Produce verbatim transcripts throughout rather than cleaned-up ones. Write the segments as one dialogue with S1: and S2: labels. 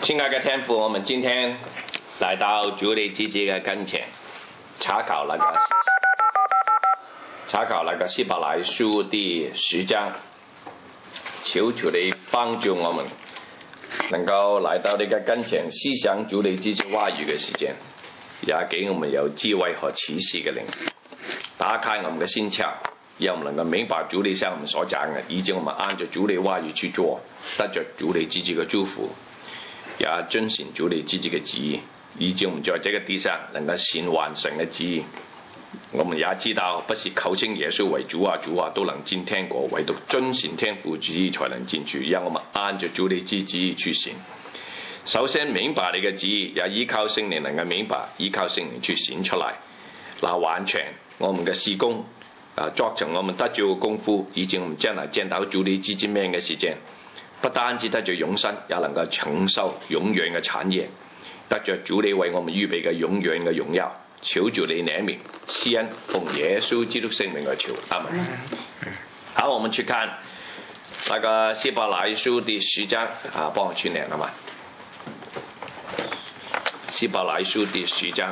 S1: 亲爱的天父，我们今天来到主你自己的跟前，查考那个查考那个希伯来书第十章，求主你帮助我们能够来到你的跟前，思想主你自己话语的时间，也給我們有智慧和啟示嘅靈，打開我們嘅心竅，讓我們能夠明白主你向我們所講嘅，以致我們按照主你話語去做，得着主你自己嘅祝福，也遵循主你自己嘅旨意，以致我們在這個地上能夠行完成嘅旨意。我們也知道，不是口稱耶穌為主啊主啊都能進天國，唯獨遵循天父旨意才能進去。讓我們按照主你之旨意去行。首先明白你嘅旨意，也依靠聖靈能夠明白，依靠聖靈去行出來，那完全我們嘅事工啊，作成我們得着嘅功夫，以致我們將來見到主你自己面嘅時間，不單止得着永生，也能夠承受永遠嘅產業，得着主你為我們預備嘅永遠嘅榮耀。求主你憐憫施恩，奉耶穌基督聖名來求，阿門。好，我們去看那個希伯來書第十章啊，幫我去念了嘛。希伯來書第十章。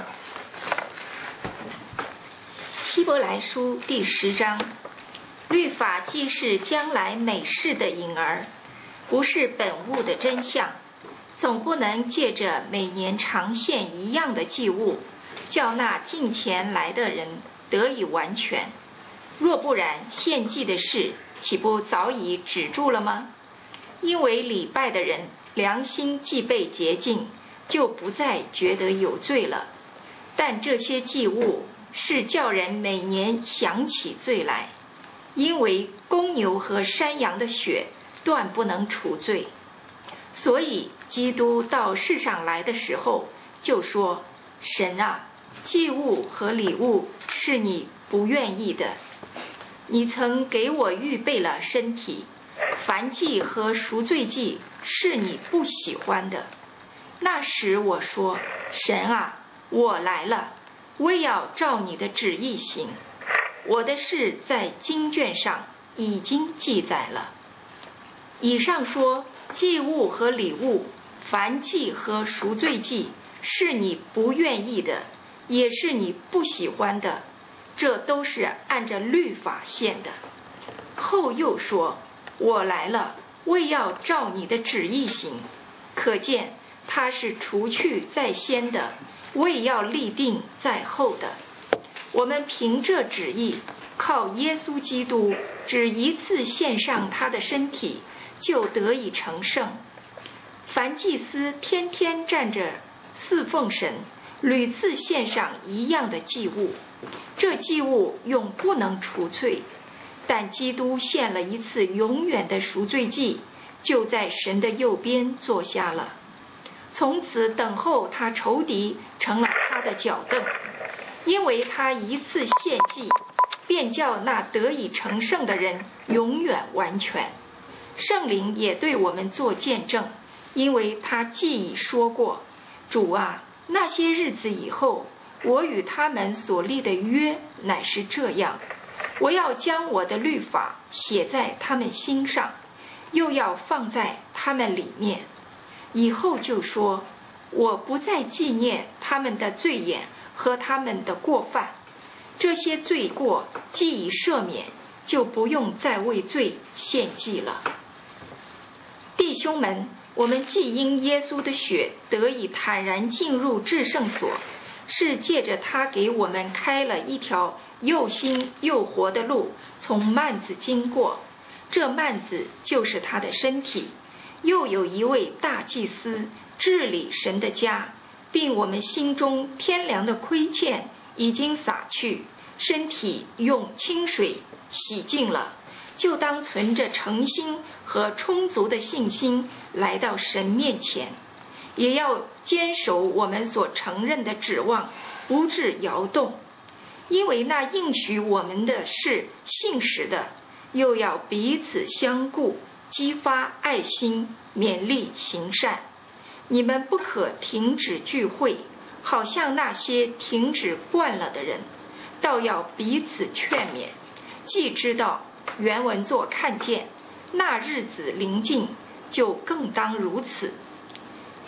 S2: 希伯來書第十章，律法既是將來美事的影兒，不是本物的真相，總不能借着每年常獻一樣的祭物，叫那近前來的人得以完全。若不然，獻祭的事豈不早已止住了嗎？因為禮拜的人良心既被潔淨，就不再覺得有罪了。但這些祭物是叫人每年想起罪來，因為公牛和山羊的血斷不能除罪。所以基督到世上來的時候就說：神啊，祭物和禮物是你不願意的，你曾給我預備了身體，燔祭和贖罪祭是你不喜歡的。那時我說：神啊，我來了，為要照你的旨意行。我的事在經卷上已經記載了。以上說，祭物和禮物，燔祭和贖罪祭是你不願意的，也是你不喜歡的，這都是按着律法獻的。後又說：我來了，為要照你的旨意行。可見他是除去在先的，為要立定在後的。我們憑這旨意，靠耶穌基督只一次獻上他的身體，就得以成聖。凡祭司天天站着侍奉神，屢次獻上一樣的祭物，這祭物永不能除罪。但基督獻了一次永遠的贖罪祭，就在神的右邊坐下了，從此等候他仇敵成了他的腳凳。因為他一次獻祭，便叫那得以成聖的人永遠完全。聖靈也對我們做見證，因為他既已說過：主啊，那些日子以後，我與他們所立的約乃是這樣，我要將我的律法寫在他們心上，又要放在他們裡面。以後就說：我不再紀念他們的罪愆和他們的過犯，這些罪過既已赦免，就不用再為罪獻祭了。弟兄們，我們既因耶穌的血得以坦然進入至聖所，是借着他給我們開了一條又新又活的路，從幔子經過。這幔子就是他的身體。又有一位大祭司治理神的家，並我們心中天良的虧欠已經灑去，身體用清水洗淨了，就當存着誠心和充足的信心來到神面前，也要堅守我們所承認的指望，不致搖動。因為那應許我們的是信實的，又要彼此相顧，激發愛心，勉勵行善。你們不可停止聚會，好像那些停止慣了的人，倒要彼此勸勉。既知道原文作看見，那日子臨近，就更當如此。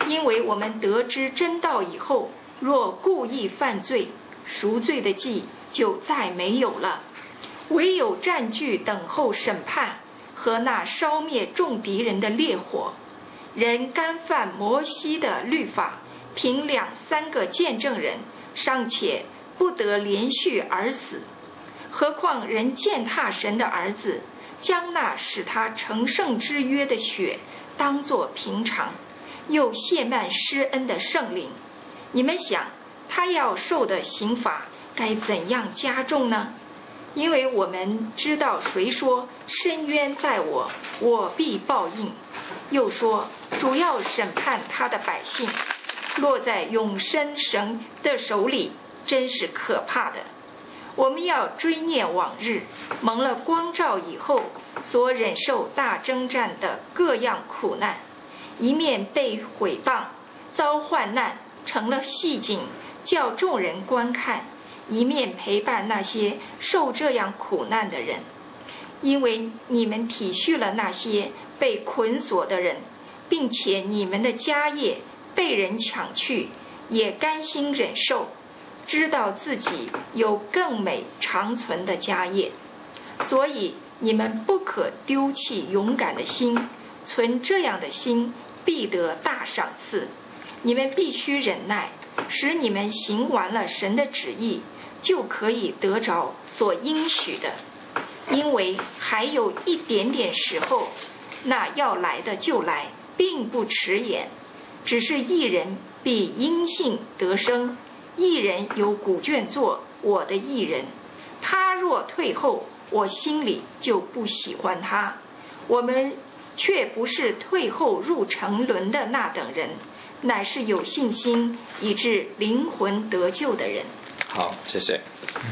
S2: 因为我们得知真道以后，若故意犯罪，赎罪的祭就再没有了，唯有占据等候审判和那烧灭众敌人的烈火。人干犯摩西的律法，凭两三个见证人尚且不得连续而死，何况人践踏神的儿子，将那使他成圣之约的血当作平常，又亵慢施恩的圣灵。你们想，他要受的刑罚该怎样加重呢？因为我们知道谁说深渊在我，我必报应，又说主要审判他的百姓，落在永生神的手里，真是可怕的。我们要追念往日蒙了光照以后所忍受大征战的各样苦难，一面被毁谤，遭患难，成了戏景，叫众人观看，一面陪伴那些受这样苦难的人。因为你们体恤了那些被捆锁的人，并且你们的家业被人抢去，也甘心忍受，知道自己有更美长存的家业，所以你们不可丢弃勇敢的心，存这样的心必得大赏赐。你们必须忍耐，使你们行完了神的旨意，就可以得着所应许的。因为还有一点点时候，那要来的就来，并不迟延。只是一人必因信得生，一人有古卷作我的一人，他若退后，我心里就不喜欢他。我们却不是退后入沉沦的那等人，乃是有信心以致灵魂得救的人。
S1: 好，謝謝。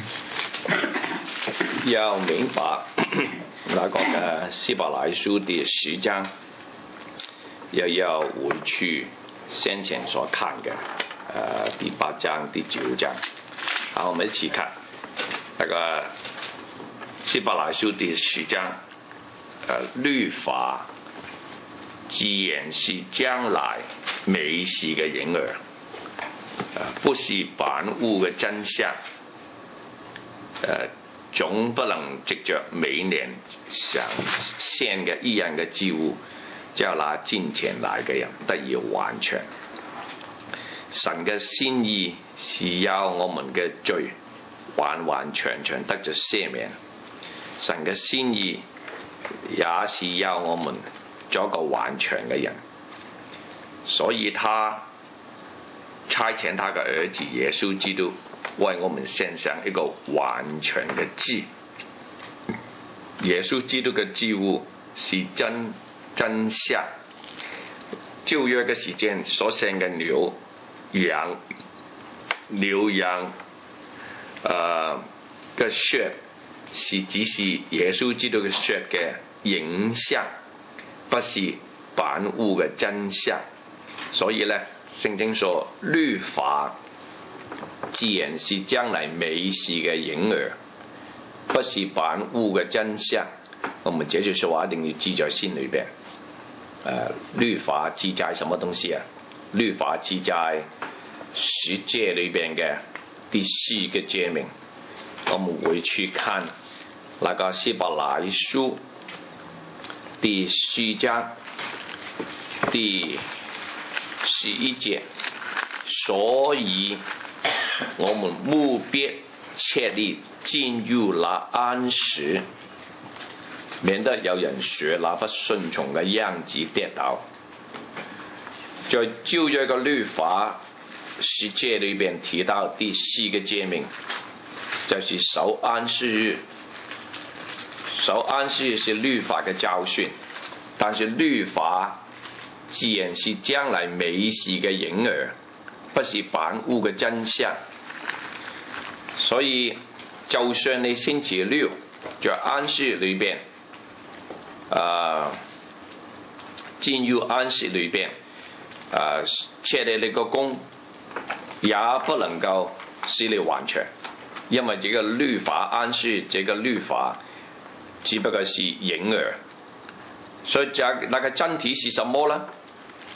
S1: 要明白那個嘅希伯來書第十章，又要回去先前所看嘅誒、呃、第八章、第九章。好，我們一起看那個希伯來書第十章，呃，律法既然是將來美事嘅影兒，呃，不是萬物嘅真相，呃，總不能藉着每年想獻嘅一樣嘅祭物，叫那進前來嘅人得以完全。神嘅心意是要我們嘅罪完完全全得着赦免，神嘅心意也是要我們做個完全嘅人，所以他差遣他嘅兒子耶穌基督為我們獻上一個完全嘅祭。耶穌基督嘅祭物是真真相，舊約嘅時間所獻嘅牛羊牛羊呃嘅血是只是耶穌基督嘅血嘅影像，不是萬物嘅真相。所以呢，聖經說律法既然是將來美事嘅影兒，不是萬物嘅真相。我們這句說話一定要記在心裏邊。呃，律法記在什麼東西啊？律法記在十誡裏邊嘅第四個誡命。我們會去看那個希伯來書第四章第十一節，所以我們務必切力進入那安息，免得有人學那不順從嘅樣子跌倒。在舊約嘅律法十誡裏邊提到第四個誡命，就是守安息日。守安息日是律法嘅教訓，但是律法既然是將來美事嘅影兒，不是萬物嘅真相。所以就算你星期六在安息日裏邊啊，進入安息裏邊啊，切你你個工也不能夠使你完全，因為這個律法安息，這個律法只不過是影兒。所以這那個真體是什麼呢？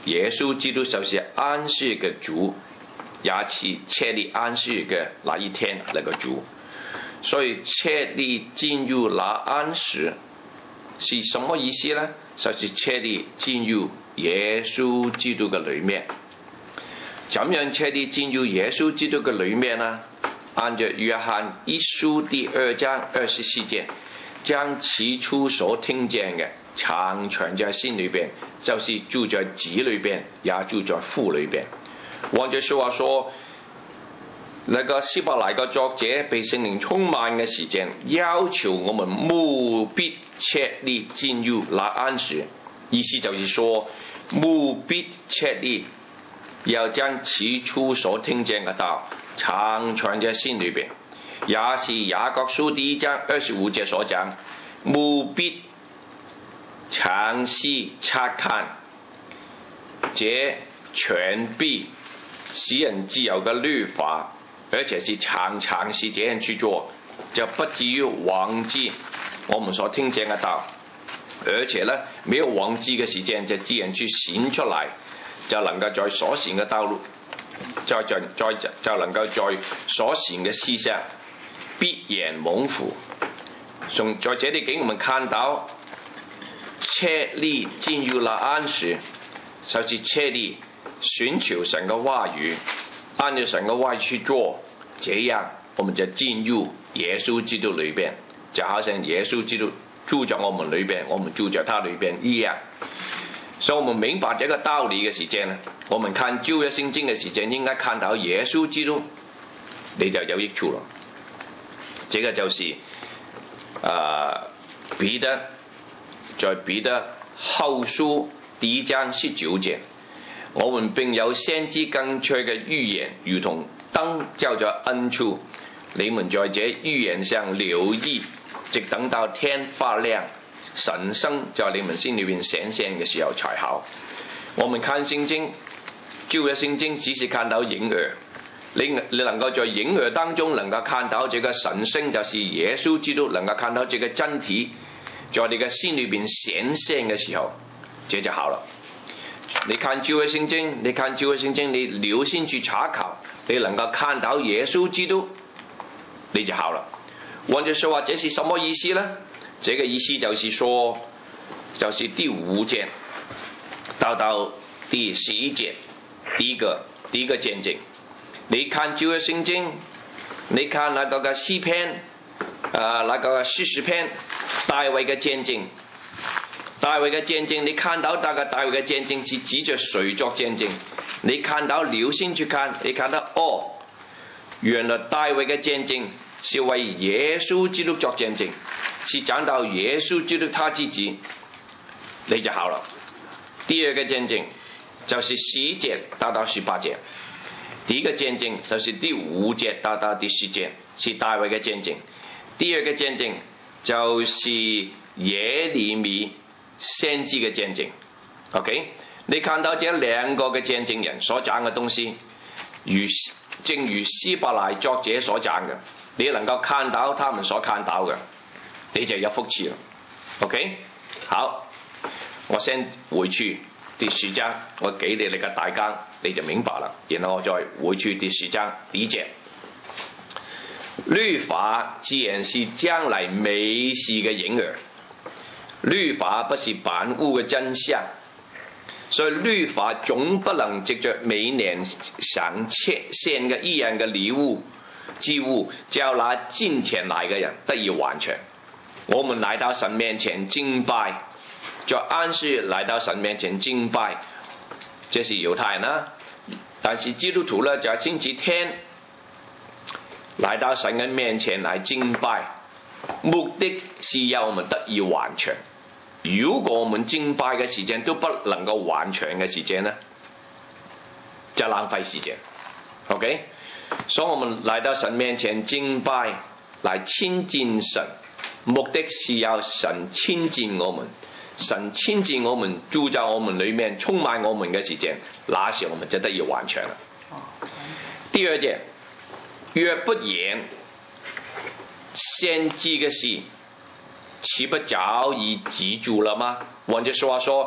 S1: 耶穌基督就是安息嘅主，也是設立安息嘅那一天那個主。所以設立進入那安息是什麼意思呢？就是設立進入耶穌基督嘅裏面。怎樣設立進入耶穌基督嘅裏面呢？按照約翰一書第二章二十四節，將起初所聽見嘅常存在心裏邊，就是住在子裏邊，也住在父裏邊。換句說話說，那個希伯來嘅作者被聖靈充滿嘅時間，要求我們務必設立進入那安息。意思就是說，務必設立要將起初所聽見嘅道常存在心裏邊，也是雅各書第一章二十五節所講，務必詳細察看這全備使人自由嘅律法，而且是常常是這樣去做，就不至於忘記我們所聽見嘅道，而且呢，沒有忘記嘅時間就自然去顯出來，就能夠在所行嘅道路，再再再就能夠在所行嘅事上必然蒙福。從在這裏給我們看到，設立進入了安息，就是設立尋求神嘅話語，按照神嘅話語去做，這樣我們就進入耶穌基督裏邊，就好像耶穌基督住在我們裏邊，我們住在他裏邊一樣。所以我們明白這個道理嘅時間呢，我們看舊約聖經嘅時間，應該看到耶穌基督，你就有益處了。這個就是啊，彼得在彼得後書第一章十九節，我們並有先知更確嘅預言，如同燈照在暗處，你們在這預言上留意，直等到天發亮，神生在你們心裏面顯現嘅時候才好。我們看聖經，舊約聖經只是看到影兒，你你能夠在影兒當中能夠看到這個神生，就是耶穌基督，能夠看到這個真體在你嘅心裏邊顯現嘅時候，這就好了。你看舊約聖經，你看舊約聖經，你留心去查考，你能夠看到耶穌基督，你就好了。換句說話，這是什麼意思呢？這個意思就是說，就是第五節到到第十一節，第一個第一個見證。你看舊約聖經，你看那個嘅詩篇，啊，那個四十篇，大衛嘅見證，大衛嘅見證，你看到那個大衛嘅見證是指着誰作見證？你看到留心去看，你看到哦，原來大衛嘅見證是為耶穌基督作見證，是講到耶穌基督他自己，你就好了。第二個見證就是十一節到到十八節，第一個見證就是第五節到到第十節，是大衛嘅見證。第二個見證就是耶利米先知嘅見證。 OK， 你看到這兩個嘅見證人所講嘅東西，如正如希伯來作者所講嘅，你能夠看到他們所看到嘅，你就有福氣了。 OK， 好，我先回去第十章，我給你你個大綱，你就明白了。然後我再回去第十章第一節，律法自然是將來美事嘅影兒，律法不是萬物嘅真相，所以律法總不能藉着每年想獻嘅一樣嘅禮物祭物，叫那進前來嘅人得以完全。我們來到神面前敬拜，在安息來到神面前敬拜，這是猶太人啦。但是基督徒呢，在星期天來到神嘅面前來敬拜，目的是要我們得以完全。如果我們敬拜嘅時間都不能夠完全嘅時間呢，就浪費時間。OK， 所以我們來到神面前敬拜，來親近神，目的是要神親近我們，神親近我們，住在我們裏面，充滿我們嘅時間，那時我們就得以完全了。第二節，若不然，先知嘅事豈不早已記住了嗎？換句話說，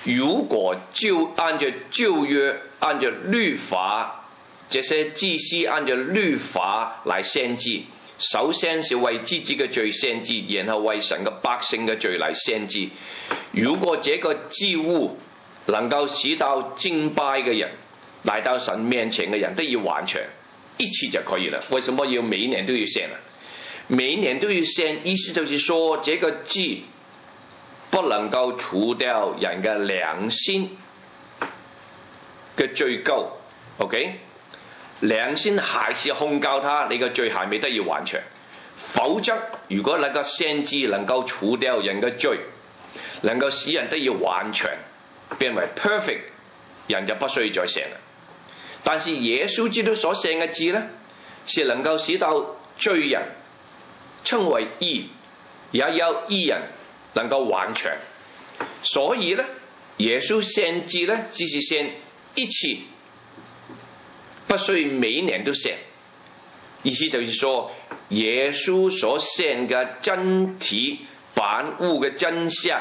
S1: 如果就按照舊約，按照律法，這些祭司按照律法來獻祭，首先是為自己嘅罪獻祭，然後為神嘅百姓嘅罪嚟獻祭。如果這個祭物能夠使到敬拜嘅人嚟到神面前嘅人得以完全，一次就可以了。為什麼要每一年都要獻啊？每一年都要獻，意思就是說，這個祭不能夠除掉人嘅良心嘅罪垢 ，OK？ 良心還是控告他，你嘅罪還未得以完全。否則，如果那個獻祭能夠除掉人嘅罪，能夠使人得以完全，變為 perfect， 人就不需要再獻啦。但是耶穌基督所獻嘅祭呢，是能夠使到罪人稱為義，也有義人能夠完全。所以呢，耶穌獻祭呢，只是獻一次，不需要每年都獻。意思就是說，耶穌所獻嘅真體萬物嘅真相，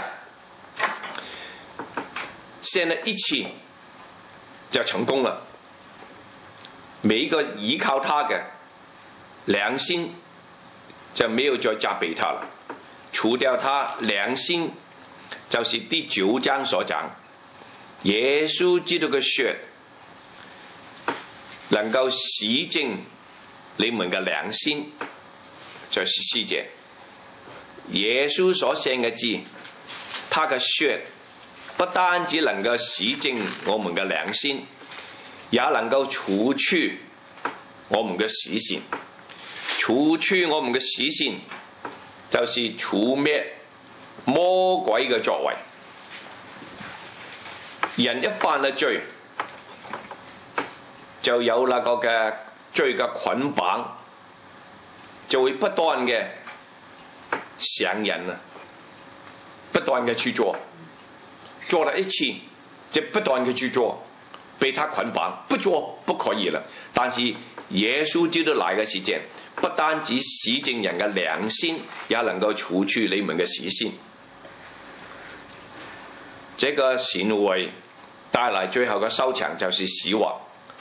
S1: 獻了一次就成功了。每一個依靠他嘅良心就沒有再責備他了，除掉他良心，就是第九章所講，耶穌基督嘅血能夠洗淨你們嘅良心，就是四節。耶穌所獻嘅祭，他嘅血不單止能夠洗淨我們嘅良心，也能夠除去我們嘅死線。除去我們嘅死線，就是除滅魔鬼嘅作為。人一犯咗罪，就有那個嘅罪嘅捆綁，就會不斷嘅上癮啊，不斷嘅去做，做了一次就不斷嘅去做，被他捆綁，不做不可以了。但是耶穌基督來嘅時間，不單止洗淨人嘅良心，也能夠除去你們嘅死線。這個行為帶來最後嘅收場就是死亡。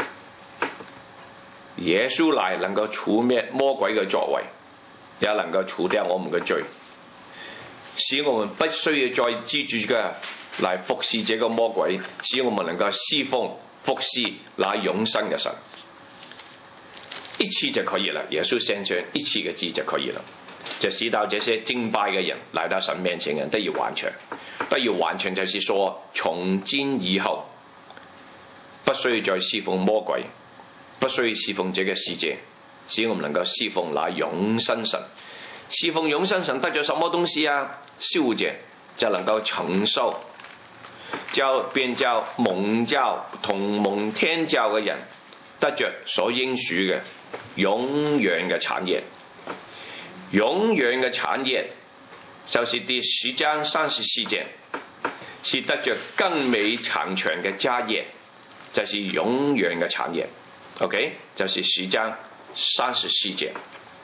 S1: 耶穌來能夠除滅魔鬼嘅作為，也能夠除掉我們嘅罪，使我們不需要再支住嘅來服侍這個魔鬼，使我們能夠侍奉服侍那永生嘅神。一次就可以了，耶穌獻上一次嘅祭就可以了，就使到這些敬拜嘅人來到神面前嘅人都要完全。都要完全就是說，從今以後不需要再侍奉魔鬼，不需要侍奉這個世界，使我們能夠侍奉那永生神。侍奉永生神得咗什麼東西啊？修者就能夠承受，就便叫蒙召同蒙天召嘅人得着所應許嘅永遠嘅產業。永遠嘅產業就是第十章三十四節，是得着更美長長嘅家業，就是永遠嘅產業。OK， 就是十章三十四節。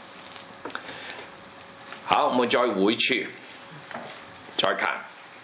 S1: 好，我們再回去再看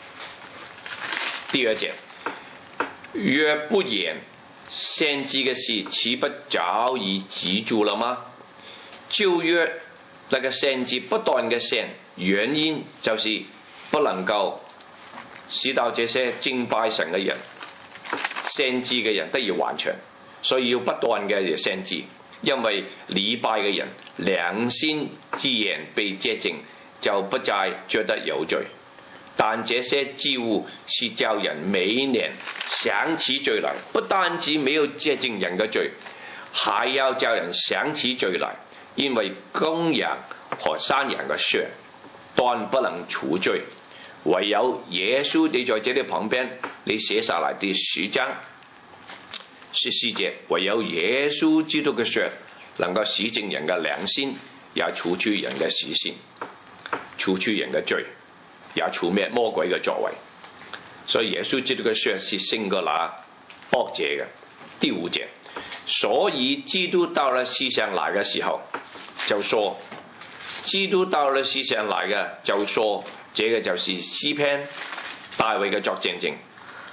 S1: 第二節，若不然，獻祭嘅事豈不早已止住了嗎？舊約那個獻祭不斷嘅獻，原因就是不能夠使到這些敬拜神嘅人、獻祭嘅人得以完全，所以要不斷嘅獻祭。因為禮拜嘅人良心自然被潔淨，就不再覺得有罪。但這些祭物是叫人每年想起罪來，不單止沒有潔淨人嘅罪，還要叫人想起罪來。因為公羊和山羊嘅血斷不能除罪，唯有耶穌，你在這裏旁邊，你寫下來第十章十四節，唯有耶穌基督嘅血能夠洗淨人嘅良心，也除去人嘅死線，除去人嘅罪，也除滅魔鬼嘅作為。所以耶穌基督嘅血是勝過那惡者嘅。第五節，所以基督到了世上來嘅時候，就說基督到了世上來嘅，就說這個就是詩篇大衛嘅作見證。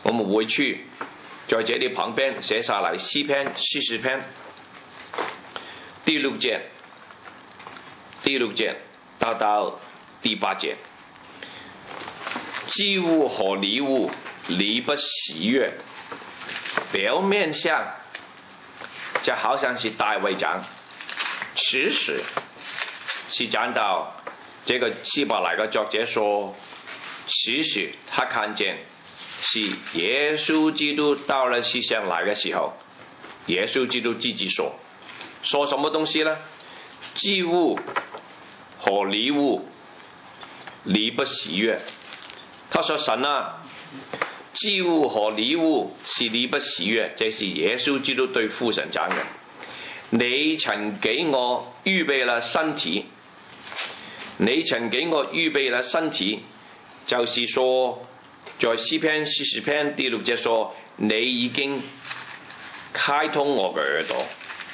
S1: 我們回去在這裡旁邊寫下來詩篇四十篇第六節，第六節到到第八節，祭物和禮物你不喜悅，表面上就好像是大衛講，其實是講到這個希伯來的作者說，其實他看見是耶穌基督到了世上來的時候，耶穌基督自己說，說什麼東西呢？祭物和禮物你不喜悅。他說神啊，祭物和禮物是你不喜悅，這是耶穌基督對父神講的。你曾給我預備了身體，你曾給我預備了身體，就是說在詩篇四十篇第六節說，你已經開通我嘅耳朵，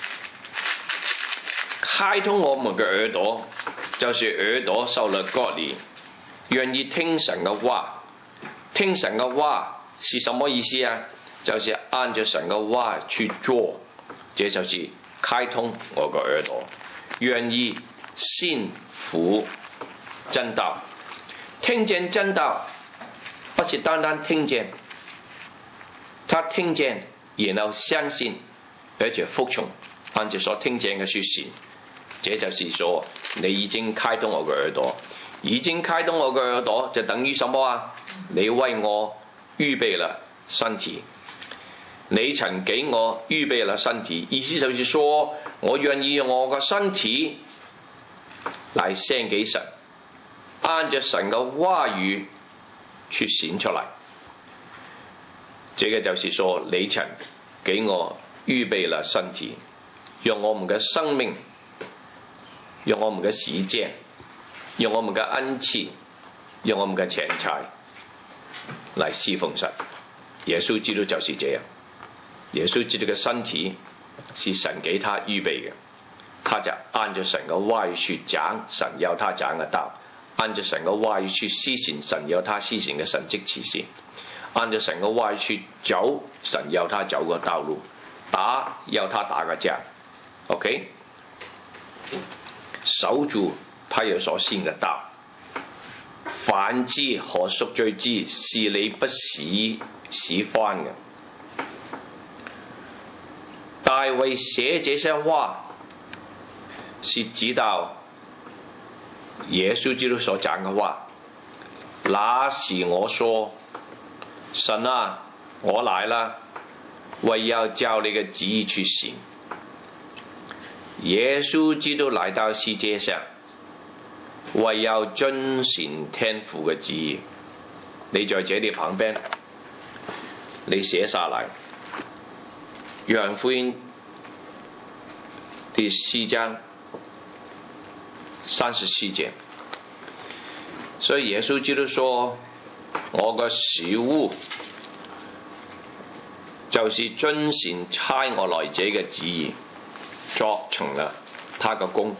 S1: 開通我們嘅耳朵，就是耳朵受了割禮，願意聽神嘅話。聽神嘅話是什麼意思啊？就是按着神嘅話去做，這就是開通我嘅耳朵，願意信服真道，聽見真道，不是單單聽見，他聽見然後相信，而且服從，按照所聽見嘅說事，這就是說你已經開通我嘅耳朵，已經開通我嘅耳朵就等於什麼啊？你為我預備了身體，你曾給我預備了身體，意思就是說我願意用我嘅身體來獻給神，按着神嘅話語去顯出來，這個就是說你曾給我預備了身體，用我們嘅生命，用我們嘅時間，用我們嘅恩賜，用我們嘅錢財來侍奉神。耶穌基督就是這樣，耶穌基督嘅身體是神給他預備嘅，他就按着神嘅話語去講神要他講嘅道，按着神嘅話語去施行神要他施行嘅神蹟奇事，按着神嘅話語去走神要他走嘅道路，打要他打嘅仗。 OK， 守住他有所獻嘅道，燔祭和贖罪祭是你不喜喜歡嘅。大衛寫這些話是指到耶穌基督所講嘅話，那時我說神啊，我來了，為要照你嘅旨意去行。耶穌基督來到世界上，為要遵行天父嘅旨意。你在這裏旁邊，你寫下來，約翰福音第四章三十四節。所以耶穌基督說，我嘅食物就是遵行差我來者嘅旨意，作成了他嘅功。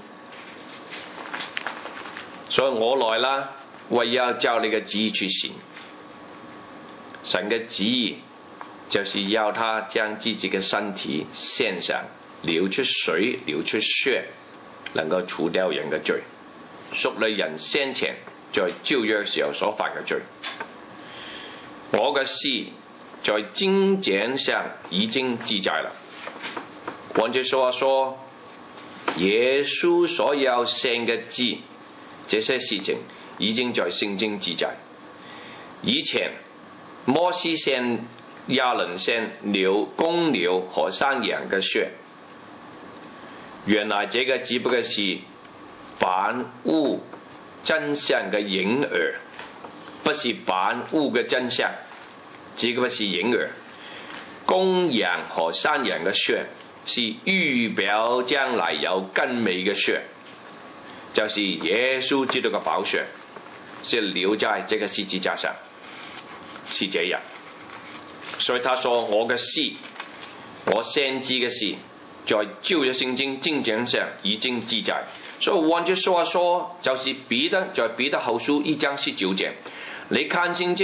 S1: 所以我來啦，為要照你嘅旨意去行。神嘅旨意就是要他將自己嘅身體獻上，流出水，流出血，能夠除掉人嘅罪，贖了人先前在舊約時候所犯嘅罪。我嘅事在經卷上已經記載了。換句話說，耶穌所要獻嘅祭，這些事情已經在聖經記載。以前摩西獻亞倫獻牛、公牛和山羊嘅血，原來這個只不過是反物真相嘅影兒，不是反物嘅真相，只不過是影兒。公羊和山羊嘅血是預表將來有更美嘅血，就是耶穌基督嘅寶血，是留在這個十字架上，是這樣。所以他說我嘅事，我先知嘅事，在舊約聖經經卷上已經記載。所以換句話說，就是彼得在彼得後書一章十九節，你看聖經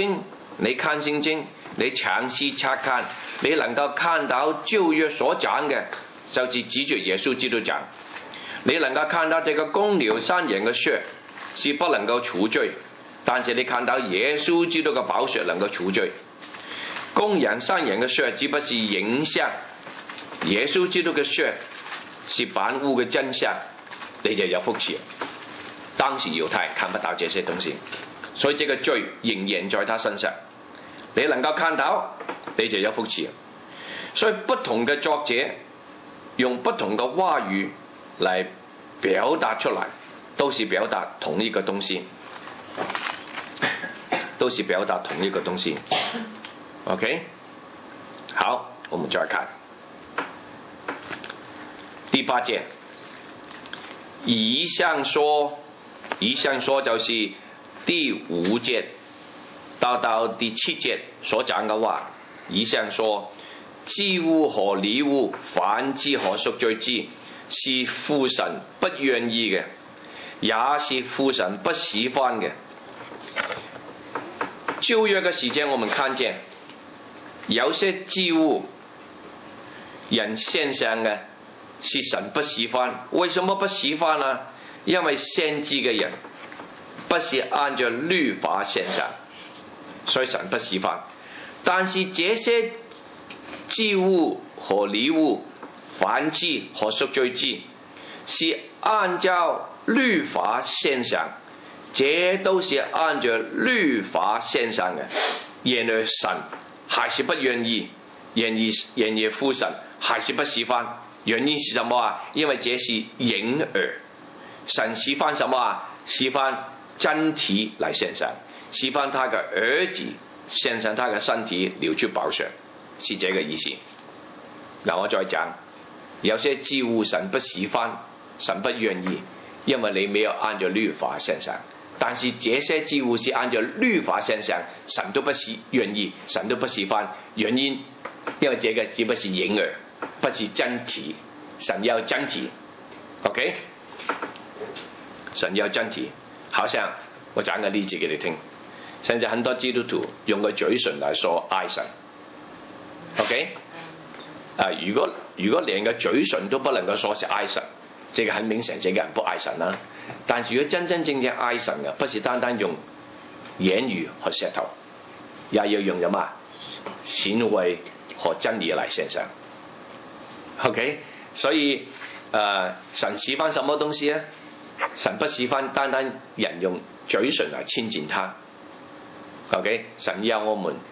S1: 你看聖經，你詳細察看，你能夠看到舊約所講嘅，就是指住耶穌基督講。你能夠看到這個公牛山羊嘅血是不能夠除罪，但是你看到耶穌基督嘅寶血能夠除罪。公羊山羊嘅血只不是影像，耶穌基督嘅血是萬物嘅真相，你就有福氣。當時猶太人看不到這些東西，所以這個罪仍然在他身上。你能夠看到，你就有福氣。所以不同嘅作者用不同嘅話語嚟表達出來，都是表達同一個東西，都是表達同一個東西。OK， 好，我們再看第八節，以上說，以上說就是第五節到到第七節所講嘅話。以上說，祭物和禮物、燔祭和贖罪祭是父神不願意嘅，也是父神不喜歡嘅。舊約嘅時間，我們看見有些祭物人獻上嘅是神不喜歡。為什麼不喜歡呢？因為獻祭嘅人不是按照律法獻上，所以神不喜歡。但是這些祭物和禮物、燔祭和贖罪祭是按照律法獻上，這都是按照律法獻上嘅。然而神還是不願意，然而然而父神還是不喜歡。原因是什麼啊？因為這是嬰兒。神喜歡什麼啊？喜歡真體來獻上，喜歡他的兒子獻上他的身體流出寶血，是這個意思。嗱，我再講，有些祭物神不喜歡，神不願意，因為你沒有按照律法獻上。但是這些祭物是按照律法獻上，神都不喜願意，神都不喜歡。原因因為這個只不是嬰兒，不是真體，神要真體。 OK， 神要真體。好像我講個例子給你聽，現在很多基督徒用個嘴唇來說愛神。 OK， 啊，如果如果連個嘴唇都不能夠說是愛神，這個很明顯這個人不愛神啦。但是如果真真正正愛神嘅，不是單單用言語和舌頭，也要用什麼行為和真理來獻上。 OK， 所以呃神喜歡什麼東西呢？神不喜歡單單人用嘴唇來親近他。 OK， 神要我們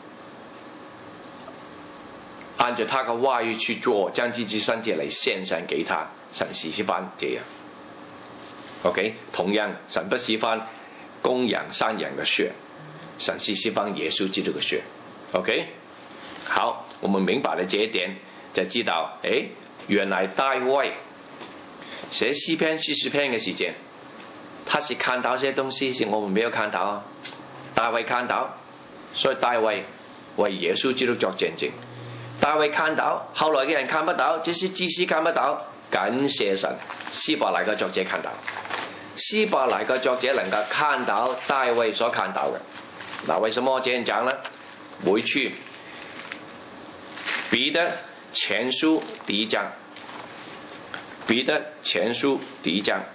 S1: 按照他的話語去做，將自己身體來獻上給他。神喜歡這樣。 OK， 同樣神不喜歡公羊山羊的血，神是喜歡耶穌基督的血。 OK， 好，我們明白了這一點，就知道誒，原來大衛寫詩篇四十篇嘅時間，他是看到些東西是我們沒有看到啊。大衛看到，所以大衛為耶穌基督作見證。大衛看到，後來嘅人看不到，這些祭司看不到，感謝神，希伯來嘅作者看到，希伯來嘅作者能夠看到大衛所看到嘅。嗱，為什麼我這樣講呢？回去彼得前書第一章，彼得前書第一章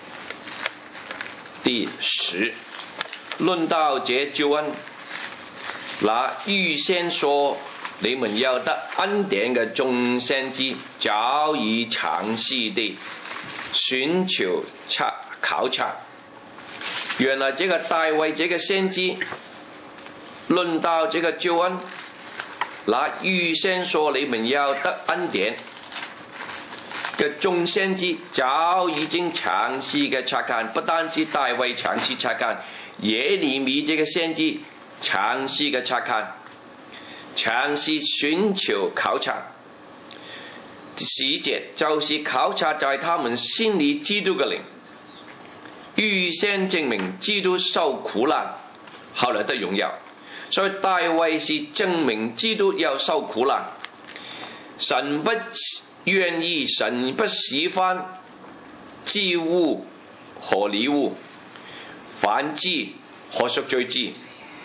S1: 第十，論到這救恩，那預先說你們要得恩典嘅眾先知，早已詳細地尋求察考察。原來這個大衛這個先知，論到這個救恩，那預先說你們要得恩典嘅眾先知，早已經詳細嘅察看。不單是大衛詳細察看，耶利米這個先知詳細嘅察看，詳細尋求考察。十一節就是考察在他們心裏基督嘅靈，預先證明基督受苦難，後來得榮耀。所以大衛是證明基督要受苦難。神不願意，神不喜歡祭物和禮物、燔祭和贖罪祭，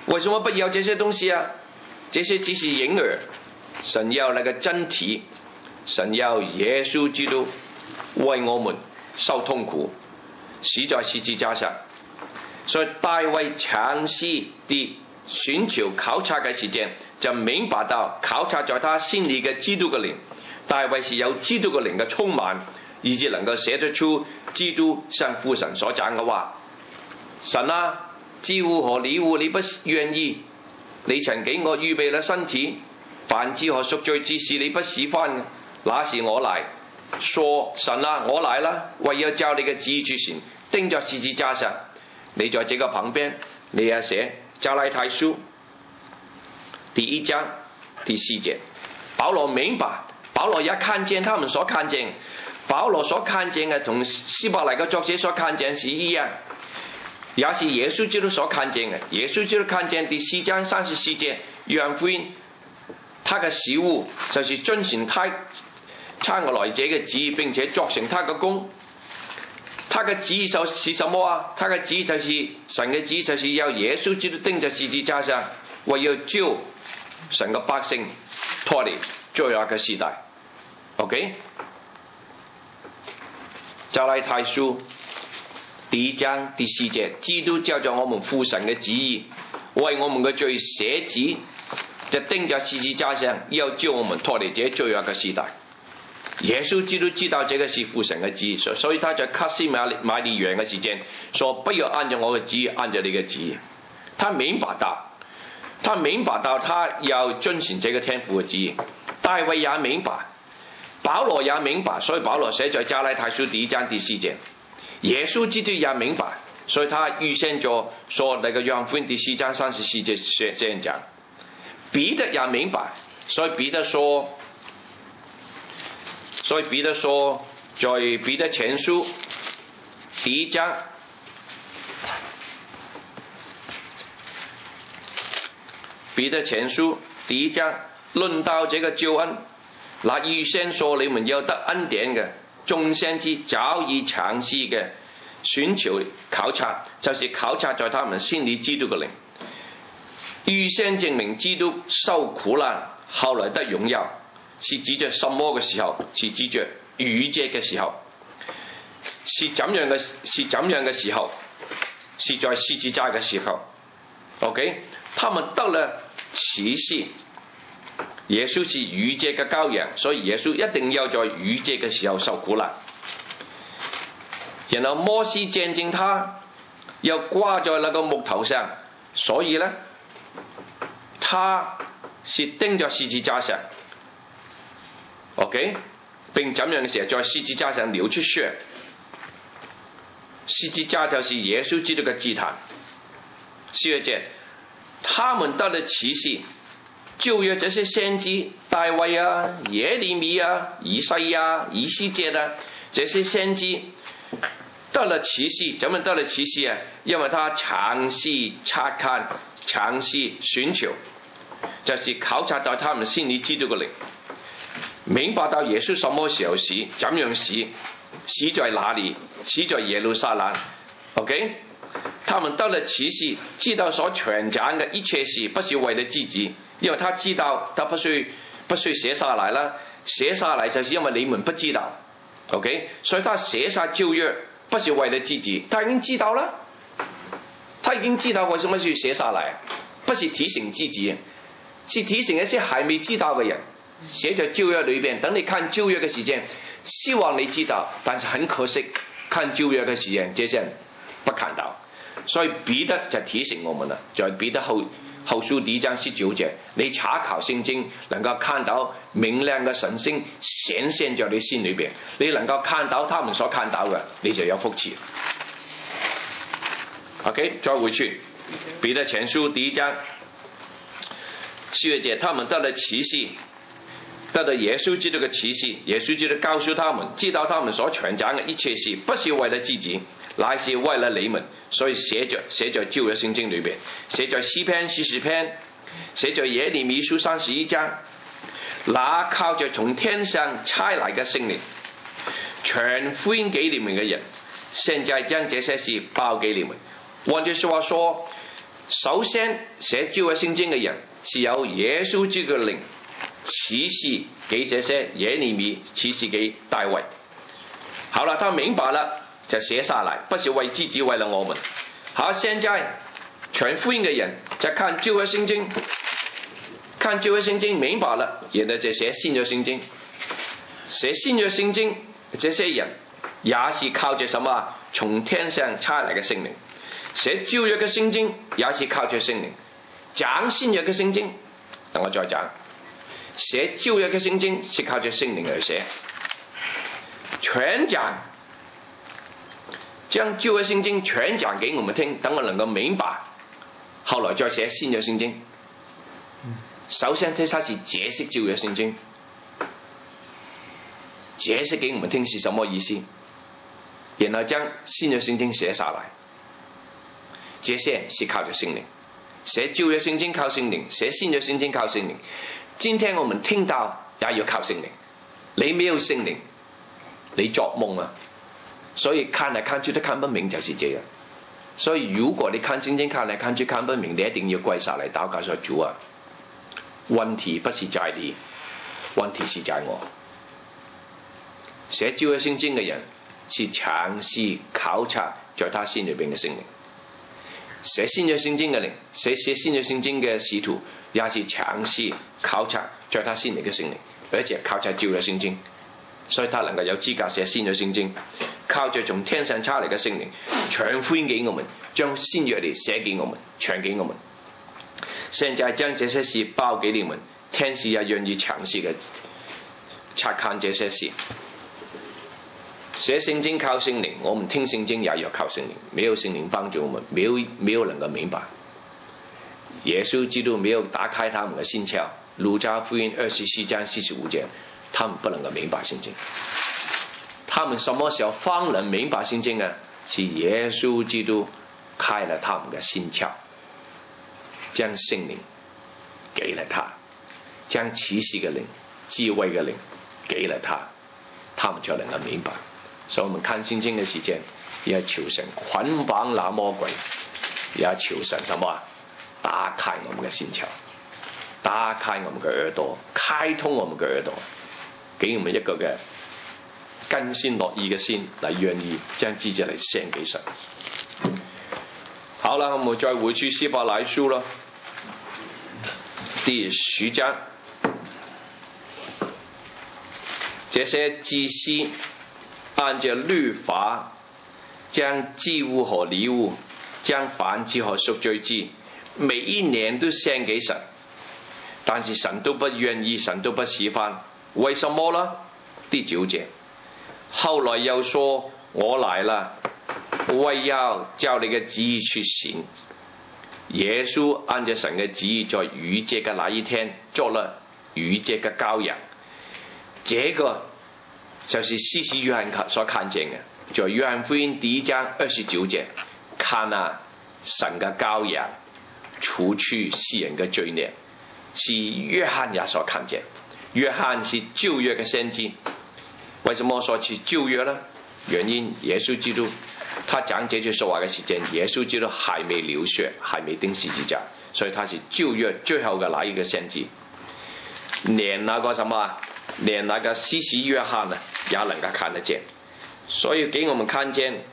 S1: 為什麼不要這些東西啊？這些只是影兒，神要那個真體，神要耶穌基督為我們受痛苦，死在十字架上。所以大衛詳細地尋求考察嘅時間，就明白到考察在他心裏嘅基督嘅靈。大衛是有基督嘅靈嘅充滿，以致能夠寫得出基督向父神所講嘅話。神啊，祭物和禮物你不願意，你曾給我預備了身體，燔祭和贖罪之事你不喜歡，那是我來說，神啊，我來了，為要照你嘅旨意去行，釘在十字架上。你在這個旁邊，你也寫加拉太書第一章第四節。保羅明白，保羅也看見他們所看見，保羅所看見嘅同希伯來嘅作者所看見是一樣，也是耶穌基督所看見嘅。耶穌基督看見第四章三十四節，約翰福音，他嘅食物就是遵循他差我來者嘅旨意，並且作成他嘅功。他嘅旨意就是什麼啊？他嘅旨意就是神嘅旨意，就是要耶穌基督釘在十字架上，為要召神嘅百姓脫離罪惡嘅時代。OK， 加拉太書第一章第四節，基督照着我們父神嘅旨意，為我們嘅罪捨己，就釘在十字架上，要召我們脫離這罪惡嘅時代。耶穌基督知道這個是父神嘅旨意，所以他在客西馬尼園嘅時間說，不要按照我嘅旨意，按照你嘅旨意。他明白到，他明白到他要遵循這個天父嘅旨意。大衛也明白，保羅也明白，所以保羅寫在加拉太書第一章第四節。耶穌基督也明白，所以他預先咗說那個約翰福音第四章三十四節這樣講。彼得也明白，所以彼得說。所以彼得說，在彼得前書第一章，彼得前書第一章論到這個救恩，那預先說你們要得恩典嘅眾先知早已詳細嘅尋求考察，就是考察在他們心裏基督嘅靈，預先證明基督受苦難，後來得榮耀。是指着什麼嘅時候？是指着逾節嘅時候。是怎樣嘅？是怎樣嘅時候？是在十字架嘅時候。OK， 他們得了啟示，耶穌是逾節嘅羔羊，所以耶穌一定要在逾節嘅時候受苦難。然後摩西見證他，又掛在那個木頭上，所以呢，他是釘在十字架上。OK， 並怎樣嘅時候，在十字架上流出血。十字架就是耶穌基督嘅祭壇。四月節，他們得了啟示，舊約這些先知大衛啊、耶利米啊、以賽亞、以西結啊，這些先知得了啟示。怎麼得了啟示啊？因為他詳細察看、詳細尋求，就是考察到他們心裏基督嘅靈。明白到耶穌什麼時候死，怎樣死，死在哪裏，死在耶路撒冷。 OK， 他們得了啟示，知道所傳講嘅一切事不是為了自己，因為他知道他不需不需寫下來啦，寫下來就是因為你們不知道。 OK， 所以他寫下舊約不是為了自己，他已經知道了，他已經知道為什麼需要寫下來，不是提醒自己，是提醒一些還未知道嘅人。寫在舊約裏邊，等你看舊約嘅時間，希望你知道，但是很可惜，看舊約嘅時間，這些人不看到。所以彼得就提醒我們啦，在彼得後後書第一章十九節，你查考聖經，能夠看到明亮嘅神星顯現在你心裏邊，你能夠看到他們所看到嘅，你就有福氣。OK， 再回去彼得前書第一章四月節，他們得了啟示。得到耶穌基督嘅啟示，耶穌基督告訴他們，知道他們所傳講嘅一切事，不是為了自己，乃是為了你們。所以寫着寫在舊約聖經裏邊，寫在詩篇四十篇，寫在耶利米書三十一章。那靠着從天上差來嘅聖靈，傳福音給你們嘅人，現在將這些事報給你們。換句說話說， 首先寫舊約聖經嘅人是有耶穌基督嘅靈啟示給這些耶利米，啟示給大衛。好了，他明白了就寫下來，不是為自己，為了我們。好，現在傳福音嘅人就看舊約聖經，看舊約聖經明白了，然後就寫新約聖經。寫新約聖經這些人也是靠着什麼？從天上差來嘅聖靈。寫舊約嘅聖經也是靠着聖靈。講新約嘅聖經，等我再講。寫舊約嘅聖經是靠着聖靈而寫。全講，將舊約聖經全講給我們聽，等我能夠明白，後來再寫新約聖經。首先，這才是解釋舊約聖經，解釋給我們聽是什麼意思，然後將新約聖經寫下來。這些是靠着聖靈，寫舊約聖經靠聖靈，寫新約聖經靠聖靈。今天我們聽到也要靠聖靈，你沒有聖靈，你作夢啊！所以看來看去都看不明，就是這樣。所以如果你看聖經看來看去看不明，你一定要跪下來禱告說：主啊，問題不是在你，問題是在我。寫舊約聖經嘅人是嘗試考察在他心裏邊嘅聖靈。寫新約聖經嘅靈，寫寫新約聖經嘅使徒，也是嘗試考察在他心裏嘅聖靈，而且考察舊約聖經，所以他能夠有資格寫新約聖經。靠着從天上差嚟嘅聖靈，傳福音給我們，將新約嚟寫給我們，傳給我們。現在將這些事報給你們，天使也願意嘗試嘅察看這些事。寫聖經靠聖靈，我們聽聖經也要靠聖靈。沒有聖靈幫助我們，沒有沒有能夠明白。耶穌基督沒有打開他們的心竅。路加福音二十四章四十五節，他們不能夠明白聖經。他們什麼時候方能明白聖經啊？是耶穌基督開了他們的心竅，將聖靈給了他，將啟示嘅靈、智慧嘅靈給了他，他們就能夠明白。所以我們看聖經嘅時間，要求神捆綁那魔鬼，要求神什麼啊？打開我們嘅心竅，打開我們嘅耳朵，開通我們嘅耳朵，給我們一個嘅甘心樂意嘅心，嚟願意將自己嚟獻給神。好了，我們再回去希伯來書咯，第十章，這些祭司按照律法，將祭物和禮物，將燔祭和贖罪祭，每一年都獻給神，但是神都不願意，神都不喜歡，為什麼呢？第九節，後來又說：我來了，為要照你嘅旨意去行。耶穌按照神嘅旨意，在逾節嘅那一天做了逾節嘅羔羊。這個就是施洗約翰所看見嘅，在約翰福音第一章二十九節，看啊，神嘅羔羊，除去世人嘅罪孽，是約翰也所看見。約翰是舊約嘅先知。為什麼我說是舊約呢？原因耶穌基督他講這句說話嘅時間，耶穌基督還沒流血，還沒釘十字架，所以他是舊約最後嘅那一個先知。連那個什麼，連那個施洗約翰呢，也能夠看得見。所以給我們看見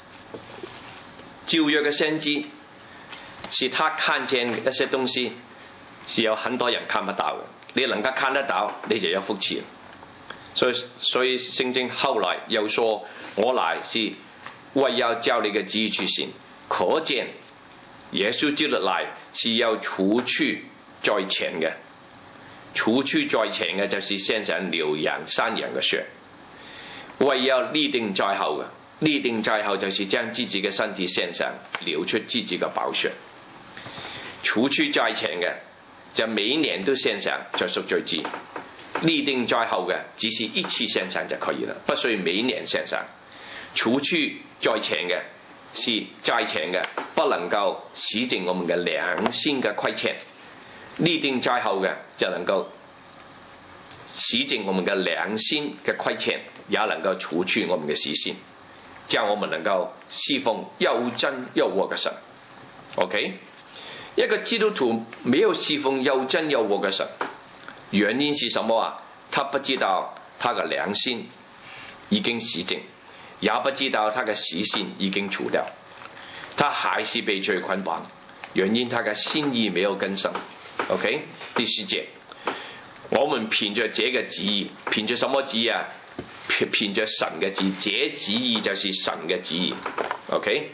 S1: 舊約嘅先知，是他看見一些東西是有很多人看不到嘅，你能夠看得到，你就有福氣。所以所以聖經後來又說：我來是為要照你嘅旨意去行。可見耶穌基督來是要除去在前嘅，除去在前嘅就是獻上牛羊山羊嘅血，為要立定在後嘅，立定在後就是將自己嘅身體獻上，流出自己嘅寶血。除去在前嘅就每一年都獻上就贖罪祭。立定在後嘅只是一次獻上就可以了，不需要每年獻上。除去在前嘅是在前嘅，不能夠洗淨我們嘅良心嘅虧欠。立定在後嘅就能夠洗淨我們嘅良心嘅虧欠，也能夠除去我們嘅私心，這樣我們能夠侍奉又真又活嘅神。OK， 一個基督徒沒有侍奉又真又活嘅神，原因是什麼啊？他不知道他嘅良心已經洗淨，也不知道他嘅死心已經除掉，他還是被罪捆綁，原因他嘅心意沒有更新。 OK， 第四節，我們憑着這個旨意，憑着什麼旨意啊？憑憑着神嘅旨意，這旨意就是神嘅旨意。OK，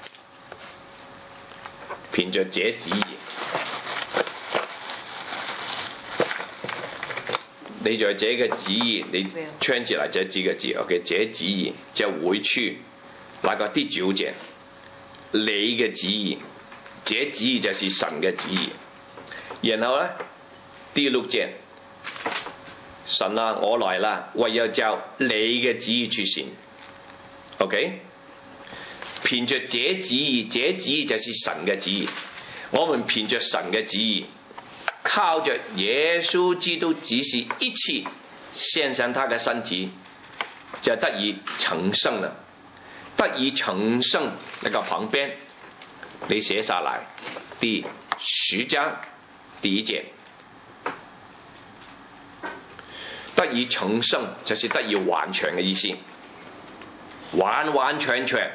S1: 憑着這旨意，你在這個旨意，你圈起來這幾個字。OK， 這旨意就回去那個第九節，你嘅旨意，這旨意就是神嘅旨意。然後呢，第六節，神啊，我來啦，為要照你嘅旨意去行。OK， 憑着這旨意，這旨意就是神嘅旨意。我們憑着神嘅旨意，靠着耶穌基督只是一次獻上他嘅身體，就得以成聖了。得以成聖那個旁邊，你寫下來，第十章第一節，得以成聖就是得以完全嘅意思，完完全全。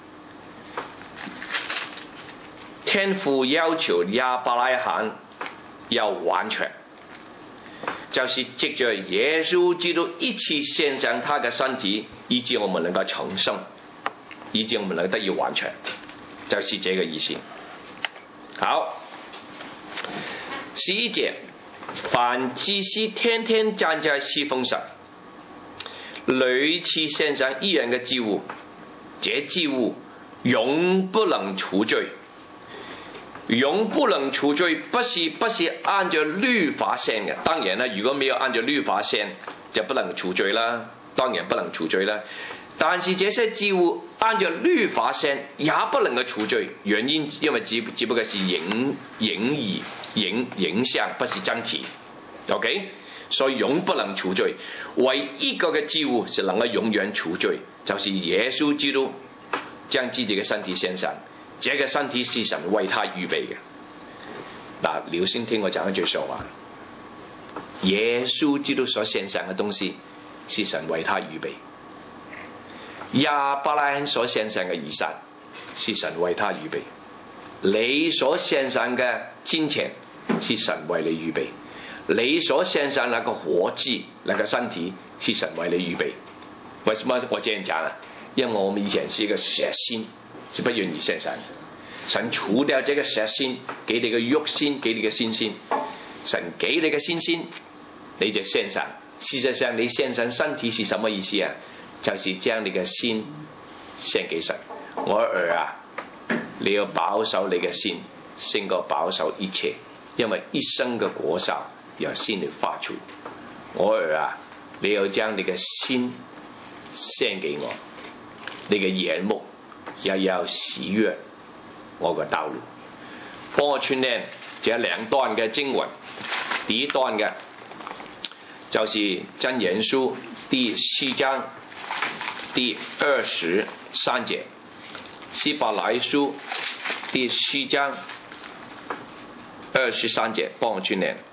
S1: 天父要求亞伯拉罕要完全，就是藉着耶穌基督一次獻上他嘅身體，以致我們能夠成聖，以致我們能夠得以完全，就是這個意思。好，十一節，凡祭司天天站在侍奉神，屢次獻上一樣嘅祭物，這祭物永不能除罪。永不能除罪，不是不是按照律法獻嘅。當然啦，如果沒有按照律法獻，就不能除罪啦。當然不能除罪啦。但是這些祭物按照律法獻，也不能夠除罪。原因因為只只不過是影影兒影影像，不是真體。OK， 所以永不能除罪。唯一一個嘅祭物是能夠永遠除罪，就是耶穌基督將自己嘅身體獻上。這個身體是神為他預備嘅。嗱，你要先聽我講一句說話，耶穌基督所獻上嘅東西是神為他預備，亞伯拉罕所獻上嘅以撒是神為他預備，你所獻上嘅金錢是神為你預備，你所獻上那個活祭那個身體是神為你預備。為什麼我這樣講啊？因為我們以前是一個蛇心，是不願意獻上。神除掉這個蛇心，給你個肉心，給你個心心。神給你個心心，你就獻上。事實上，你獻上身體是什麼意思啊？就是將你嘅心獻給神。我兒啊，你要保守你嘅心，勝過保守一切，因為一生嘅果效由心裏發出。我兒啊，你要將你嘅心獻給我，你嘅眼目也要喜悅我嘅道路。幫我串聯這兩段嘅經文，第一段嘅就是箴言書第四章第二十三節，希伯來書第四章二十三節，幫我串聯。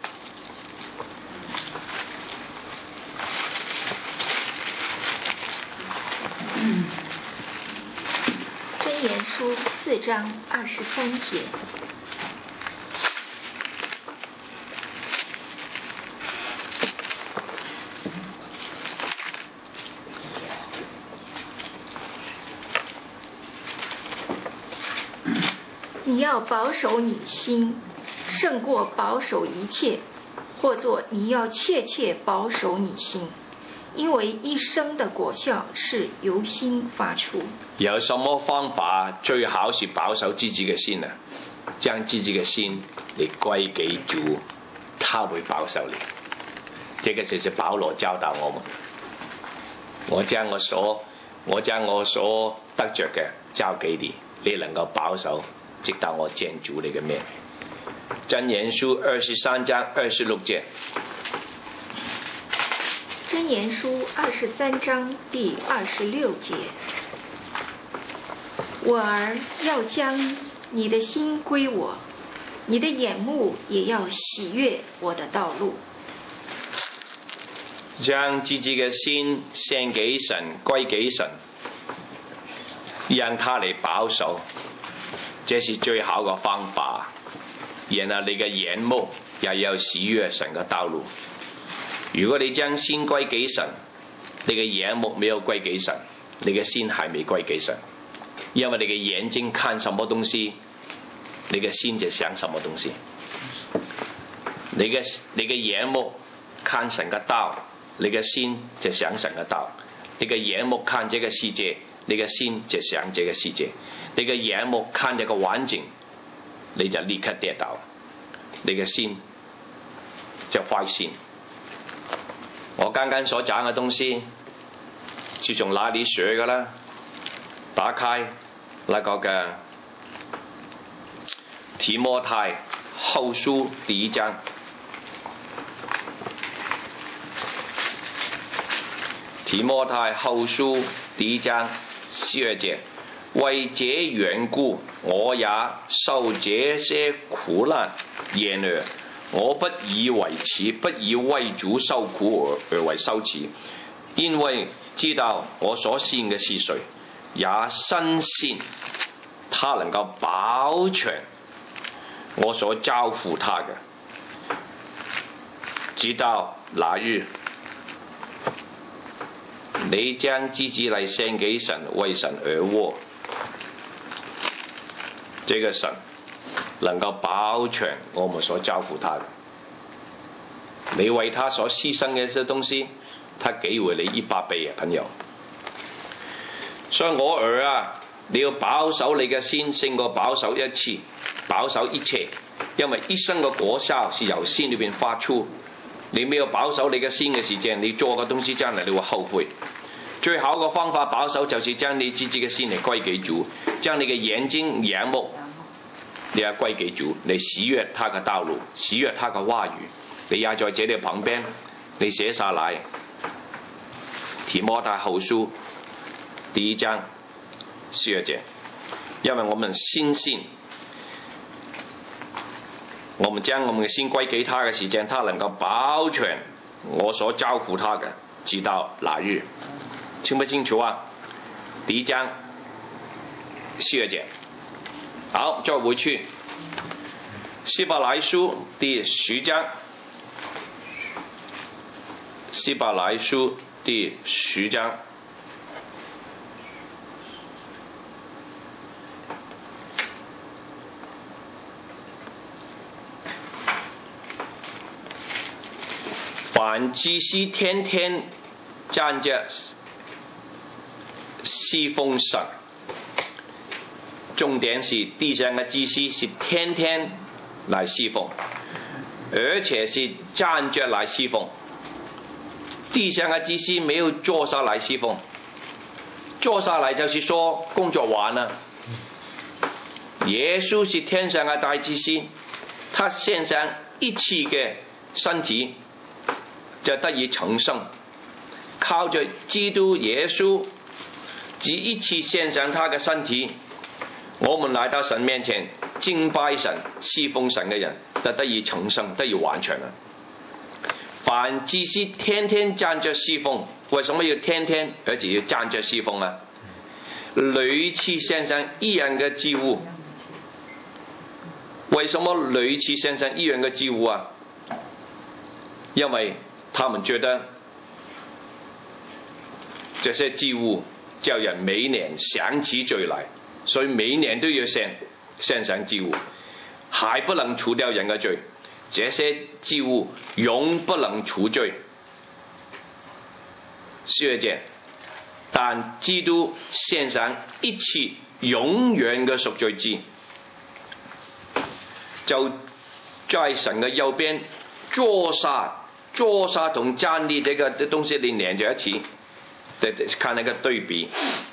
S2: 箴言書四章二十三節。你要保守你心，勝過保守一切，或作你要切切保守你心，因為一生的果效是由心發出。
S1: 有什麼方法最好是保守自己嘅心啊？將自己嘅心你歸給主，他會保守你。這個就是保羅教導我們。我將我所我將我所得着嘅交給你，你能夠保守，直到我見主你嘅面。箴言書二十三章二十六節。
S2: 箴言書二十三章第二十六節。我兒要將你的心歸我， 你的眼目也要喜悦我的道路。
S1: 將自己嘅心獻給神，歸給神，讓他嚟保守，這是最好嘅方法。然後你嘅眼目也要喜悅神嘅道路。如果你將心歸給神，你嘅眼目沒有歸給神，你嘅心還沒歸給神，因為你嘅眼睛看什麼東西，你嘅心就想什麼東西。你嘅你嘅眼目看神嘅道，你嘅心就想神嘅道。你嘅眼目看這個世界，你嘅心就想這個世界。你嘅眼目看這個環境，你就立刻跌倒，你嘅心就壞心。我剛剛所講嘅東西是從哪裡學嘅啦？打開那個嘅提摩太後書第一章，提摩太後書第一章十二節，為這緣故，我也受這些苦難，然而我不以為恥，不以為主受苦而而為羞恥，因為知道我所信嘅是誰，也深信他能夠保全我所交付他嘅，直到那日。你將自己嚟獻給神，為神而活，這個神能夠保全我們所交付他的。你為他所犧牲嘅一些東西，他給回你一百倍啊，朋友。所以我兒啊，你要保守你嘅心，勝過保守一切，保守一切，因為一生嘅果效是由心裏邊發出。你沒有保守你嘅心嘅時間，你做嘅東西將來你會後悔。最好嘅方法保守就是將你自己嘅心嚟歸給主，將你嘅眼睛眼目你要歸給主，你喜悅他嘅道路，喜悅他嘅話語。你也在這裏旁邊，你寫下來提摩太後書第一章十二節，因為我們深信，我們將我們嘅心歸給他嘅時間，他能夠保全我所交付他嘅，直到那日。清不清楚啊？第一章十二節。好，再回去希伯來書第十章，希伯來書第十章。凡祭司天天站着侍奉神，重點是地上嘅祭司是天天來侍奉，而且是站着來侍奉。地上嘅祭司沒有坐下來侍奉，坐下來就是說工作完了。耶穌是天上嘅大祭司，他獻上一次嘅身體就得以重生，靠着基督耶穌只一次獻上他嘅身體，我們來到神面前敬拜神侍奉神嘅人就得以重生，得以完全了。凡祭司天天站着侍奉，為什麼要天天而且要站着侍奉啊？屢次獻上一樣嘅祭物，為什麼屢次獻上一樣嘅祭物啊？因為他們覺得這些祭物叫人每年想起罪來，所以每年都要獻獻上祭物，還不能除掉人嘅罪，這些祭物永不能除罪。十二節，但基督獻上一次永遠嘅贖罪祭，就在神嘅右邊坐下。坐下同站立這個東西你連在一起，看那個對比。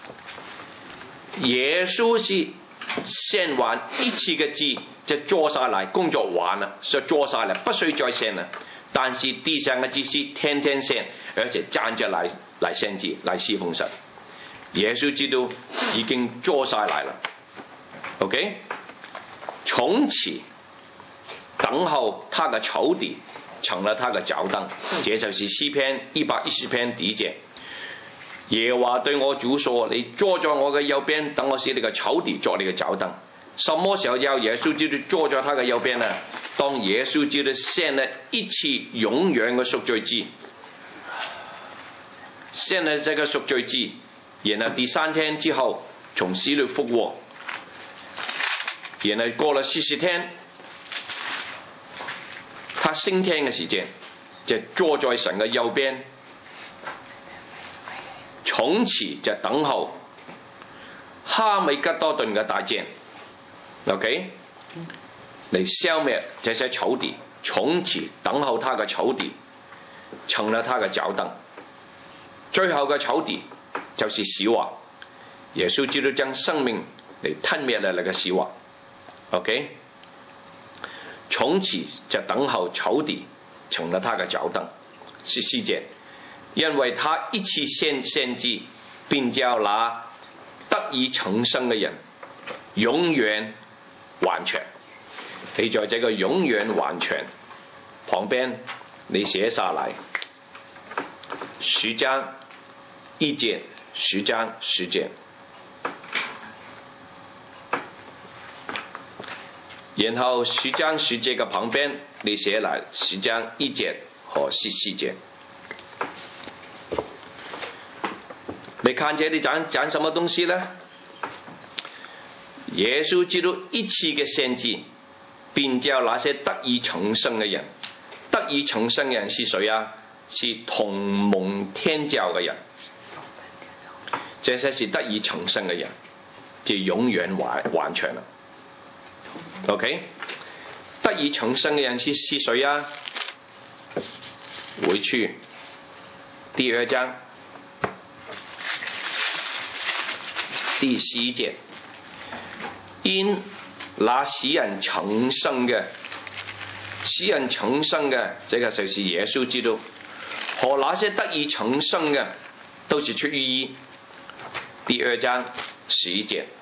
S1: 耶穌是獻完一次嘅祭就坐下來，工作完了就坐下來，不需再獻了。但是地上嘅祭司天天獻，而且站着來來獻祭來侍奉神。耶穌基督已經坐下來了 OK， 從此等候他的仇敵成了他的腳凳。這就是詩篇一百一十篇第一節。耶和華對我主說：你坐在我嘅右邊，等我使你嘅仇敵作你嘅腳凳。什麼時候要耶穌基督坐在他嘅右邊呢？當耶穌基督獻了一次永遠嘅贖罪祭，獻了這個贖罪祭，然後第三天之後從死裏復活，然後過了四十天，他升天嘅時間就坐在神嘅右邊，從此就等候哈米吉多頓嘅大戰。OK， 嚟消滅這些仇敵，從此等候他嘅仇敵成了他嘅腳凳。最後嘅仇敵就是死亡，耶穌基督將生命嚟吞滅了那個死亡。OK， 從此就等候仇敵成了他嘅腳凳。十四節，因為他一次獻獻祭，便叫那得以重生嘅人永遠完全。你在這個永遠完全旁邊，你寫下來十章一節，十章十節，然後十章十節嘅旁邊，你寫來十章一節和十四節。你看這裏講講什麼東西呢？耶穌基督一次嘅獻祭，便叫那些得以重生嘅人，得以重生嘅人是誰啊？是同蒙天教嘅人，這些是得以重生嘅人，就永遠完完全啦。OK， 得以重生嘅人是是誰啊？回去第二章第十一節。因那使人重生嘅，使人重生嘅，這個就是耶穌基督。和那些得以重生嘅，都是出於一。第二章十一節，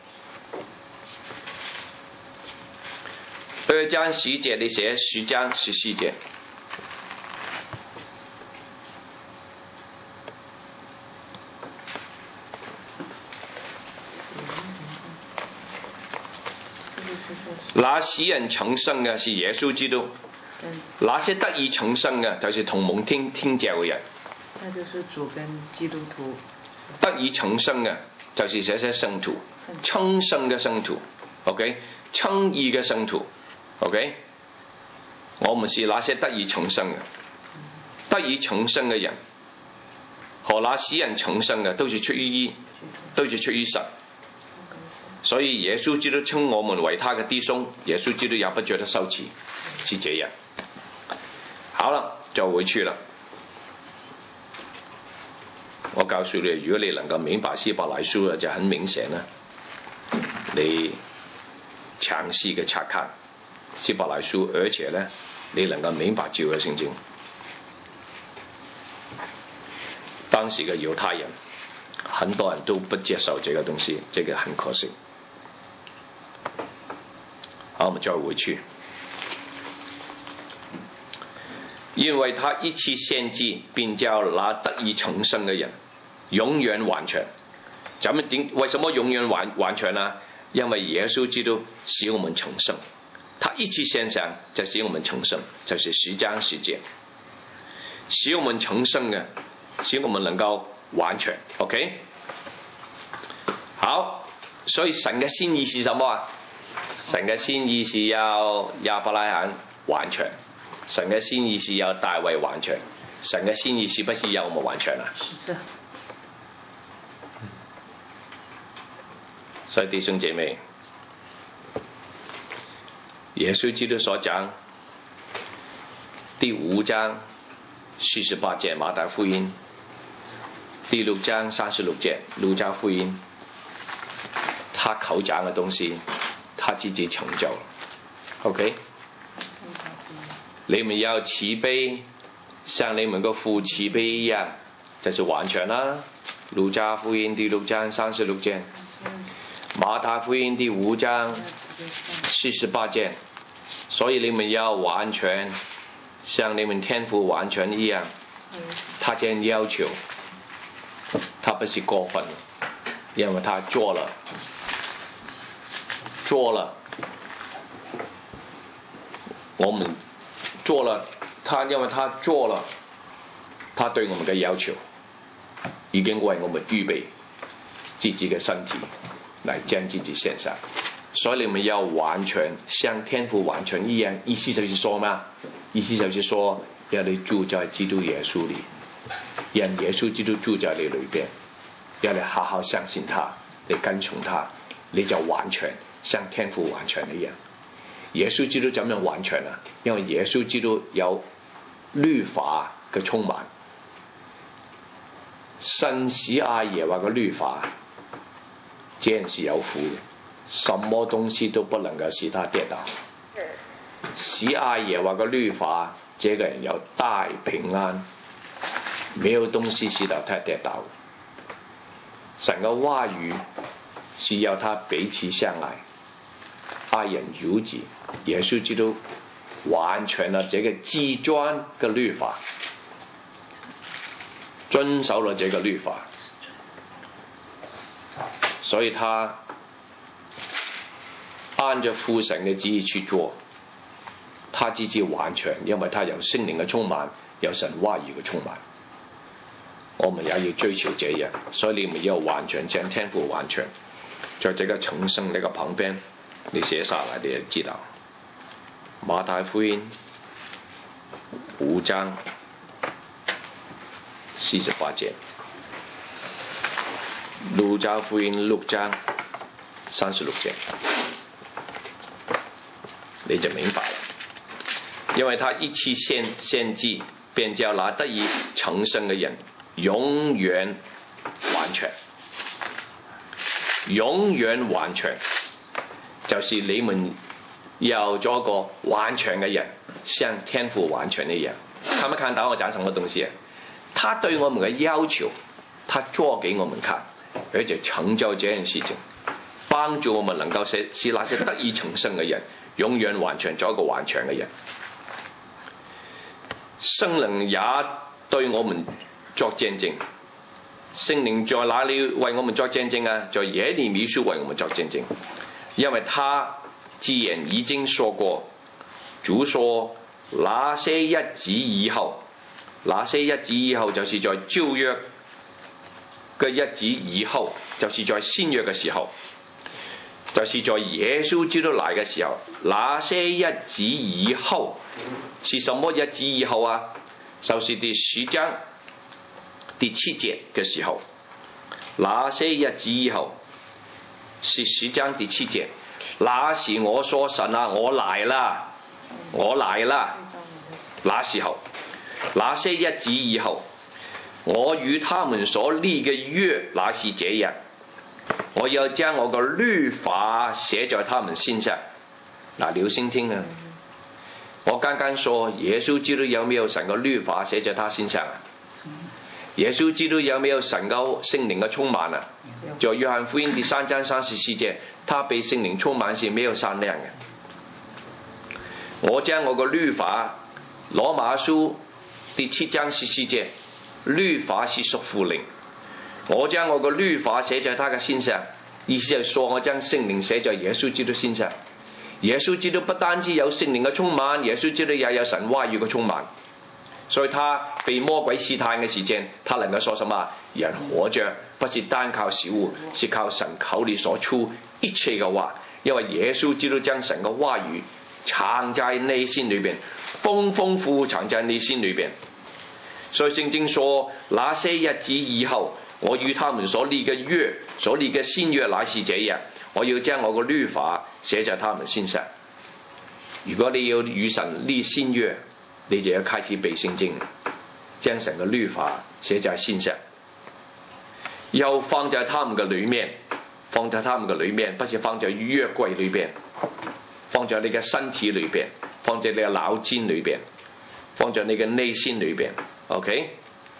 S1: 二章十一節你寫十章十四節。那使人重生嘅是耶穌基督，那些得以重生嘅就是同蒙天天教嘅人。
S3: 那就是主跟基督徒。
S1: 得以重生嘅就是這些聖徒，重生嘅聖徒 ，OK， 稱義嘅聖徒 ，OK， 我們是那些得以重生嘅，得以重生嘅人和那使人重生嘅都是出於一，都是出於神。所以耶穌基督稱我們為他嘅弟兄，耶穌基督也不覺得羞恥，是這樣。好了，就回去了。我告訴你，如果你能夠明白希伯來書就很明顯啦。你詳細嘅查看希伯來書，而且呢，你能夠明白舊約聖經。當時嘅猶太人，很多人都不接受這個東西，這個很可惜。好，我們再回去。因為他一次獻祭，便叫那得以重生嘅人永遠完全。咱們點？為什麼永遠完完全呢？因為耶穌基督使我們重生，他一次獻上就使我們重生，就是十章十節，使我們重生嘅，使我們能夠完全。OK， 好，所以神嘅心意是什麼啊？神嘅心意是要亞伯拉罕完全，神嘅心意是要大衛完全，神嘅心意是不是要我們完全啊？
S3: 是的。
S1: 所以弟兄姐妹，耶穌基督所講第五章四十八節馬太福音，第六章三十六節路加福音，他口講嘅東西，他自己成就。OK， 你們要慈悲，像你們個父慈悲一樣，就是完全啦。路加福音第六章三十六節，馬太福音第五章四十八節， 所以你們要完全，像你們天父完全一樣。他這樣要求，他不是過分，因為他做了，做了，我們做了，他因為他做了，他對我們的要求，已經為我們預備自己的身體來將自己獻上，所以你們要完全像天父完全一樣。意思就是說咩？意思就是說要你住在基督耶穌裏，讓耶穌基督住在你裏邊，要你好好相信他，你跟從他，你就完全像天父完全一樣。耶穌基督怎樣完全啊？因為耶穌基督有律法嘅充滿，神喜愛耶和華嘅律法，這人是有福嘅，什麼東西都不能夠使他跌倒。喜愛耶和華嘅律法，這個人有大平安，沒有東西使到他跌倒。神嘅話語是要他彼此相愛，愛人如己。耶穌基督完全了這個至尊嘅律法，遵守了這個律法，所以他按着父神嘅旨意去做，他自己完全，因為他有聖靈嘅充滿，有神話語嘅充滿。我們也要追求這樣，所以你們要完全將天父完全。在這個重生呢個旁邊，你寫下來你就知道。馬太福音五章四十八節，路加福音六章三十六節，你就明白了。因為他一次獻獻祭，便叫那得以重生嘅人永遠完全，永遠完全，就是你們要做個完全嘅人，像天父完全一樣。看沒看到我講什麼東西？他對我們嘅要求，他做給我們看，而且成就這件事情，幫助我們能夠使使那些得以重生嘅人永遠完全做一個完全嘅人。聖靈也對我們作見證，聖靈在哪裏為我們作見證啊？在耶利米書為我們作見證，因為他既然已經說過，主說那些日子以後，那些日子以後就是在舊約嘅日子以後，就是在新約嘅時候，就是在耶穌基督來嘅時候。那些日子以後是什麼日子以後啊？就是第十章第七節嘅時候。那些日子以後是十章第七節，那時我說神啊，我來啦，我來啦。那時候，那些日子以後，我與他們所立嘅約那是這樣，我要將我嘅律法寫在他們心上。嗱，留心聽啊！我剛剛說耶穌基督有沒有神嘅律法寫在他心上啊？耶穌基督有沒有神嘅聖靈嘅充滿啊？在約翰福音第三章三十四節，他被聖靈充滿是沒有善良嘅。我將我嘅律法，羅馬書第七章十四節，律法是屬乎靈，我將我嘅律法寫在他嘅心上，意思係說我將聖靈寫在耶穌基督心上。耶穌基督不單止有聖靈嘅充滿，耶穌基督也有神話語嘅充滿，所以他被魔鬼試探嘅時間，他能夠說什麼？人活着不是單靠食物，是靠神口裏所出一切嘅話，因為耶穌基督將神嘅話語藏在內心裏邊，豐豐富富藏在內心裏邊。所以聖經說，那些日子以後，我與他們所立嘅約，所立嘅新約乃是這樣，我要將我嘅律法寫在他們心上。如果你要與神立新約，你就要開始背聖經，將神嘅律法寫在心上，又放在他們嘅裏面，放在他們嘅裏面，不是放在約櫃裏邊，放在你嘅身體裏邊，放在你嘅腦筋裏邊，放在你嘅內心裏邊。OK，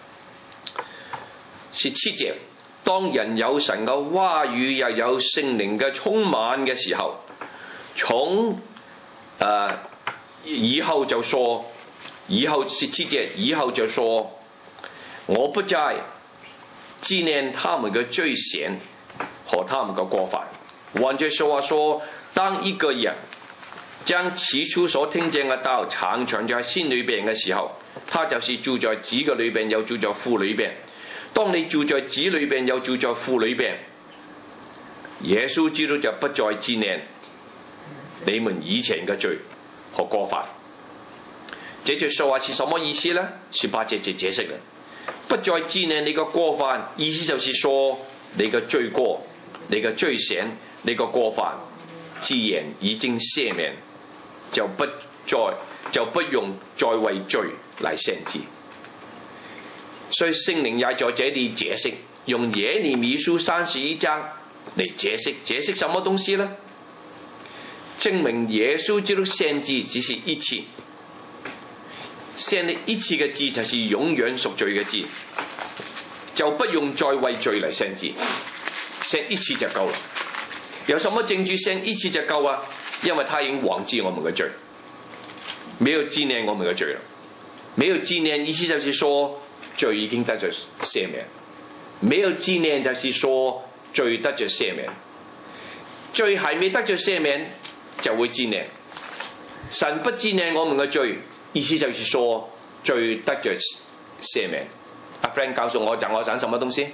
S1: 十七節，當人有神嘅話語又有聖靈嘅充滿嘅時候，從誒、呃、 以後就說，以後十七節以後就說，我不再紀念他們嘅罪愆和他們嘅過犯。換句說話說，當一個人將起初所聽見嘅道常常在心裏邊嘅時候，他就是住在子嘅裏邊，又住在父裏邊。當你住在子裏邊，又住在父裏邊，耶穌基督就不再紀念你們以前嘅罪和過犯。這句說話是什麼意思呢？十八節就解釋了，不再紀念你嘅過犯，意思就是說你嘅罪過、你嘅罪愆、你嘅過犯，既然已經赦免，就不再就不用再為罪嚟獻祭。所以聖靈也在這裡解釋，用耶利米書三十一章嚟解釋，解釋什麼東西呢？證明耶穌基督獻祭只是一次，獻你一次嘅祭就是永遠贖罪嘅祭，就不用再為罪嚟獻祭，獻一次就夠啦。有什麼證據獻一次就夠啊？因為他已經忘記我們嘅罪，沒有紀念我們嘅罪了。沒有紀念意思就是說罪已經得咗赦免，沒有紀念就是說罪得咗赦免，罪還未得咗赦免就會紀念。神不紀念我們嘅罪，意思就是說罪得咗赦免。阿 friend 告訴我講我講什麼東西？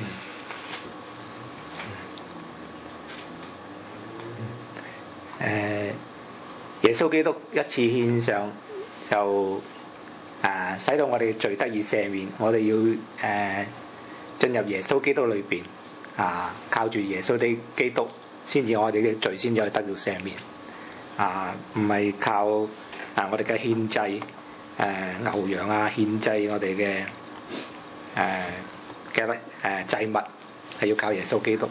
S4: 誒，耶穌基督一次獻上就啊，使到我哋罪得以赦免。我哋要誒、啊、進入耶穌基督裏邊啊，靠住耶穌的基督，先至我哋嘅罪先至可以得到赦免啊，唔係靠啊我哋嘅獻祭誒、啊、牛羊啊獻祭我哋嘅誒嘅誒祭物，係要靠耶穌基督。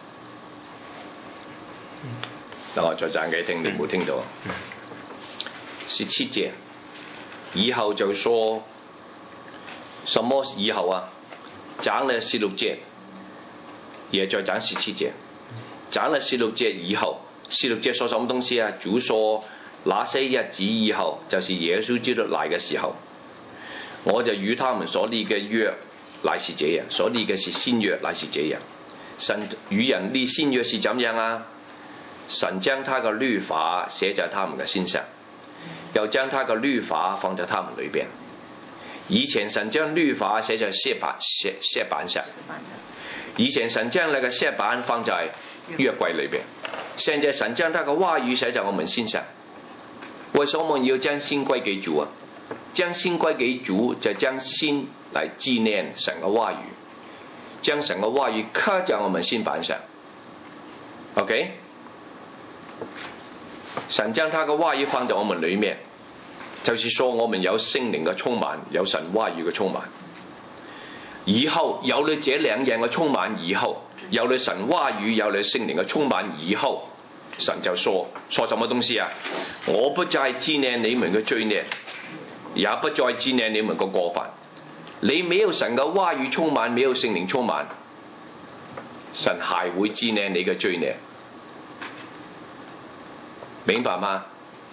S1: 等我再講給你聽，你冇聽到？十七節以後就說什麼以後啊？講了十六節，也再講十七節。講了十六節以後，十六節說什麼東西啊？主說那些日子以後，就是耶穌基督來嘅時候，我就與他們所立嘅約乃是這樣，所立嘅是新約乃是這樣。神與人立新約是怎樣啊？神將他嘅律法寫在他們嘅心上，又將他嘅律法放在他們裏邊。以前神將律法寫在石板石石板上，以前神將那個石板放在約櫃裏邊，現在神將他嘅話語寫在我們心上。為什麼要將心歸給主啊？將心歸給主，就將心來紀念神嘅話語，將神嘅話語刻在我們心板上。OK？神將他嘅話語放在我們裏面，就是說我們有聖靈嘅充滿，有神話語嘅充滿。以後有了這兩樣嘅充滿以後，有了神話語，有了聖靈嘅充滿以後，神就說說什麼東西啊？我不再紀念你們嘅罪孽，也不再紀念你們嘅過犯。你沒有神嘅話語充滿，沒有聖靈充滿，神還會紀念你嘅罪孽。明白嗎？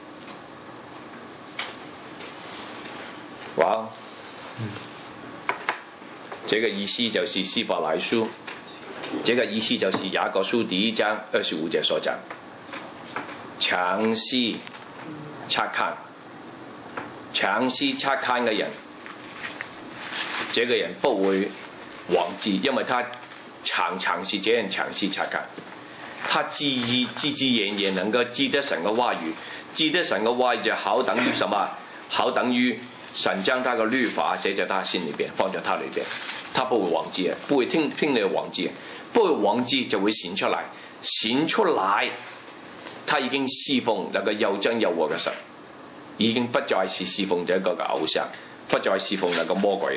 S1: 哇、wow. 嗯！這個意思就是希伯來書，這個意思就是雅各書第一章二十五節所講，詳細察看，詳細察看嘅人，這個人不會忘記，因為他常常是這樣詳細察看。他自意自自然然能夠記得神嘅話語，記得神嘅話語就好等於什麼？好等於神將他嘅律法寫在他心裏邊，放在他裏邊，他不會忘記啊，不會聽聽你忘記，不會忘記就會顯出來，顯出來，他已經侍奉那個又真又活嘅神，已經不再是侍奉這個嘅偶像，不再侍奉那個魔鬼。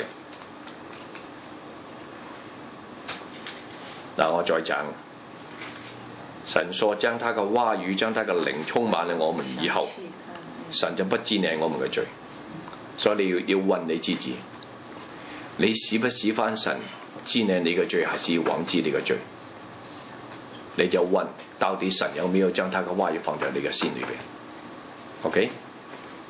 S1: 嗱，我再講。神說將他嘅話語，將他嘅靈充滿了我們以後，神就不紀念我們嘅罪。所以你要要問你自己，你使不使翻神紀念你嘅罪，還是忘記你嘅罪？你就問到底神有沒有將他嘅話語放在你嘅心裏邊？ OK？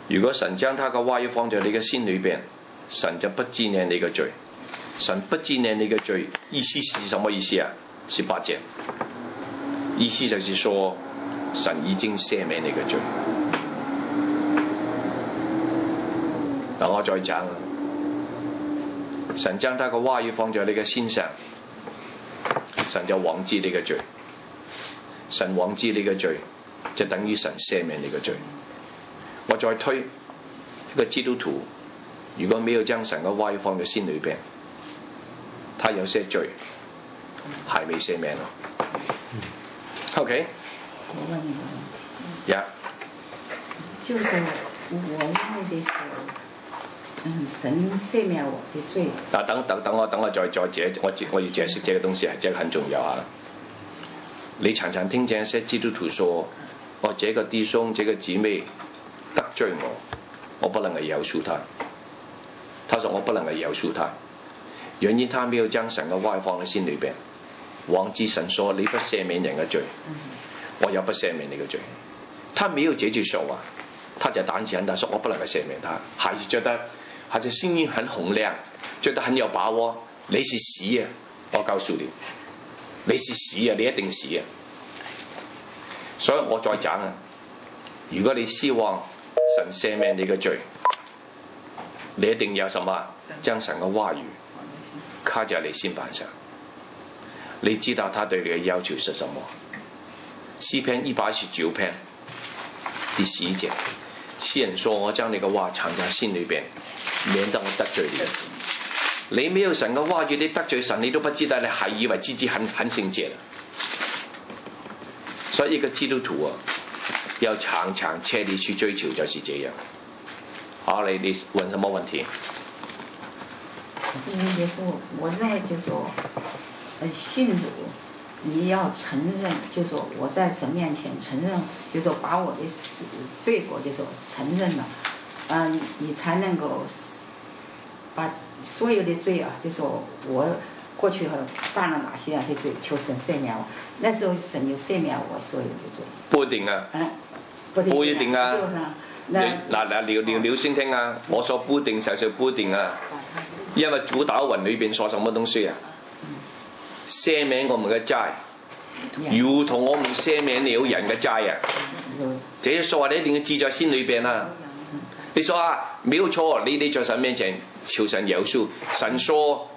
S1: 如果神將他嘅話語放在你嘅心裏邊，神就不紀念你嘅罪。神不紀念你嘅罪，意思是什麼意思啊？十八節，意思就是說，神已經赦免你嘅罪。嗱，我再講，神將他嘅話語放在你嘅心上，神就忘記你嘅罪。神忘記你嘅罪，就等於神赦免你嘅罪。我再推一個基督徒，如果沒有將神嘅話語放在心裏邊，他有些罪還未赦免咯。OK？
S5: 我問你個問題。
S1: 呀。
S5: 就是我因為的時候，嗯，神赦免我的罪。
S1: 嗱，等等等我等我再再解，我我要解釋這個東西係這個很重要啊！你常常聽見一些基督徒說：哦，這個弟兄、這個姊妹得罪我，我不能夠饒恕他。他說我不能夠饒恕他，原因他沒有將神嘅話放喺心裏邊，忘記神說你不赦免人嘅罪，我也不赦免你嘅罪。他沒有這句說話，他就膽子很大，說我不能夠赦免他，還是覺得還是聲音很洪亮，覺得很有把握。你是屎啊！我告訴你，你是屎啊！你一定死啊！所以我再講啊，如果你希望神赦免你嘅罪，你一定要什麼？將神嘅話語卡在你心板上。你知道他對你嘅要求是什麼？詩篇一百一十九篇第十一節，詩人說：我將你嘅話藏在心裏邊，免得我得罪你。你沒有神嘅話語，你得罪神，你都不知道，你還以為自己很很聖潔。所以一個基督徒啊，要常常切地去追求，就是這樣。好，你你問什麼問題？
S5: 因為就是我，我認為就是說，呃，信主，你要承認，就是說我在神面前承認，就是說把我的罪過就是說承認了，嗯、呃，你才能夠把所有的罪啊，就是說我過去犯了哪些的罪，求神赦免我，那時候神就赦免我所有的罪。
S1: 不一定啊。
S5: 嗯，不一定。
S1: 不一定啊。
S5: 那
S1: 嗱嗱，聊聊聊先聽啊！我說不一定，實在不一定啊。因為主禱文裏邊說什麼東西啊？赦免我們嘅債，如同我們赦免了人嘅債啊！這些說話你一定要記在心裏邊啊！你說啊，沒有錯，你你在神面前求神饒恕，神說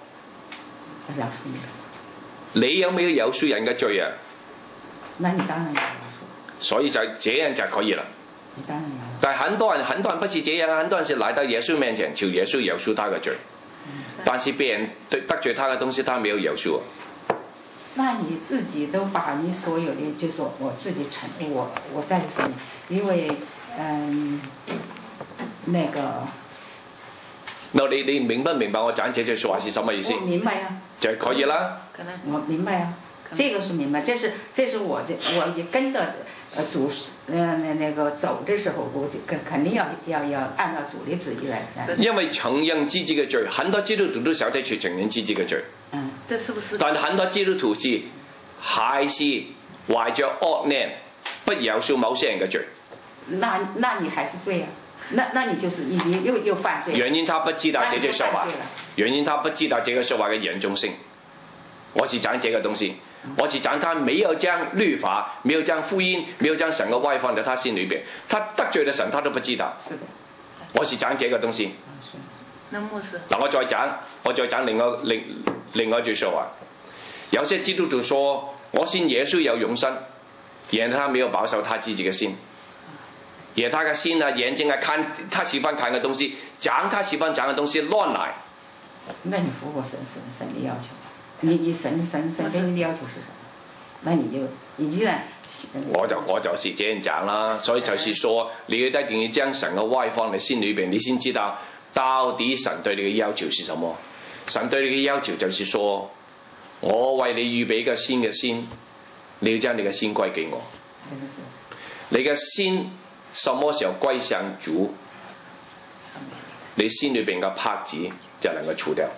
S1: 你有沒有饒恕人嘅罪啊？
S5: 那你當然有。
S1: 所以就這樣就可以了。
S5: 你當然有。
S1: 但很多人很多人不是這樣，很多人是來到耶穌面前求耶穌饒恕他嘅罪，但是別人對得罪他嘅東西，他沒有饒恕。
S5: 那你自己都把你所有的，就說我自己承認，我我在這裡，因為嗯那個。
S1: 那你你明不明白我講這句說話是什麼意思？
S5: 我明白啊。
S1: 就可以啦。
S5: 我明白啊，這個是明白，這是這是我這我也跟着呃主呃那那個走的時候，我就肯肯定要要要按照主的旨意來。
S1: 因為承認自己嘅罪，很多基督徒都曉得去承認自己嘅罪。
S5: 嗯，這是不是？
S1: 但很多基督徒是還是懷着惡念，不饒恕某些人嘅罪。
S5: 那那你還是罪啊？那那你就是你你又又犯罪。
S1: 原因他不知道這句說話，原因他不知道這個說話嘅嚴重性。我是講這個東西，我是講他沒有將律法，沒有將福音，沒有將神嘅話放在他心裏邊，他得罪了神，他都不知道。
S5: 是的。
S1: 我是講這個東西。
S5: 那牧師。
S1: 嗱，我再講，我再講另外另另外一句說話。有些基督徒說，我信耶穌有永生，然後他沒有保守他自己嘅心。而他嘅心啊、眼睛啊，看他喜歡看嘅東西，講他喜歡講嘅東西，亂來。
S5: 那你符合神神神的要求？你你神神神對你的要求是什麼？那你就你既然
S1: 我就我就是這樣講啦，所以就是說，你一定要將神嘅話放喺心裏邊，你先知道到底神對你嘅要求是什麼。神對你嘅要求就是說，我為你預備一個新嘅心，你要將你嘅心歸給我。你嘅心什麼時候歸向主，你心裏邊嘅帕子就能夠除掉。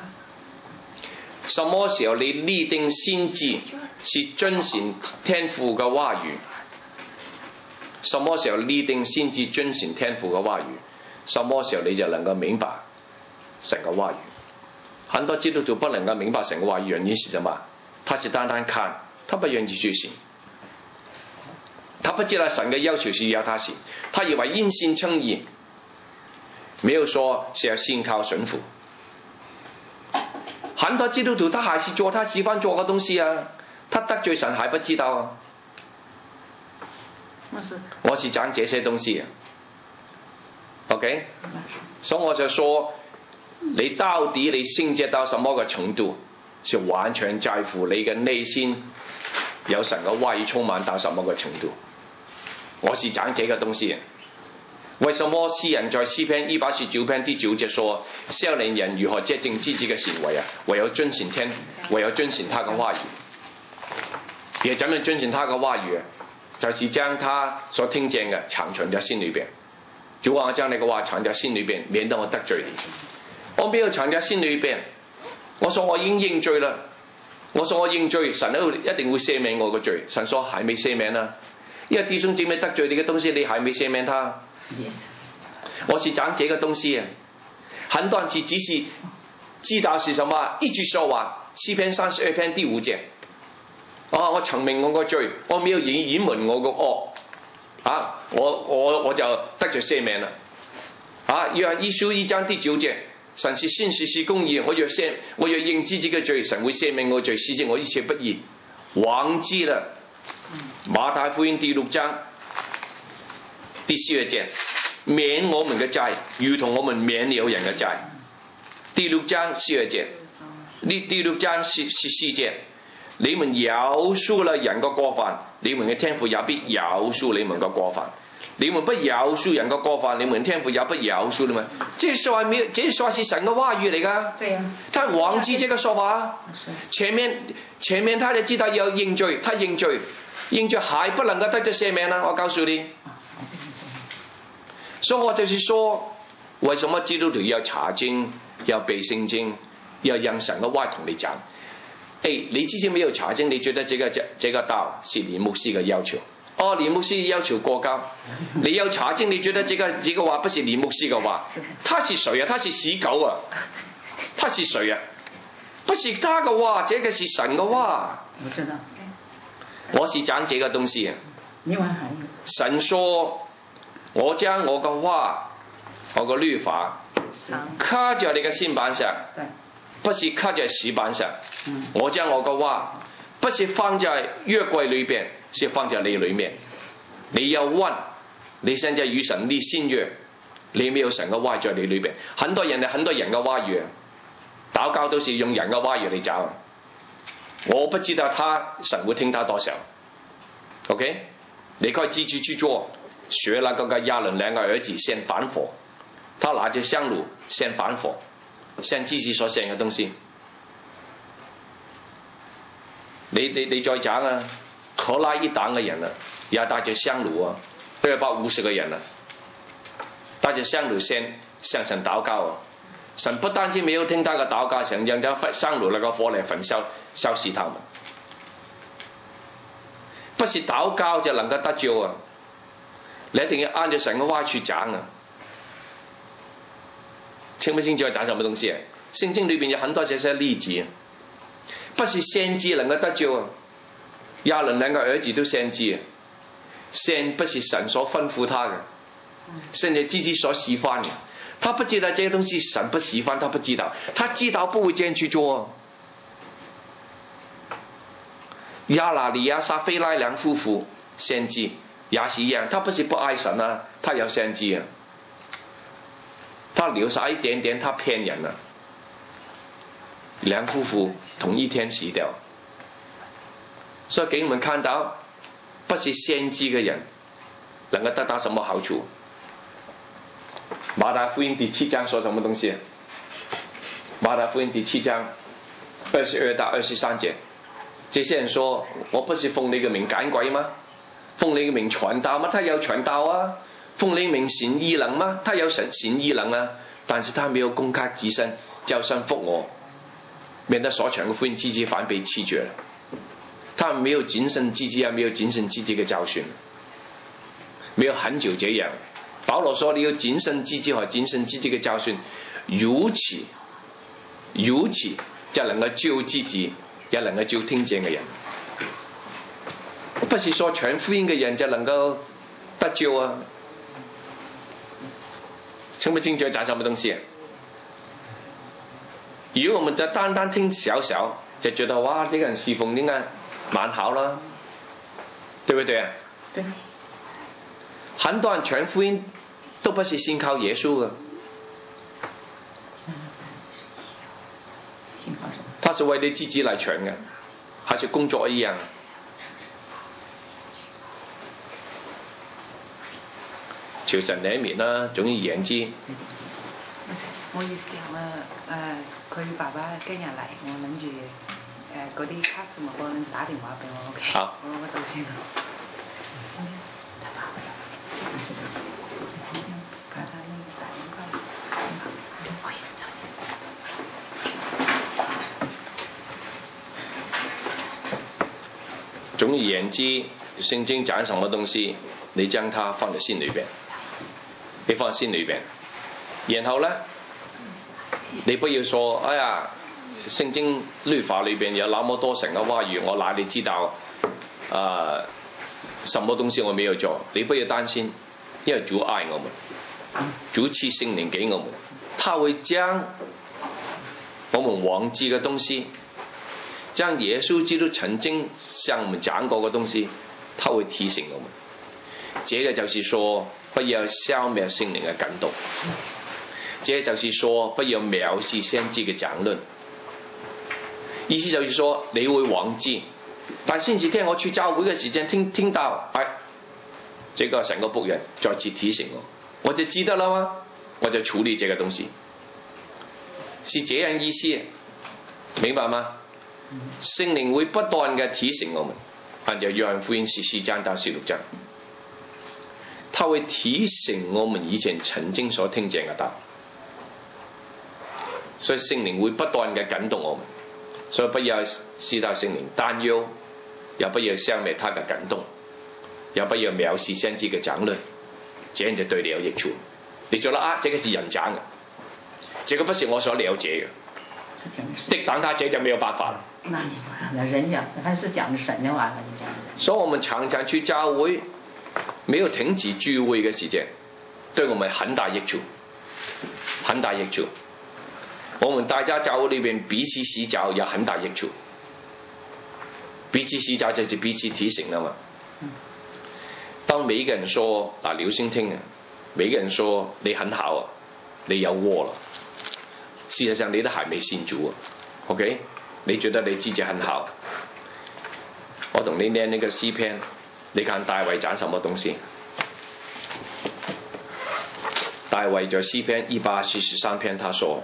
S1: 什麼時候你立定心志，是遵循天父嘅話語， 什麼時候立定先至遵循天父嘅話語，什麼時候你就能夠明白神嘅話語。很多基督徒不能夠明白神嘅話語，原因是什麼？他是單單看，他不願意去行，他不知道神嘅要求是要他行，他以為因信稱義，沒有說是要信靠神父。很多基督徒他還是做他喜歡做嘅東西啊，他得罪神還不知道啊。我是講這些東西 ，OK， 所以我就說，你到底你聖潔到什麼個程度，是完全在乎你嘅內心有神嘅話語充滿到什麼個程度。我是講這個東西。為什麼詩人在詩篇一百十九篇第九節說，少年人如何潔淨自己嘅行為啊？唯有遵循天，唯有遵循他嘅話語。也怎樣遵循他嘅話語啊？就是將他所聽見嘅藏存在心裏邊。主話我將你嘅話藏在心裏邊，免得我得罪你。我沒有藏在心裏邊，我說我已經認罪啦。我說我認罪，神一定會赦免我嘅罪。神說還沒赦免啊，因為弟兄姊妹得罪你嘅東西，你還沒赦免他。我是講這個東西啊，很多人只只是知道是什麼，一句說話，詩篇三十二篇第五節。啊！我承認我個罪，我沒有隱隱瞞我個惡，啊！我我我就得着赦免啦。啊！約翰一書一章第九節，神是信實是公義，我若赦我若認自己嘅罪，神會赦免我罪，洗淨我一切不義。忘記了馬太福音第六章第四節，免我們嘅債，如同我們免了人嘅債。第六章四節，呢第六章十十四節。你們饒恕了人個過犯，你們嘅天父也必饒恕你們個過犯。你們不饒恕人個過犯，你們天父也不饒恕你們。這說話沒有，這說話是神嘅話語嚟噶。對啊。他忘記這個說話。前面前面他就知道要認罪，他認罪，認罪還不能夠得到赦免啦。我告訴你。所以我就是說，為什麼基督徒要查經，要背聖經，要讓神嘅話同你講。誒，你之前沒有查經，你覺得這個這這個道是李牧師嘅要求？哦，李牧師要求過高。你要查經，你覺得這個這個話不是李牧師嘅話？他是誰啊？他是死狗啊！他是誰啊？不是他嘅話，這個是神嘅話。我知道。我是講這個東西啊。神說：我將我嘅話，我嘅律法，刻在你嘅心板上。不是刻在石板上，我將我嘅話不是放在約櫃裏邊，是放在你裏面。你要問，你現在與神立新約，你沒有神嘅話在你裏邊。很多人很多人嘅話語，禱告都是用人嘅話語嚟找。我不知道他神會聽他多少。OK， 你可以自己去做，學那個個亞倫兩個兒子先反火，他拿着香爐先反火。像自己所寫嘅東西，你你你再講啊，可拉一黨嘅人啊，也帶着香爐啊，二百五十個人啊，帶着香爐先向神禱告啊。神不單止沒有聽他嘅禱告，想讓他香爐那個火嚟焚燒燒死他們。不是禱告就能夠得救啊，你一定要按照神嘅話去講啊。清不清楚講什麼東西啊？聖經裏邊有很多這些例子，不是先知能夠得救啊。亞倫兩個兒子都先知啊，先不是神所吩咐他嘅，甚至自己所喜歡嘅，他不知道這些東西神不喜歡，他不知道，他知道不會這樣去做。亞拿尼亞撒非拉兩夫婦先知也是一樣，他不是不愛神啊，他有先知啊。他留下一點點，他騙人了。兩夫婦同一天死掉，所以給我們看到，不是先知嘅人能夠得到什麼好處。馬太福音第七章說什麼東西？馬太福音第七章二十二到二十三節，這些人說：我不是奉你嘅名趕鬼嗎？奉你嘅名傳道嗎？他有傳道啊。奉你名行異能嗎？他有神行異能啊，但是他沒有攻克己身，叫神服我，免得所傳嘅福音自己反被棄絕了。他沒有謹慎自己啊，沒有謹慎自己嘅教訓， 沒有很久這樣。保羅說你要謹慎自己和謹慎自己嘅教訓，如此如此就能夠救自己，也能夠救聽見嘅人。不是說傳福音嘅人就能夠得救啊！清不清楚講什麼東西？如果我們就單單聽少少，就覺得哇，呢、這個人侍奉應該蠻好啦，對不對啊？
S5: 對。
S1: 很多人傳福音都不是信靠耶穌的，他是為你自己來傳嘅，好似工作一樣。求神憐憫啦，總而言之。
S3: 我意思係啊，誒，佢爸爸今日嚟，我諗住誒嗰啲 customer 幫你打電話俾我 ，OK？
S1: 好。
S3: 我我到先。
S1: 總而言之，聖經講什麼東西，你將它放在心裏邊，你放在心裏邊，然後呢，你不要說，哎呀，聖經律法裏邊有那麼多神嘅話語，我哪裏知道啊、呃？什麼東西我沒有做？你不要擔心，因為主愛我們，主賜聖靈給我們，他會將我們忘記嘅東西，將耶穌基督曾經向我們講過嘅東西，他會提醒我們。這個就是說，不要消滅聖靈嘅感動。這就是說，不要藐視先知嘅講論。意思就是說，你會忘記，但先至聽我去教會嘅時間，聽聽到，哎，這個神嘅僕人再次提醒我，我就知道啦嘛，我就處理這個東西，是這樣意思，明白嗎？聖靈會不斷嘅提醒我們，按照約翰福音十四章到十六章，他會提醒我們以前曾經所聽見嘅道，所以聖靈會不斷嘅感動我們，所以不要使到聖靈擔憂，也不要消滅他嘅感動，也不要藐視先知嘅講論，這樣就對你有益處。你覺得啊，這個是人講嘅，這個不是我所了解嘅，的當他這就沒有辦法了。
S5: 那你那人講還是講神的話，還是講人？
S1: 所以我們常常去教會，沒有停止聚會嘅時間，對我們很大益處，很大益處。我們大家教會裏邊彼此洗腳有很大益處，彼此洗腳就是彼此提醒啦嘛。當每一個人說嗱，留心聽啊，每一個人說你很好啊，你有禍啦，事實上你都還未信主啊。OK， 你覺得你自己很好？我同你念呢個詩篇，你看大衛講什麼東西？大衛在詩篇一百四十三篇，他說。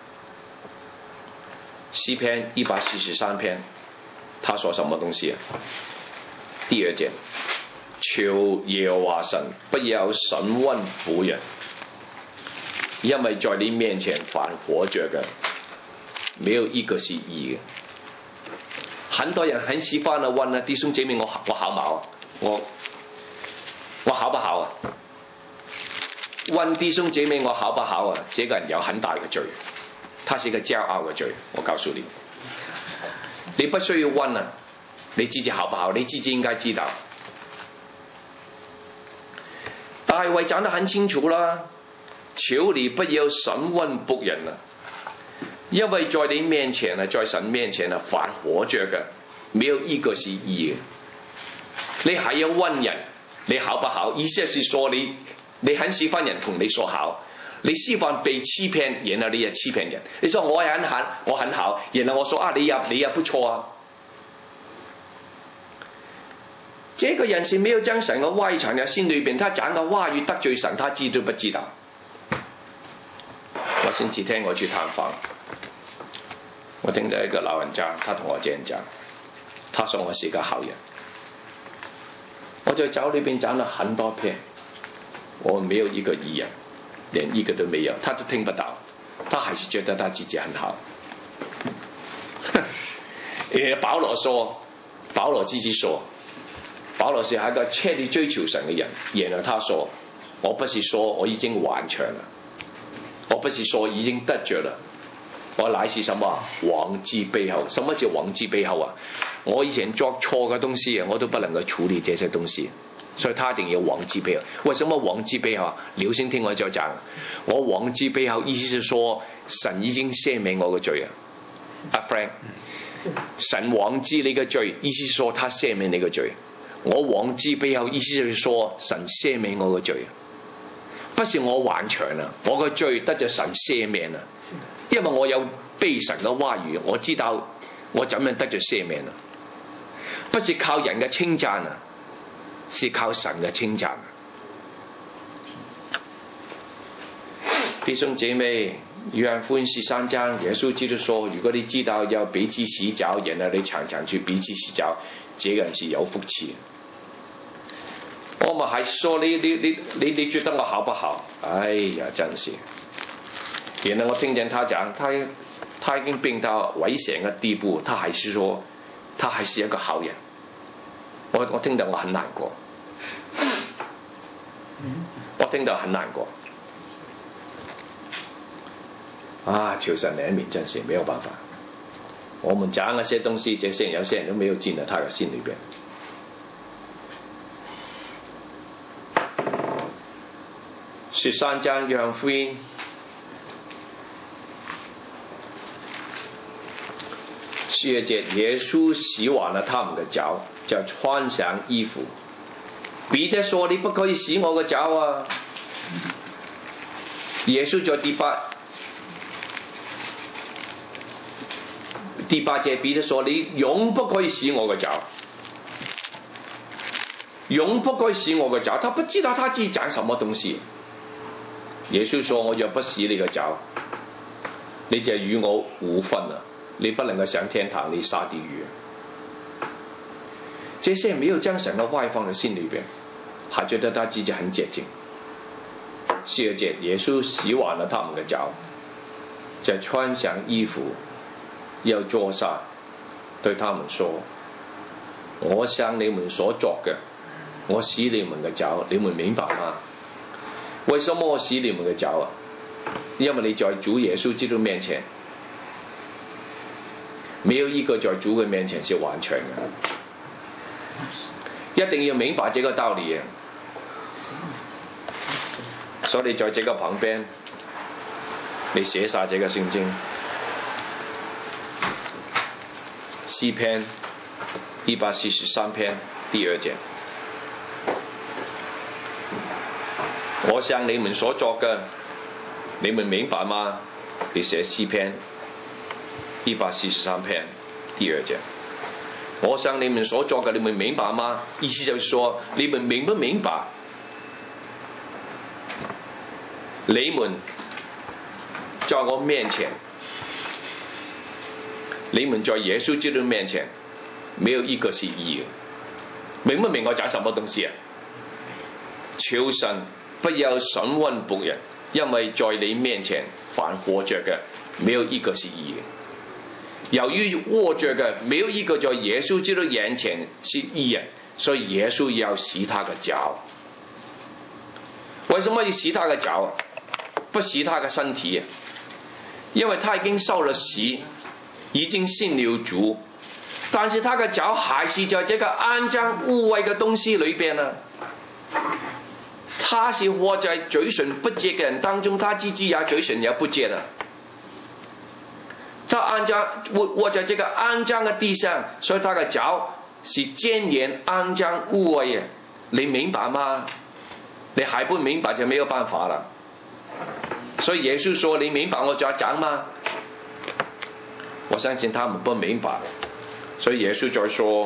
S1: 詩篇一百四十三篇，他說什麼東西啊？第二節，求耶和華神不要審問僕人，因為在你面前凡活着嘅，沒有一個是義嘅。很多人很喜歡啊問啊，弟兄姐妹，我我好冇啊？我我好不好啊？問弟兄姐妹我好不好啊？這個人有很大嘅罪。他是一個驕傲嘅罪，我告訴你，你不需要問啊，你自己好不好？你自己應該知道。大衛講得很清楚啦，求你不要審問僕人啊，因為在你面前啊，在神面前啊，凡活着嘅，沒有一個是義嘅。你還要問人，你好不好？意思是說你你很喜歡人同你說好。你希望被欺騙，然後你也欺騙人。你說我很好，我很好，然後我說啊，你也你也不錯啊。這個人是沒有將神嘅話語藏在心裏邊，他講嘅話語得罪神，他知都不知道。我先至聽我去探訪，我聽到一個老人家，他同我這樣講，他說我是個好人。我在教裏邊講了很多篇，我沒有一個義人。連一個都沒有，他都聽不到，他還是覺得他自己很好。誒，保羅說，保羅自己說， 保羅是一個徹底追求神嘅人，然後他說：我不是說我已經完全了，我不是說已經得着了，我乃是什麼？忘記背後。什麼叫忘記背後啊？我以前做錯嘅東西啊，我都不能夠處理這些東西，所以他一定要忘記背後。為什麼忘記背後？留心聽我就講，我忘記背後意思是說神已經赦免我嘅罪啊，阿 Frank， 神忘記你嘅罪，意思是說他赦免你嘅罪。我忘記背後意思就是說神赦免我嘅罪，不是我完全啦，我嘅罪得咗神赦免啦，因為我有被神嘅話語，我知道我怎樣得咗赦免啦，不是靠人嘅稱讚啊，是靠神嘅稱讚。弟兄姐妹，約翰福音十三章，耶穌基督說：如果你知道要彼此洗腳，然後你常常去彼此洗腳，這個人是有福氣。我們還說你你你你你覺得我好不好？哎呀，真是！然後我聽見他講，他他已經病到危險嘅地步，他還是說他還是一個好人。我我聽到我很難過，我聽到很難過。啊，求神憐憫，真是沒有辦法。我們講那些東西，這些人有些人都沒有進到他的心裏邊。十三章約翰福音十二節，耶穌洗完了他們的腳，就穿上衣服。彼得說：你不可以洗我嘅腳啊！耶穌在第八第八節，彼得說：你永不可以洗我嘅腳，永不可以洗我嘅腳。他不知道他自己講什麼東西。耶穌說：我若不洗你嘅腳，你就與我無分了，你不能夠上天堂，你下地獄。這些人沒有將神嘅話放在心裏邊，還覺得他自己很潔淨。十二節，耶穌洗完了他們嘅腳，就穿上衣服，又坐下，對他們說：我向你們所作嘅，我洗你們嘅腳，你們明白嗎？為什麼我洗你們嘅腳啊？因為你在主耶穌基督面前，沒有一個在主嘅面前是完全嘅，一定要明白這個道理。所以你在這個旁邊，你寫下這個聖經，詩篇一百四十三篇第二節。我向你們所作嘅，你們明白嗎？你寫詩篇一百四十三篇第二節。我向你們所作嘅，你們明白嗎？意思就是說，你們明不明白？你們在我面前，你們在耶穌基督面前，沒有一個是義嘅。明不明我講什麼東西啊？求神不要審問僕人，因為在你面前凡活着嘅，沒有一個是義嘅。由於活着嘅，沒有一個在耶穌基督眼前是義人，所以耶穌要洗他嘅腳。為什麼要洗他嘅腳？不洗他嘅身體啊？因為他已經受了洗，已經信了主，但是他嘅腳還是在這個骯髒污穢嘅東西裏邊啊。他是活在嘴唇不潔嘅人當中，他自己也嘴唇也不潔了。他骯髒活活在這個骯髒嘅地上，所以他嘅腳是沾染骯髒污穢嘅。你明白嗎？你還不明白就沒有辦法了。所以耶穌說：你明白我在講嗎？我相信他們不明白，所以耶穌在說：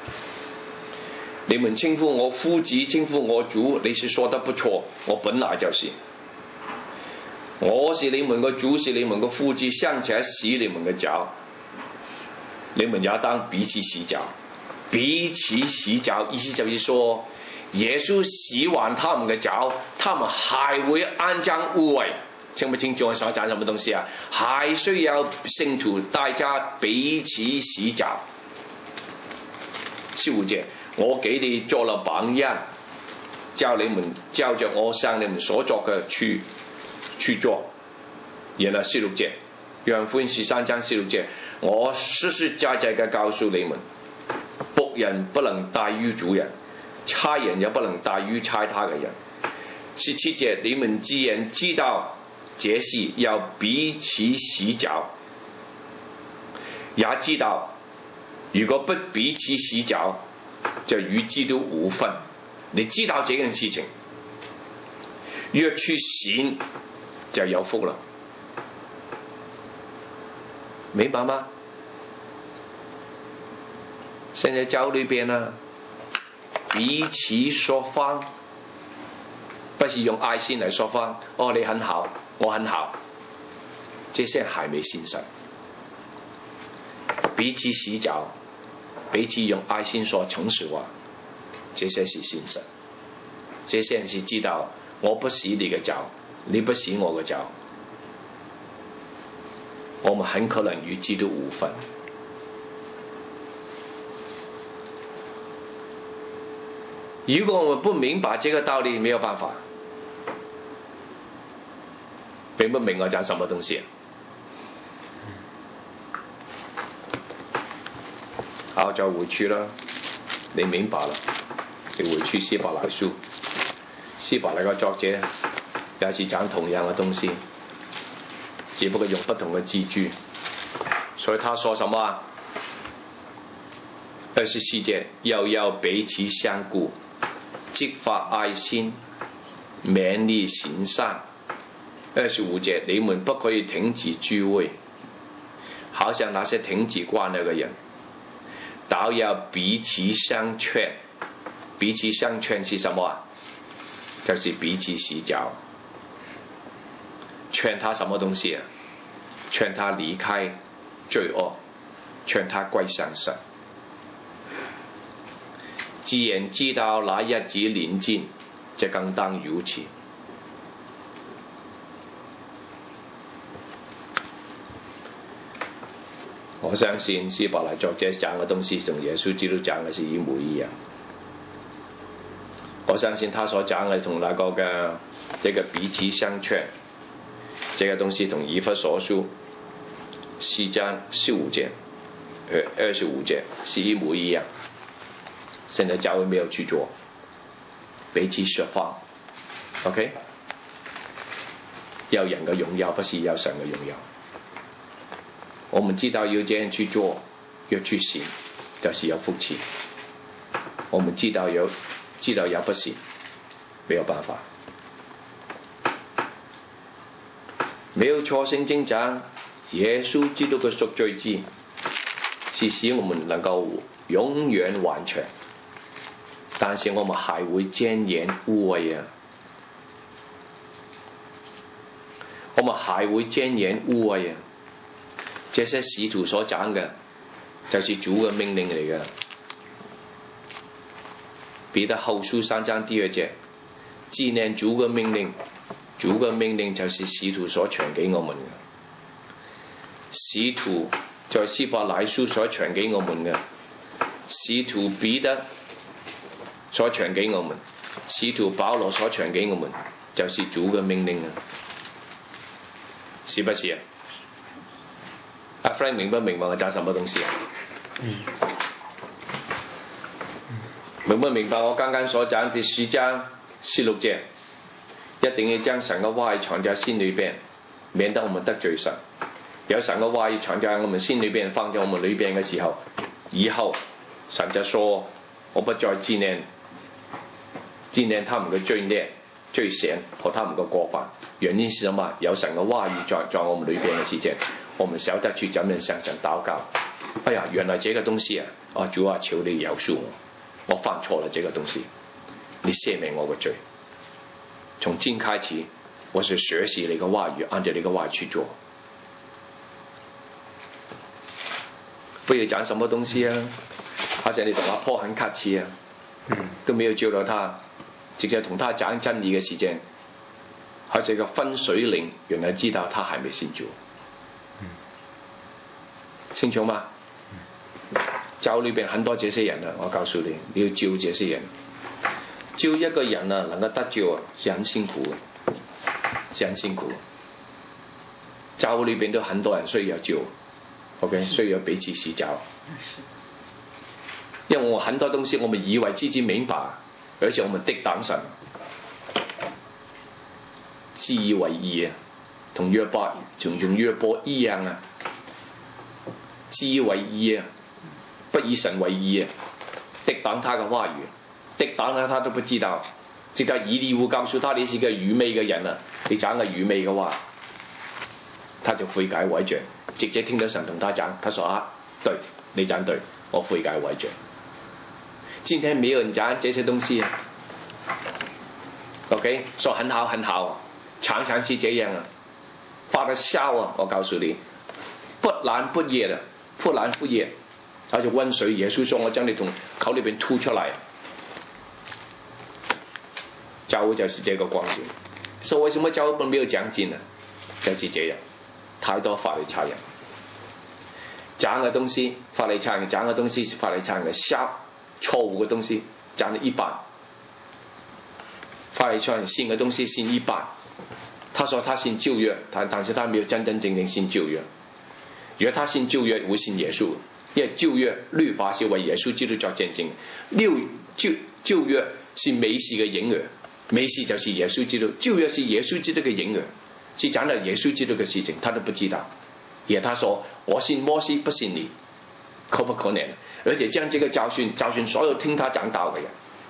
S1: 你們稱呼我夫子，稱呼我主，你是說得不錯，我本來就是。我是你們的主，是你們的夫子，尚且洗你們的腳，你們也當彼此洗腳。彼此洗腳意思就是說，耶穌洗完他們的腳，他們還會骯髒污穢。清不清楚我所講什麼東西啊？還需要聖徒大家彼此洗腳。十五節， 我給你做了榜樣，叫你們照着我向你們所作嘅去去做。然後十六節，約翰福音十三章十六節，我實實在在嘅告訴你們，僕人不能大於主人，差人也不能大於差他嘅人。十七節，你們既然知道這事，要彼此洗腳，也知道如果不彼此洗腳，就與基督無分。你知道這件事情，若去行就有福了。明白嗎？現在教裏邊呢，彼此說謊，不是用愛心來說謊。哦，你很好，我很好，這些還沒信神。彼此洗腳，彼此用愛心說誠實話，這些是信神。這些人是知道我不洗你嘅腳，你不洗我嘅腳，我們很可能與基督無分。如果我們不明白這個道理，沒有辦法。明不明我講什麼東西？好，就回去啦，你明白啦，你回去希伯來書，希伯來個作者也是講同樣嘅東西，只不過用不同嘅字句。所以他說什麼啊？二十四節，又要彼此相顧，激發愛心，勉勵行善。二十五節，你們不可以停止聚會，好像那些停止慣了嘅人，倒要彼此相勸。彼此相勸是什麼啊？就是彼此洗腳。勸他什麼東西啊？勸他離開罪惡，勸他歸向神。既然知道那日子臨近，就更當如此。我相信希伯來作者講嘅東西同耶穌基督講嘅是一模一樣。我相信他所講嘅同那個嘅這個彼此相勸，這個東西同以弗所書四章十五節、二十五節是一模一樣。現在教會沒有去做，彼此說謊 ，OK？ 要人嘅榮耀，不是要神嘅榮耀。我們知道要這樣去做，要去行，就是有福氣。我們知道有，知道也不行，沒有辦法。沒有錯，聖經講耶穌基督嘅贖罪祭是使我們能夠永遠完全，但是我們還會沾染污穢啊！我們還會沾染污穢啊！這些使徒所講嘅，就是主嘅命令嚟嘅。彼得後書三章第二節，紀念主嘅命令，主嘅命令就是使徒所傳給我們嘅。使徒在希伯來書所傳給我們嘅，使徒彼得所傳給我們，使徒保羅所傳給我們，就是主嘅命令啊！是不是啊？阿 Frank 明不明白我講什麼東西啊？嗯、明不明白我剛剛所講第十章十六節，一定要將神嘅話語藏在心裏邊，免得我們得罪神。有神嘅話語藏在我們心裏邊，放在我們裏邊嘅時候，以後神就說：我不再紀念紀念他們嘅罪孽、罪愆和他們嘅過犯。原因是什麼？有神嘅話語在在我們裏邊嘅時間，我們曉得去怎樣向神禱告。哎呀，原來這個東西啊，啊主啊，求你饒恕我，我犯錯了這個東西，你赦免我嘅罪。從今開始，我是學習你嘅話語，按照你嘅話語去做。不要講什麼東西啊，好像你同阿婆很客氣啊，都沒有教導他，直接同他講真理嘅時間，好似個分水嶺，原來知道他還沒信主，清楚嗎？ 教裏邊很多這些人啊，我告訴你，你要救這些人。救一個人啊，能夠得救啊，是很辛苦嘅，是很辛苦。教會裏邊都很多人需要救 ，OK， 需要彼此洗腳。因為我很多東西，我們以為自己明白，而且我們敵擋神，自以為義啊，同約伯，同用約伯一樣啊，自以為義啊，不以神為義啊，敵擋他嘅話語。敵擋他，他都不知道，直到以利戶告訴他你是個愚昧嘅人啊，你講個愚昧嘅話，他就悔改悔罪，直接聽到神同他講，他說啊，對，你講對，我悔改悔罪。今天沒有人講這些東西啊 ，OK， 說很好很好，常常是這樣啊，發個燒啊，我告訴你，不冷不熱啊，忽冷忽熱，好似溫水，耶穌說我將你從口裏邊吐出來。教會就是這個光景，所以為什麼教會沒有講經呢？就是這樣，太多法利賽人講嘅東西，法利賽人講嘅東西是法利賽人嘅瞎錯誤嘅東西，講了一半。法利賽人信嘅東西信一半，他說他信舊約，但但是他沒有真真正正信舊約。如果他信舊約，會信耶穌，因為舊約律法是為耶穌基督作見證，六舊舊約是美事嘅影兒。美事就是耶穌基督，舊約是耶穌基督嘅影兒，只講到耶穌基督嘅事情，他都不知道。而他說我信摩西，不信你，可不可能？而且將這個教訓教訓所有聽他講道嘅人。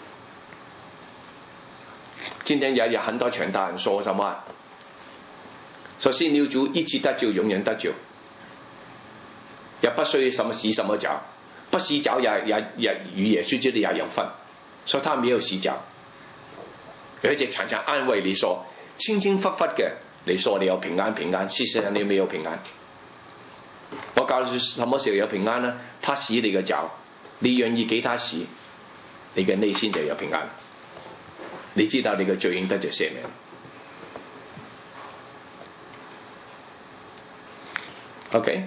S1: 今天也有很多傳道人說什麼？說信了主一次得救，永遠得救，也不需要什麼洗什麼腳，不洗腳也也也與耶穌基督也有份，所以他沒有洗腳。而且常常安慰你說輕輕忽忽嘅，你說你有平安平安，事實上你沒有平安。我告訴你什麼時候有平安呢？他洗你嘅腳，你願意給他洗，你嘅內心就有平安。你知道你嘅罪應得就赦免。OK，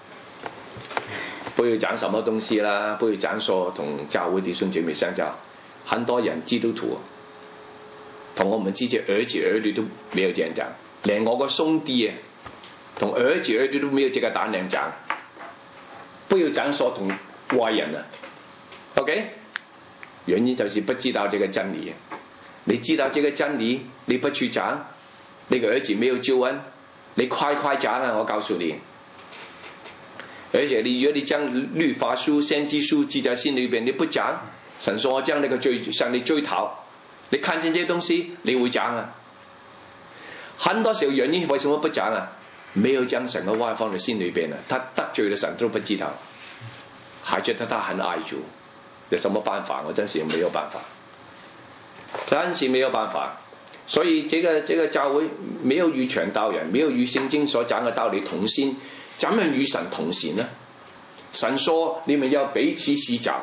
S1: 不要講什麼東西啦，不要講說同教會弟兄姐妹相交，很多人基督徒。同我們自己兒子兒女都沒有這樣講，連我個兄弟啊，同兒子兒女都沒有這個膽量講。不要講說同外人啊 ，OK？ 原因就是不知道這個真理。你知道這個真理，你不去講，你個兒子沒有救恩，你快快講啊！我告訴你，而且你如果你將律法書、先知書記在心裏邊，你不講，神說我將那個罪向你追討。你看見這些東西，你會講啊？很多時候原因為什麼不講啊？沒有將神嘅話放在心裏邊啊，他得罪了神都不知道，還覺得他很愛主，有什麼辦法？我真是沒有辦法，真是沒有辦法。所以這個這個教會沒有與傳道人，沒有與聖經所講嘅道理同心，怎樣與神同行呢？神說你們要彼此洗腳。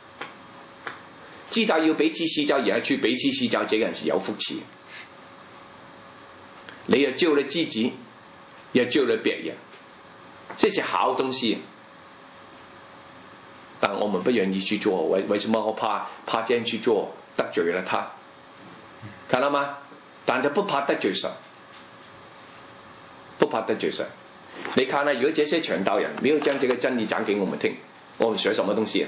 S1: 知道要彼此洗腳，而係去彼此洗腳，這個人是有福氣。你又救了自己，又救了別人，這是好東西。但我們不願意去做，為為什麼？我怕怕這樣去做得罪了他，看到嗎？但就不怕得罪神，不怕得罪神。你看啊，如果這些傳道人沒有將這個真理講給我們聽，我們學什麼東西啊？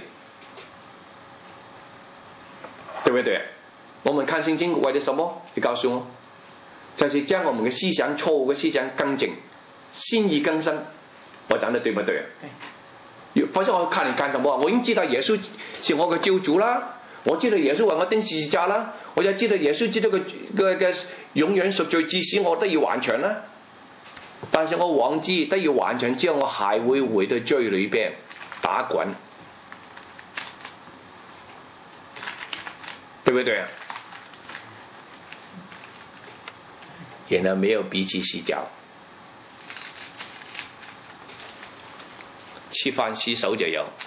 S1: 對不對？我們看聖經為了什麼？你告訴我，就是將我們嘅思想錯誤嘅思想更正，心意更新。我講得對不對啊？對。否則我看你幹什麼？我已經知道耶穌是我嘅救主啦，我知道耶穌為我釘十字架啦，我就知道耶穌知道嘅嘅嘅永遠贖罪至死我都要還長啦。但是我忘記都要還長之後，我還會回到罪裏邊打滾。對不對啊？然後沒有彼此洗腳，吃飯洗手就有，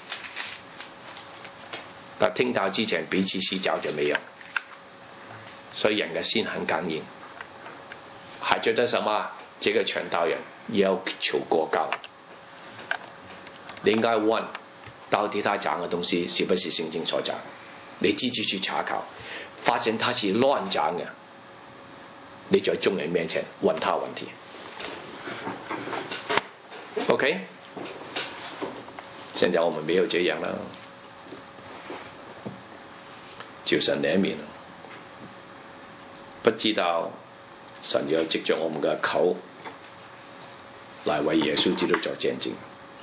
S1: 但聽道之前彼此洗腳就沒有，所以人嘅心很剛硬，還覺得什麼？這個傳道人要求過高，你應該問到底他講嘅東西是不是聖經所講？你自己去查考，發現他是亂講嘅，你在眾人面前問他問題。OK， 現在我們沒有這樣啦，照神憐憫，不知道神要藉着我們嘅口來為耶穌基督做見證。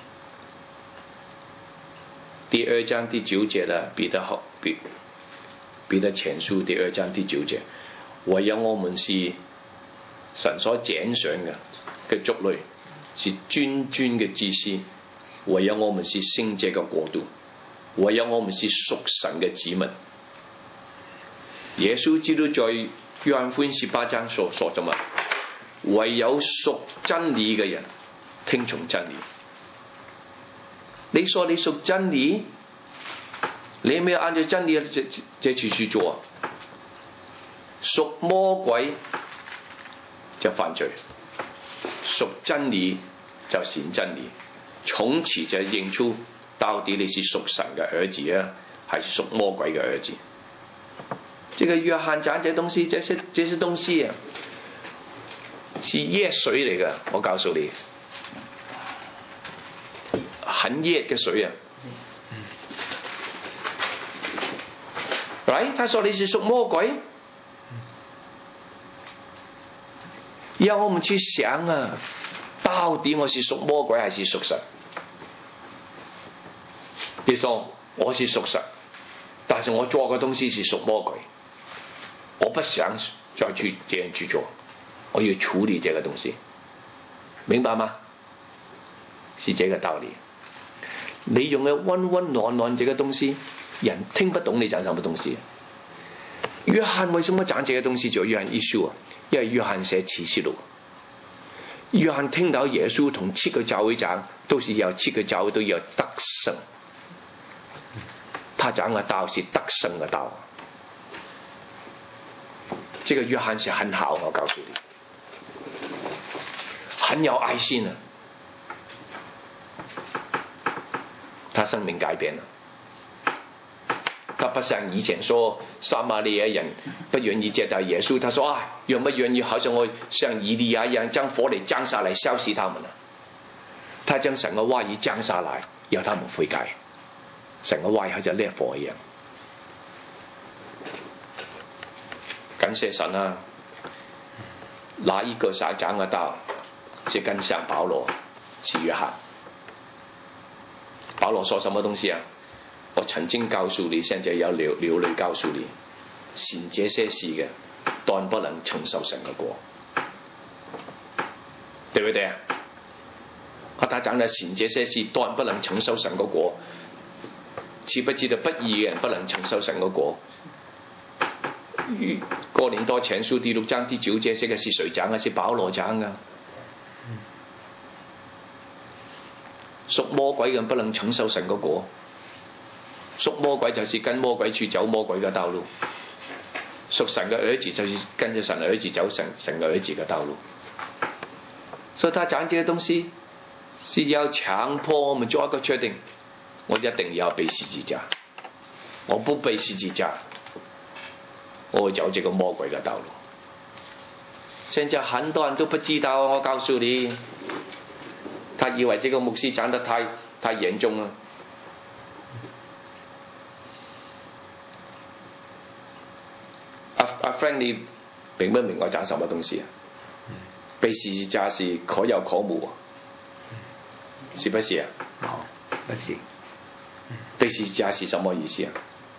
S1: 第二章第九節啦，彼得後彼彼得前書第二章第九節，唯有我們是神所揀選嘅嘅族類，是尊尊嘅祭司，唯有我們是聖潔嘅國度，唯有我們是屬神嘅子民。耶穌基督在約翰福音十八章所說咗嘛，唯有屬真理嘅人聽從真理。你說你屬真理，你有沒有按照真理這這次去做？屬魔鬼就犯罪，屬真理就顯真理。從此就認出到底你是屬神嘅兒子啊，還是屬魔鬼嘅兒子？這個約翰講這東西，這些這些東西啊，是熱水嚟㗎，我告訴你。很熱嘅水啊，right？ 他說你是屬魔鬼，要我們去想啊，到底我是屬魔鬼還是屬神？你說我是屬神，但是我做嘅東西是屬魔鬼，我不想再去這樣去做，我要處理這個東西，明白嗎？是這個道理。你用嘅溫溫暖暖這個東西，人聽不懂你講什麼東西。約翰為什麼講這個東西？就約翰一書啊，因為約翰寫啟示錄。約翰聽到耶穌同七個教會講，都是要七個教會都要得勝。他講嘅道是得勝嘅道。這個約翰是很好，我告訴你，很有愛心啊。他生命改變了，他不像以前說撒瑪利亞人不願意接待耶穌，他說啊，願不願意好像我像以利亞一樣將火嚟降下來燒死他們啊？他將神嘅話語降下來，要他們悔改。神嘅話語好似烈火一樣。感謝神啊！那一個撒講嘅道是更像保羅，是約翰。保羅說什麼東西啊？我曾經告訴你，現在要流流淚告訴你，行這些事嘅，斷不能承受神嘅國，對不對啊？他講的行這些事，斷不能承受神嘅國，知不知道不義嘅人不能承受神嘅國？哥林多前書第六章第九節，這個是誰講嘅？是保羅講嘅。屬魔鬼嘅人不能承受神嘅國，屬魔鬼就是跟魔鬼去走魔鬼嘅道路，屬神嘅兒子就是跟着神嘅兒子走神神嘅兒子嘅道路。所以他講這個東西是要強迫我們做一個決定，我一定要背十字架，我不背十字架，我會走這個魔鬼嘅道路。現在很多人都不知道，我告訴你。他以為這個牧師講得太太嚴重了。阿阿 Frank， 你明不明我講什麼東西啊？背十字架是可有可無，是不是啊？
S4: 哦，不是。
S1: 背十字架是什麼意思啊？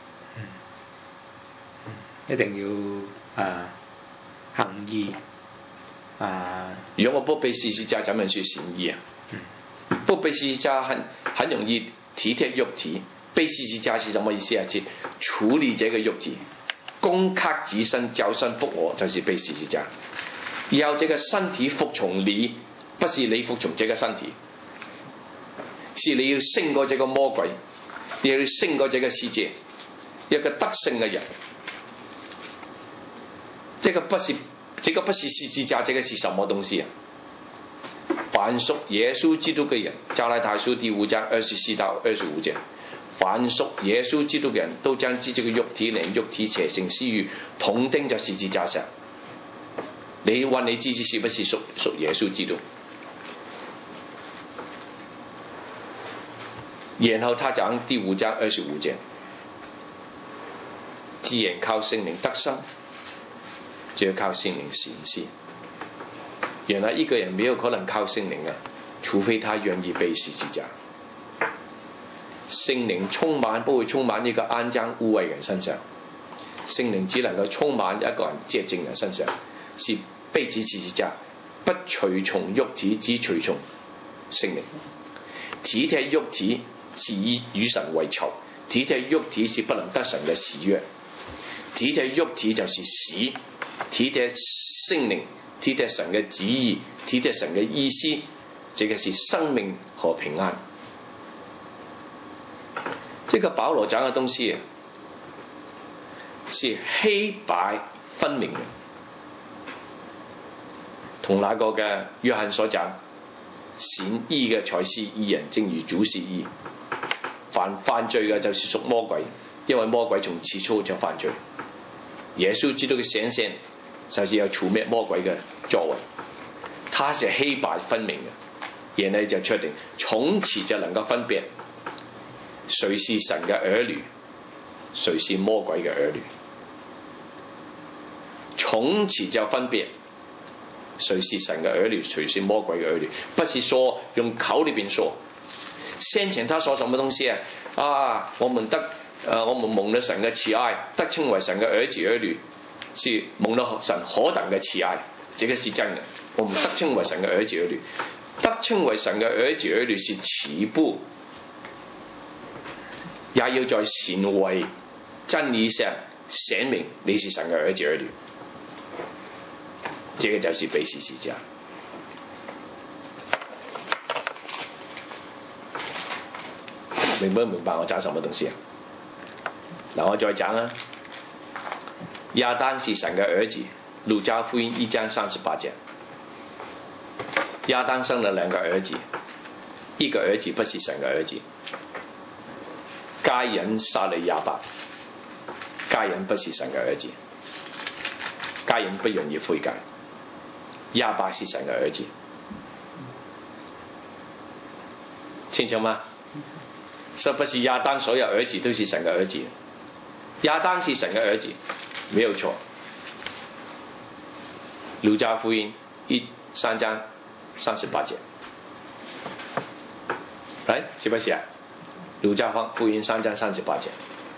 S4: 一定要啊行義啊。
S1: 如果我不背十字架，怎麼去行義啊？不背十字架很很容易體貼肉體，背十字架是什麼意思啊？是處理這個肉體，攻克己身，叫身服我，就是背十字架。要這個身體服從你，不是你服從這個身體，是你要勝過這個魔鬼，你要勝過這個世界，一個得勝嘅人。這個不是，這個不是十字架，這個是什麼東西啊？ 凡屬耶穌基督嘅人，加拉太書第五章二十四到二十五節，凡屬耶穌基督嘅人都將自己嘅肉體連肉體邪性私慾同釘在十字架上。你問你自己是不是屬屬耶穌基督？然後他講第五章二十五節，既然靠聖靈得生，就要靠聖靈行事。原來一個人沒有可能靠聖靈嘅，除非他願意背十字架。聖靈充滿不會充滿一個骯髒污穢人身上，聖靈只能夠充滿一個人潔淨人身上，是背起十字架，不隨從肉體，只隨從聖靈。體貼肉體是以與神為仇，體貼肉體是不能得神嘅喜悅，體貼肉體就是死，體貼聖靈，體貼神嘅旨意，體貼神嘅意思，這個是生命和平安。這個保羅講嘅東西是黑白分明嘅，同那個嘅約翰所講，行義嘅才是義人，正如主是義。凡犯罪嘅就是屬魔鬼，因為魔鬼從起初就犯罪。耶穌基督嘅顯現就是有除滅魔鬼嘅作為，他是黑白分明嘅，然後就確定從此就能夠分別誰是神嘅兒女，誰是魔鬼嘅兒女，從此就分別誰是神嘅兒女，誰是魔鬼嘅兒女，不是說用口裏邊說。先前他說什麼東西啊？啊，我們得，呃，我們蒙了神嘅慈愛，得稱為神嘅兒子兒女，是蒙了神何等嘅慈愛，這個是真嘅。我們得稱為神嘅兒子兒女，得稱為神嘅兒子兒女是起步，也要在行為真理上顯明你是神嘅兒子兒女，這個就是背十字架。明不明白我講什麼東西啊？嗱，我再講啊。亞當是神嘅兒子，路加福音一章三十八節。亞當生了兩個兒子，一個兒子不是神嘅兒子，該人殺了亞伯，該人不是神嘅兒子，該人不容易悔改，亞伯是神嘅兒子，清楚嗎？是不是亞當所有兒子都是神嘅兒子？亞當是神嘅兒子，沒有錯。路加福音一三章三十八節，來，是不是啊？路加福音三章三十八節。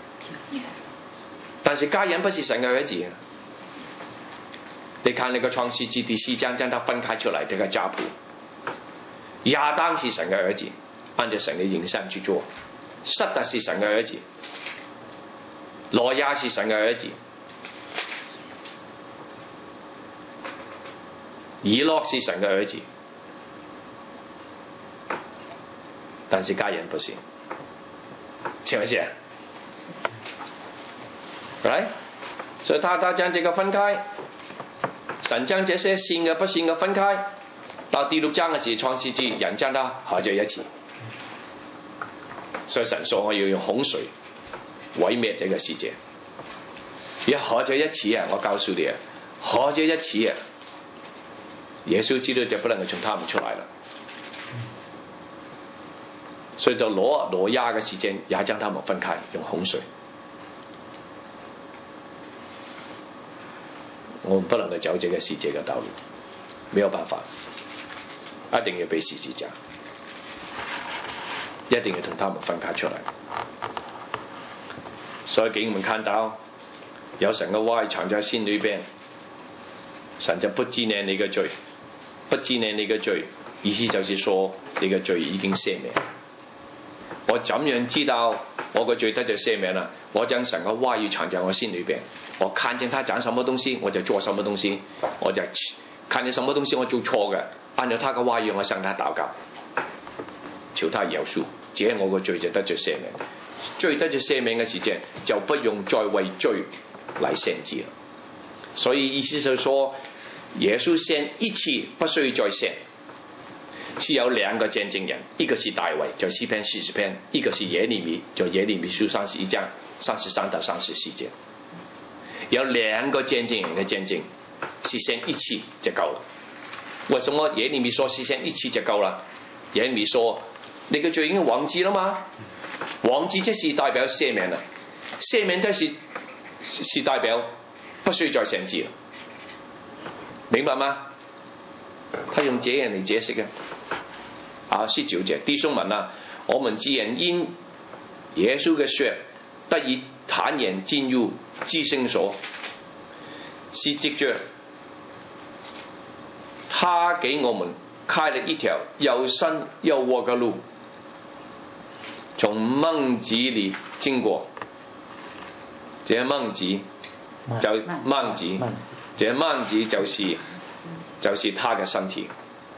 S1: 但是該人不是神嘅兒子，你看那個創世記第四章將它分開出來，這個家譜。亞當是神嘅兒子，按照神嘅形象去做。塞特是神嘅兒子，羅亞是神嘅兒子，以諾是神嘅兒子，但是該人不是，是不是？來，所以他他將這個分開，神將這些信嘅不信嘅分開，到第六章嘅時創世記，人將它合在一起。所以神說我要用洪水毀滅這個世界，一合在一起啊！我告訴你啊，合在一起啊，耶穌基督就不能夠從他們出來了。所以就挪挪亞嘅時間也將他們分開，用洪水。我們不能夠走這個世界嘅道路，沒有辦法，一定要被十字架。一定要同他們分開出來，所以給你們看到有神嘅話藏在心裏邊，神就不紀念你嘅罪，不紀念你嘅罪，意思就是說你嘅罪已經赦免。我怎樣知道我嘅罪得就赦免啦？我將神嘅話語藏在我心裏邊，我看見他講什麼東西我就做什麼東西，我就看見什麼東西我做錯嘅，按照他嘅話語我向他禱告，求他饒恕。這我個罪就得着赦免，罪得着赦免嘅時間就不用再為罪嚟獻祭啦。所以意思就係說，耶穌獻一次不需要再獻， 是有兩個見證人，一個是大衛，就詩篇四十篇；一個是耶利米，就耶利米書三十一章三十三到三十四節。有兩個見證人嘅見證，是先一次就夠了。為什麼耶利米說是先一次就夠了？耶利米說：你嘅罪已經忘記了嗎？忘記即是代表赦免啦，赦免都是是代表不需要再獻祭了，明白嗎？他用這樣嚟解釋嘅。啊，十九節，弟兄們啊，我們既然因耶穌嘅血得以坦然進入至聖所，是藉着他給我們開了一條又新又活嘅路，從幔子裏經過。這幔子就幔子，這幔子就是就是他嘅身體。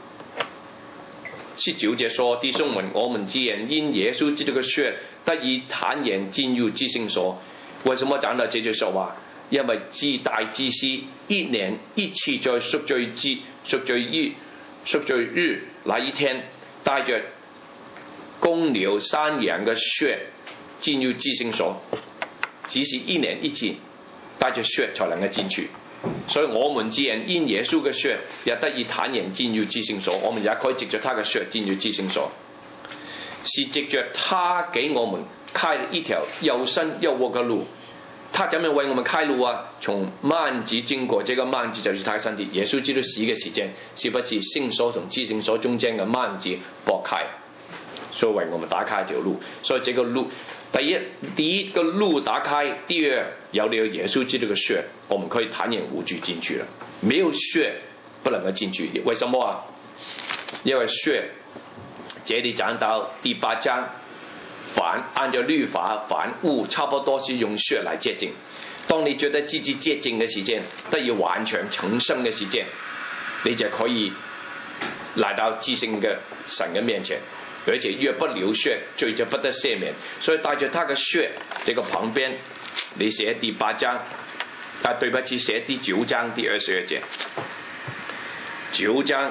S1: 十九節說：弟兄們，我們既然因耶穌基督嘅血得以坦然進入至聖所。為什麼講到這句說話？因為至大祭司一年一次在贖罪日、贖罪日、贖罪日那一天，帶着公牛山羊嘅血進入至聖所，只是一年一次，帶着血才能夠進去。所以我們既然因耶穌嘅血也得以坦然進入至聖所，我們也可以藉着他嘅血進入至聖所，是藉着他給我們開了一條又新又活嘅路。他怎樣為我們開路啊？從幔子經過，這個幔子就是他身體。耶穌基督死嘅時間，是不是聖所同至聖所中間嘅幔子撥開，所以為我們打開一條路。所以這個路，第一第一個路打開，第二有了耶穌基督嘅血，我們可以坦然無懼進去了。沒有血不能夠進去，為什麼啊？因為血，這裡講到第八章，凡按照律法，凡物差不多是用血來潔淨。當你覺得自己潔淨嘅時間，得以完全成聖嘅時間，你就可以來到至聖嘅神嘅面前。而且若不流血，罪就不得赦免。所以帶着他嘅血，這個旁邊你寫第八章，啊，對不起，寫第九章第二十二節，九章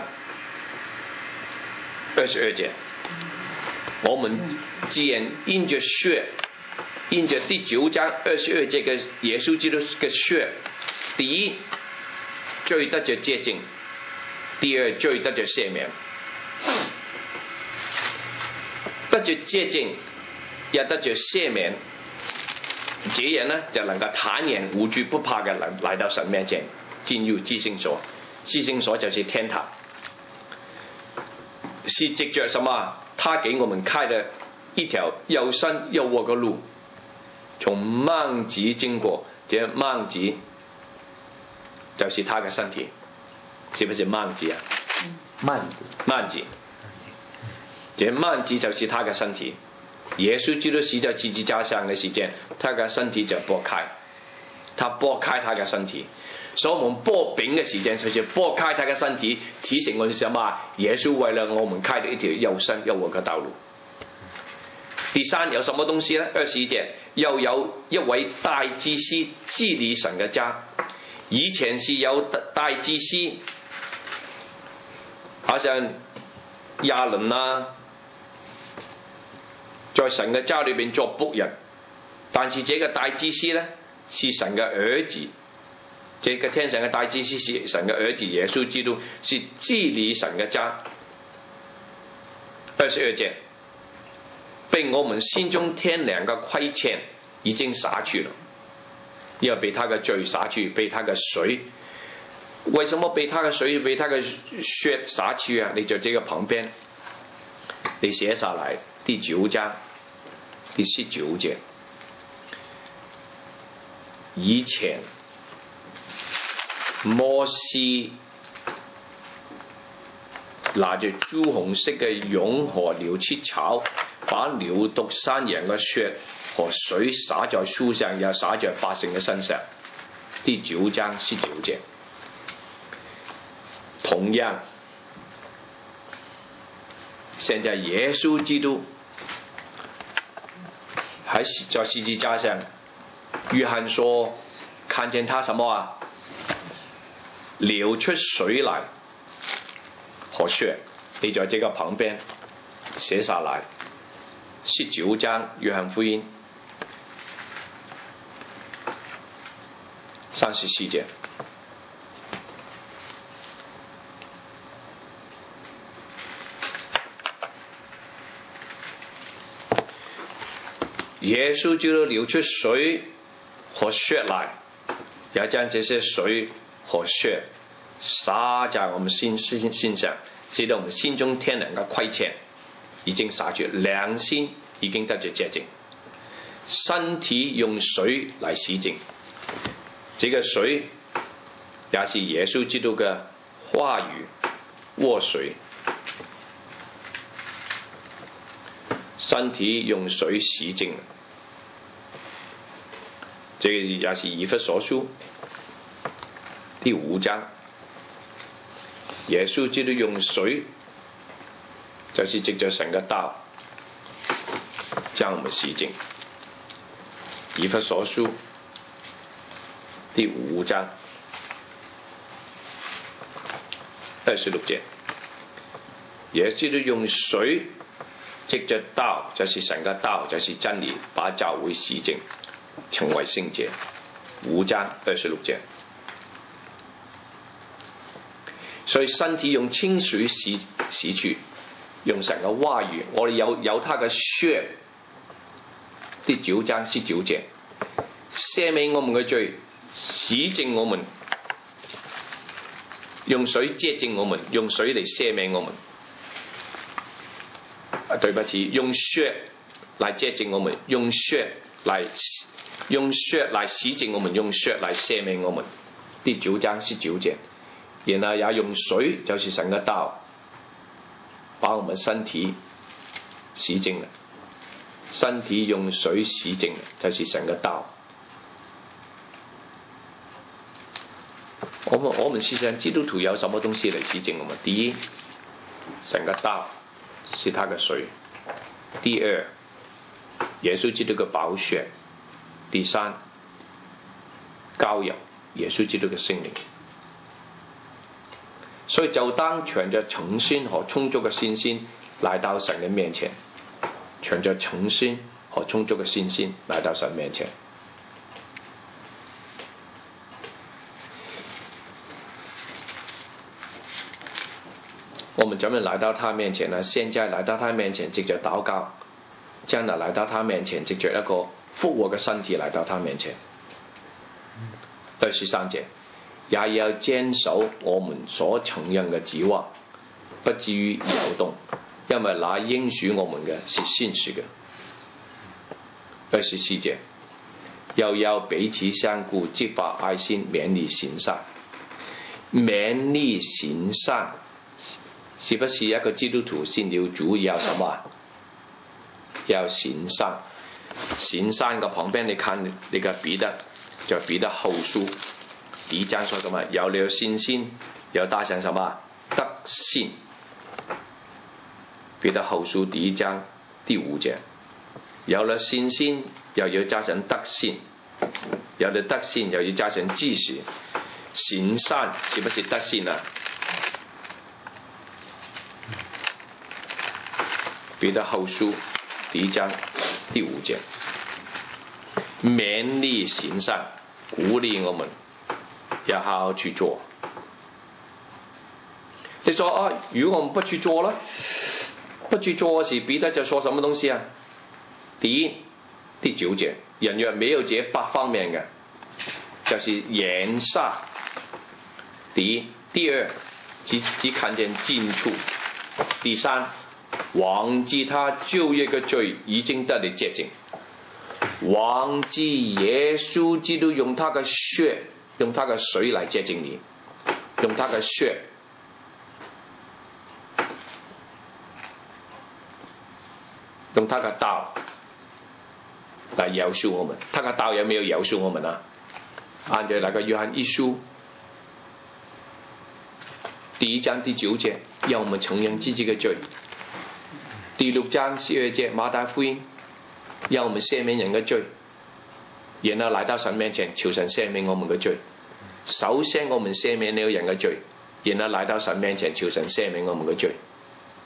S1: 二十二節，我們既然因着血，因着第九章二十二節嘅耶穌基督嘅血，第一罪得着潔淨，第二罪得着赦免。得着潔淨，也得着赦免，這樣呢就能夠坦然無懼不怕嘅嚟來到神面前，進入至聖所。至聖所就是天堂，是藉着什麼？他給我們開了一條又新又活嘅路，從幔子經過，這幔子就是他嘅身體，是不是幔子啊？
S4: 幔子，
S1: 幔子。這幔子就是他嘅身體，耶穌基督死在十字架上嘅時間，他嘅身體就撥開，他撥開他嘅身體。所以我們擘餅嘅時間就是撥開他嘅身體，此時我哋什麼？耶穌為了我們開了一條又新又活嘅道路。第三有什麼東西呢？二十一節，又有一位大祭司治理神嘅家。以前是有大祭司，好像亞倫啊，在神嘅家裏邊做僕人，但是這個大祭司呢，是神嘅兒子，這個天上嘅大祭司是神嘅兒子耶穌基督，是治理神嘅家。二十二節，被我們心中天良嘅虧欠已經灑去了，因為被他嘅罪灑去，被他嘅水。為什麼被他嘅水、被他嘅血灑去啊？你在這個旁邊，你寫下來第九章第十九節。以前摩西拿着朱紅色嘅絨和牛膝草，把牛犢山羊嘅血和水灑在書上，又灑在百姓嘅身上。第九章十九節。同樣，現在耶穌基督喺在十字架上，約翰說看見他什麼啊？流出水來和血， 你在這個旁邊寫下來，十九章約翰福音三十四節。耶穌就流出水和血來，要將這些水和血灑在我們心心心上，使到我們心中天然嘅虧欠已經灑去，良心已經得咗潔淨，身體用水來洗淨。這個水也是耶穌基督嘅話語活水，身體用水洗淨。這個也是以弗所書第五章，耶穌基督用水，就是藉着神嘅道將我們洗淨。以弗所書第五章二十六節，耶穌基督用水，藉着道，就是神嘅道，就是真理，把教會洗淨，成為聖潔。五章二十六節。所以身體用清水洗洗去，用神嘅話語，我哋有有他嘅血。第九章十九節，赦免我們嘅罪，洗淨我們，用水潔淨我們，用水嚟赦免我們。啊，對不起，用血嚟潔淨我們，用血嚟用血嚟洗淨我們，用血嚟赦免我們。第九章十九節。然後也用水，就是神嘅道，把我們身體洗淨了。身體用水洗淨，就是神嘅道。我們我們思想基督徒有什麼東西嚟洗淨我們？第一，神嘅道是他嘅水；第二，耶穌基督嘅寶血；第三，膏油，耶穌基督嘅聖靈。所以就當存着誠心和充足嘅信心來到神嘅面前，存着誠心和充足嘅信心來到神面前。我們怎麼來到他面前呢？現在來到他面前，藉着禱告；將來來到他面前，藉着一個復活嘅身體來到他面前。二十三節。也要堅守我們所承認嘅指望，不至於搖動，因為那應許我們嘅是信實嘅。二十四節，又要彼此相顧，激發愛心，勉勵行善。勉勵行善，是不是一個基督徒信了主要什麼？要行善。行善嘅旁邊，你看你個彼得，就彼得後書。第一章說什麼？有了信心，又加上什麼？德信。彼得後書第一章第五節，有了信心，又要加上德信；有了德信，又要加上知識。行善是不是德信啊？彼得後書第一章第五節，勉勵行善，鼓勵我們要好好去做。你說啊，如果我們不去做呢？不去做時，彼得就說什麼東西啊？第一，第九節，人若沒有這八方面嘅，就是言殺。第一，第二，只只看見近處。第三，忘記他舊約嘅罪已經得了潔淨，忘記耶穌基督用他嘅血。用他嘅水嚟潔淨你，用他嘅血，用他嘅道嚟饒恕我們。他嘅道有沒有饒恕我們啊？按照那個約翰一書第一章第九節，讓我們承認自己嘅罪；第六章十二節馬太福音，讓我們赦免人嘅罪。然後來到神面前，求神赦免我們嘅罪。首先我們赦免了人嘅罪，然後來到神面前，求神赦免我們嘅罪。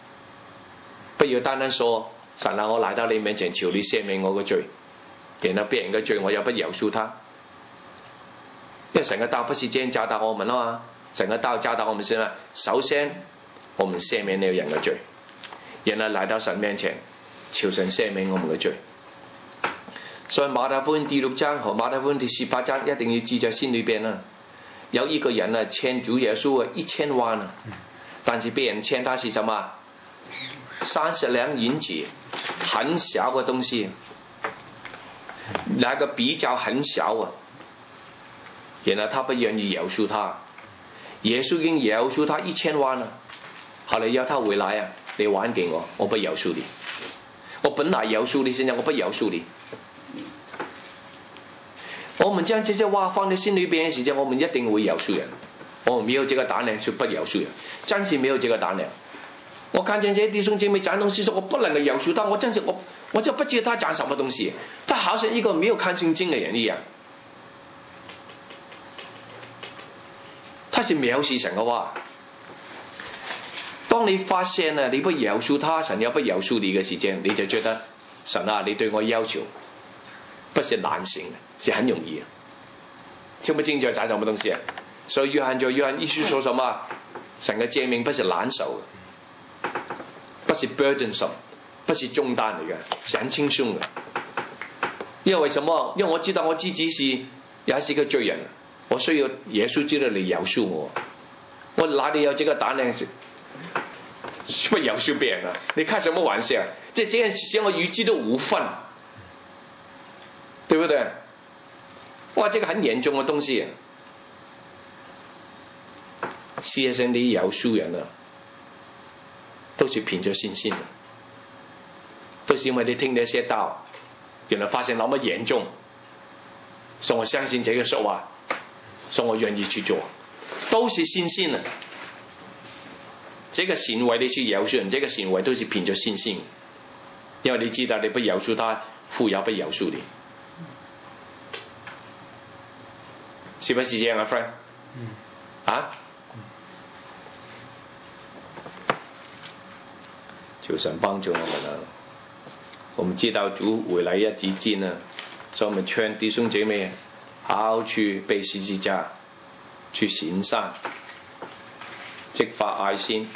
S1: 要單單說神啊，我來到你面前求你赦免我嘅罪，然後別人嘅罪我又不饒恕他。因為神嘅道不是這樣教導我們啊嘛，神嘅道教導我們先啊，首先我們赦免了人嘅罪，然後來到神面前求神赦免我們嘅罪。所以馬太福音第六章和馬太福音第十八章一定要記在心裏邊啊。有一個人啊欠主耶穌啊一千萬啊，但是別人欠他是什麼？三十兩銀子，很小嘅東西，那個比較很小啊。然後他不願意饒恕他，耶穌已經饒恕他一千萬了，後來要他回來啊，你還給我，我不饒恕你。我本來饒恕你，現在我不饒恕你。我們將這些話放在心裏邊嘅時候，我們一定會饒恕人。我們沒有這個膽量就不饒恕人，真是沒有這個膽量。我看見這些弟兄姐妹講東西，說我不能夠饒恕他，我真是我我就不知道他講什麼東西，他好像一個沒有看聖經的人一樣。他是藐視神嘅話。當你發現啊，你不饒恕他，神又不饒恕你嘅時間，你就覺得神啊，你對我要求不是難行，是很容易。聽不清楚講什麼東西啊？所以約翰在約翰一書說什麼？神嘅誡命不是難受，不是 burdensome， 不是重擔嚟嘅，是很輕鬆嘅。因為什麼？因為我知道我自己是也是個罪人。我需要耶穌知道你饒恕我，我哪裏有這個膽量不饒恕別人啊？你開什麼玩笑？即係這件事情我與之都無份，對不對？哇，這個很嚴重嘅東西。事實上你饒恕人啊，都是憑着信心，都是因為你聽了一些道，原來發現那麼嚴重，所以我相信這個說話。所以我願意去做，都是信心啊！這個行為你是饒恕人，這個行為都是憑着信心，因為你知道你不饒恕他，父也不饒恕你，是不是這樣啊 ，friend？ 啊？求神幫助我們啊！我們知道主回來一支箭啊，所以我們勸弟兄姐妹好去背十字架，去行善，激發愛心。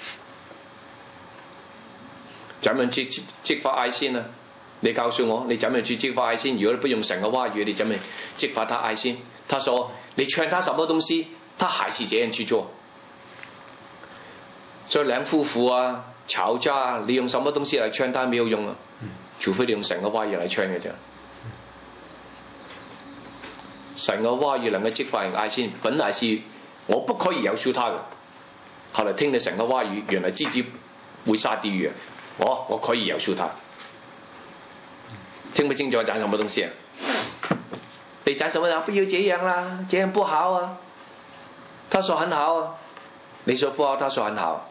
S1: 怎樣去激發愛心呢？你告訴我，你怎樣去激發愛心？如果你不用神嘅話語，你怎麼激發他愛心？他說你勸他什麼東西，他還是這樣去做。所以兩夫婦啊吵架，你用什麼東西來勸他沒有用啊，除非你用神嘅話語來勸嘅啫。神嘅話語能夠激發人愛心，本來是我不可以饒恕他嘅，後來聽你神嘅話語，原來自己會下地獄，我我可以饒恕他。聽不清楚我講什麼東西啊？你講什麼啊？不要這樣啦，這樣不好啊。他說很好啊，你說不好，他說很好。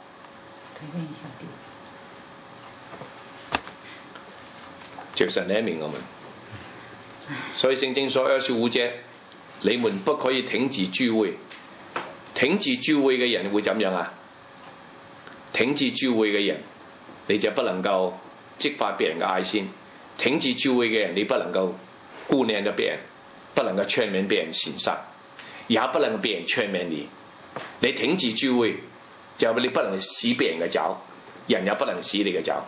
S1: 求神憐憫我們。所以聖經說二十五節，你們不可以停止聚會。停止聚會嘅人會怎樣啊？停止聚會嘅人，你就不能夠激發別人嘅愛心。停止聚會嘅人，你不能夠顧念咗別人，不能夠勸勉別人行善，也不能夠別人勸勉你。你停止聚會，就你不能洗別人嘅腳，人也不能洗你嘅腳。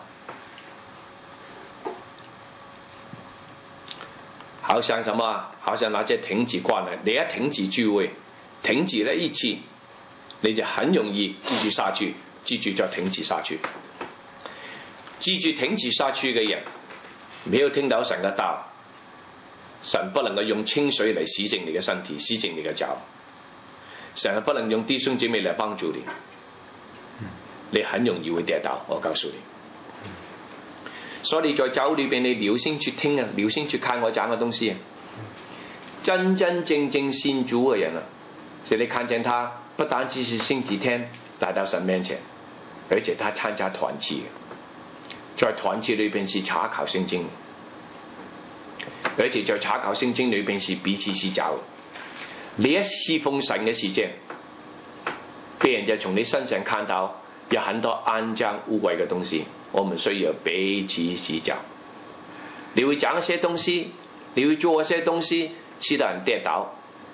S1: 好像什麼？好像那些停止關係，你一停止聚會，停止了一次，你就很容易繼續下去，繼續再停止下去。繼續停止下去嘅人，沒有聽到神嘅道，神不能夠用清水嚟洗淨你嘅身體，洗淨你嘅腳，神不能用弟兄姐妹嚟幫助你，你很容易會跌倒。我告訴你。所以你在酒裏邊，你留心去聽啊，留心去看我講嘅東西啊。真真正正信主嘅人啊，是你看見他不單只是星期天來到神面前，而且他參加團契，在團契裏邊是查考聖經，而且在查考聖經裏邊是彼此施教。你一侍奉神嘅時間，別人就從你身上看到有很多骯髒污穢嘅東西， 我們需要彼此指教。你會講一些東西，你會做一些東西，使到人跌倒。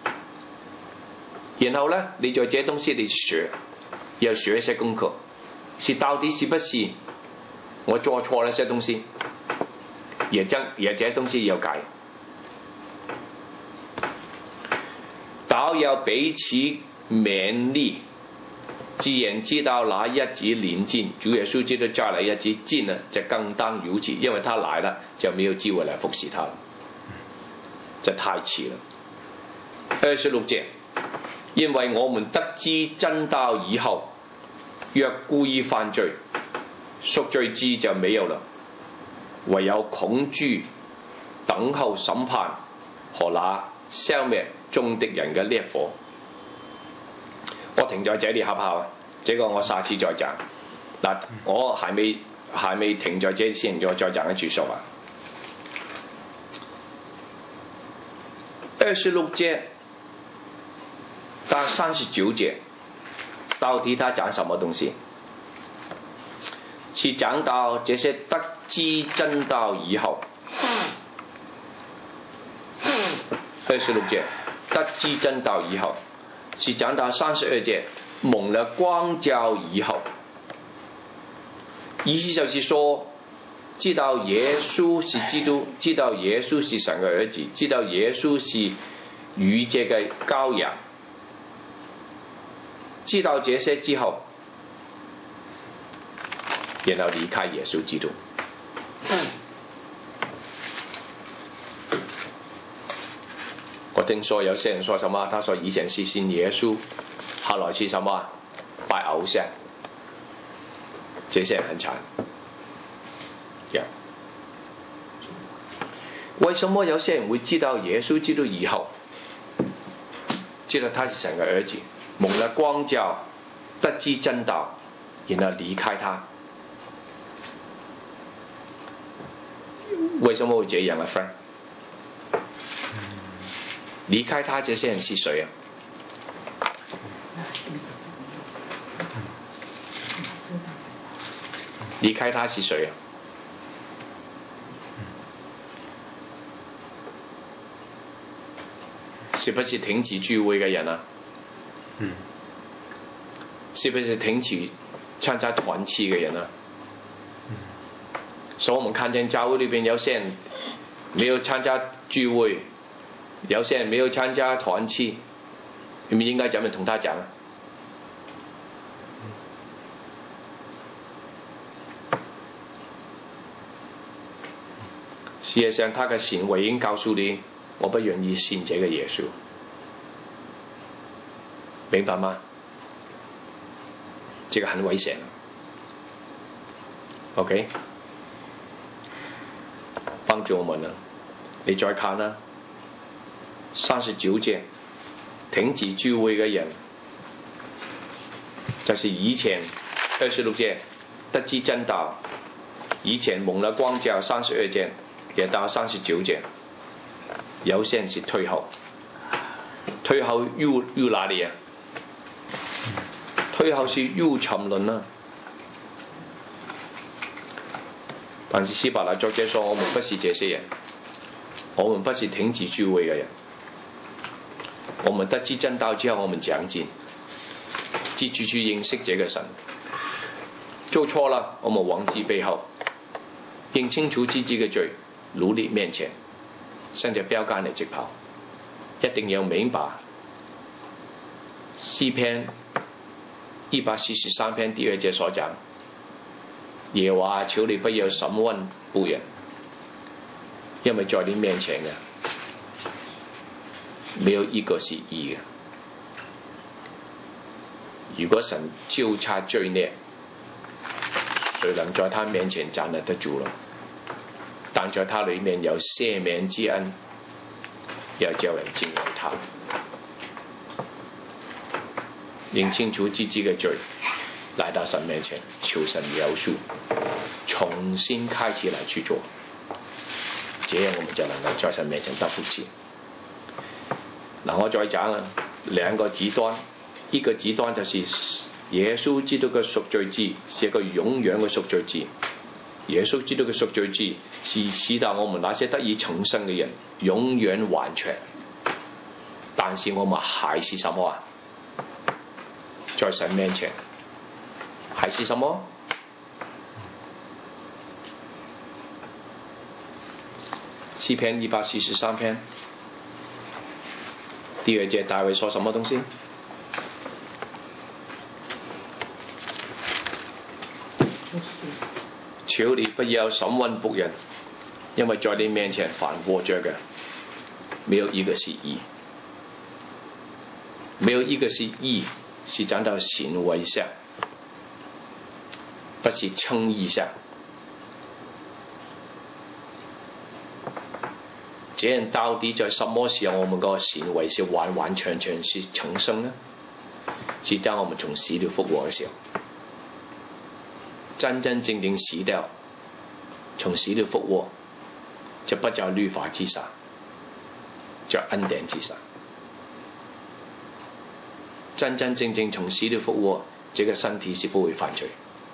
S1: 然後呢，你做這些東西你學，要學一些功課，是到底是不是我做錯了一些東西，也將也這些東西要改。倒要彼此勉勵，既然知道那日子臨近，主耶穌基督再來日子近了，就更當如此，因為他來了就沒有機會來服侍他，這太遲了。二十六節，因為我們得知真道以後，若故意犯罪，贖罪祭就沒有了，唯有恐懼等候審判和那消滅中敵人嘅烈火。我停在這裡好不好？這個我下次再講。嗱，我還沒還沒停在這裡先，我再講一句說話。二十六節到三十九節，到底他講什麼東西？是講到這些得知真道以後。二十六節得知真道以後，是講到三十二節蒙了光照以後。意思就是說，知道耶穌是基督，知道耶穌是神嘅兒子，知道耶穌是逾節嘅羔羊，知道這些之後，然後離開耶穌基督。我聽說有些人說什麼？他說以前是信耶穌，後來是什麼？拜偶像。這些人很慘。Yeah. 為什麼有些人會知道耶穌基督以後，知道他是神嘅兒子，蒙了光照，得知真道，然後離開他？為什麼會這樣啊 ，friend？離開他這些人是誰啊？離開他是誰啊？是不是停止聚會嘅人啊？是不是停止參加團契嘅人啊？所以我們看見教會裏邊有些人沒有參加聚會，有些人沒有參加團契，你們應該怎麼同他講啊？事實上，他嘅行為已經告訴你，我不願意信這個耶穌，明白嗎？這個很危險。OK， 幫助我們啦，你再看啦，三十九節，停止聚會嘅人，就是以前二十六節得知真道，以前蒙了光照，三十二節。也到三十九節，有些人是退後，退後又又哪裡啊？退後是又沉淪啊！但是希伯來作者說，我們不是這些人，我們不是停止聚會嘅人，我們得知真道之後，我們長進，記住去認識這個神，做錯了，我們忘記背後，認清楚自己嘅罪。努力面前，向着標杆嚟直跑，一定要明白詩篇一百四十三篇第二節所講，耶和華求你不要審問僕人，因為在你面前嘅沒有一個是義嘅。如果神糾察罪孽，誰能在他面前站立得住了？但在他裏面有赦免之恩，要叫人敬畏他。認清楚自己嘅罪，來到神面前求神饒恕，重新開始來去做，這樣我們就能夠在神面前得福氣。嗱，我再講啊，兩個極端，一個極端就是耶穌基督嘅贖罪祭是一個永遠嘅贖罪祭。耶穌基督嘅贖罪祭是使到我們那些得以重生嘅人永遠完全。但是我們還是什麼啊？在神面前還是什麼？詩篇一百四十三篇第二節，大衛說什麼東西？求你不要審問僕人，因為在你面前凡活着嘅，沒有一個是義，沒有一個是義，是講到行為上，不是稱義上。這人到底在什麼時候，我們個行為是完完全全是重生呢？是當我們從死裏復活嘅時候，真真正正死掉，從死裏復活，就不叫律法之下，叫恩典之下。真真正正從死裏復活，這個身體是不會犯罪。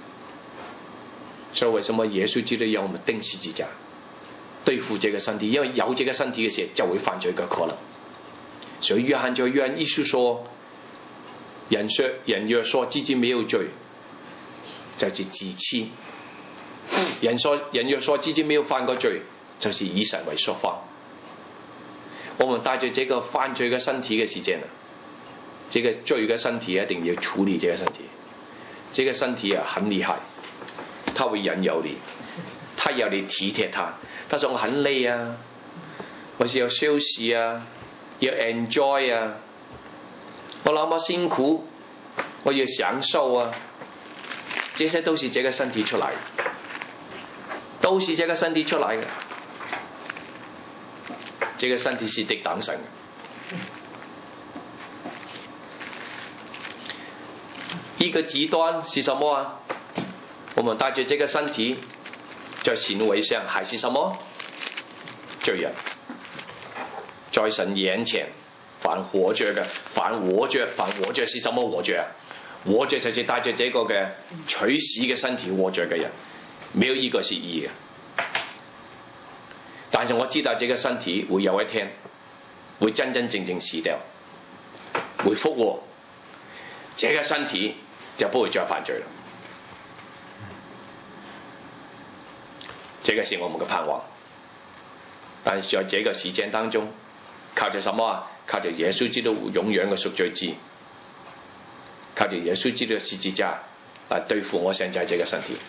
S1: 所以為什麼耶穌基督要我們釘十字架？對付這個身體，因為有這個身體嘅時候就會犯罪嘅可能。所以約翰就約翰一書說，人說人若說自己沒有罪，就是自欺；人說人若說自己沒有犯過罪，就是以神為說謊。我們帶着這個犯罪嘅身體嘅時間啊，這個罪嘅身體一定要處理這個身體。這個身體啊很厲害，它會引誘你，它要你體貼它。他說我很累啊，我是要休息啊，要 enjoy 啊，我那麼辛苦，我要享受啊，這些都是這個身體出來的，都是這個身體出來的。這個身體是敵擋神的。一個極端是什麼啊？我們帶着這個身體在行為上還是什麼罪人？在神眼前凡活着嘅，凡活着凡活着是什麼活着啊？活着就是帶着這個嘅取死嘅身體活着嘅人，沒有一個是義嘅。但是我知道這個身體會有一天會真真正正死掉，會復活，這個身體就不會再犯罪了。這個是我們的盼望，但是在這個時間當中，靠着什麼啊？靠着耶穌基督永遠的贖罪祭，靠着耶穌基督的十字架來對付我現在這個身體。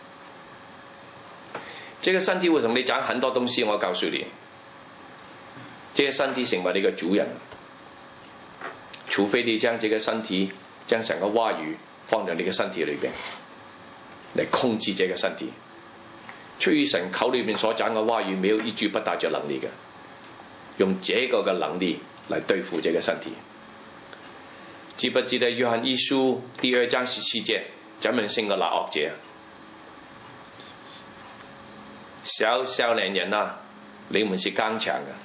S1: 這個身體會同你講很多東西，我告訴你，這個身體成為你的主人，除非你將這個身體將神嘅話語放在你嘅身體裏邊，嚟控制這個身體。出於神口裏面所講嘅話語，沒有一句不帶着能力嘅，用這個嘅能力來對付這個身體。記不記得約翰一書第二章十七節，怎樣勝過那惡者？小少年人啊，你們是剛強嘅，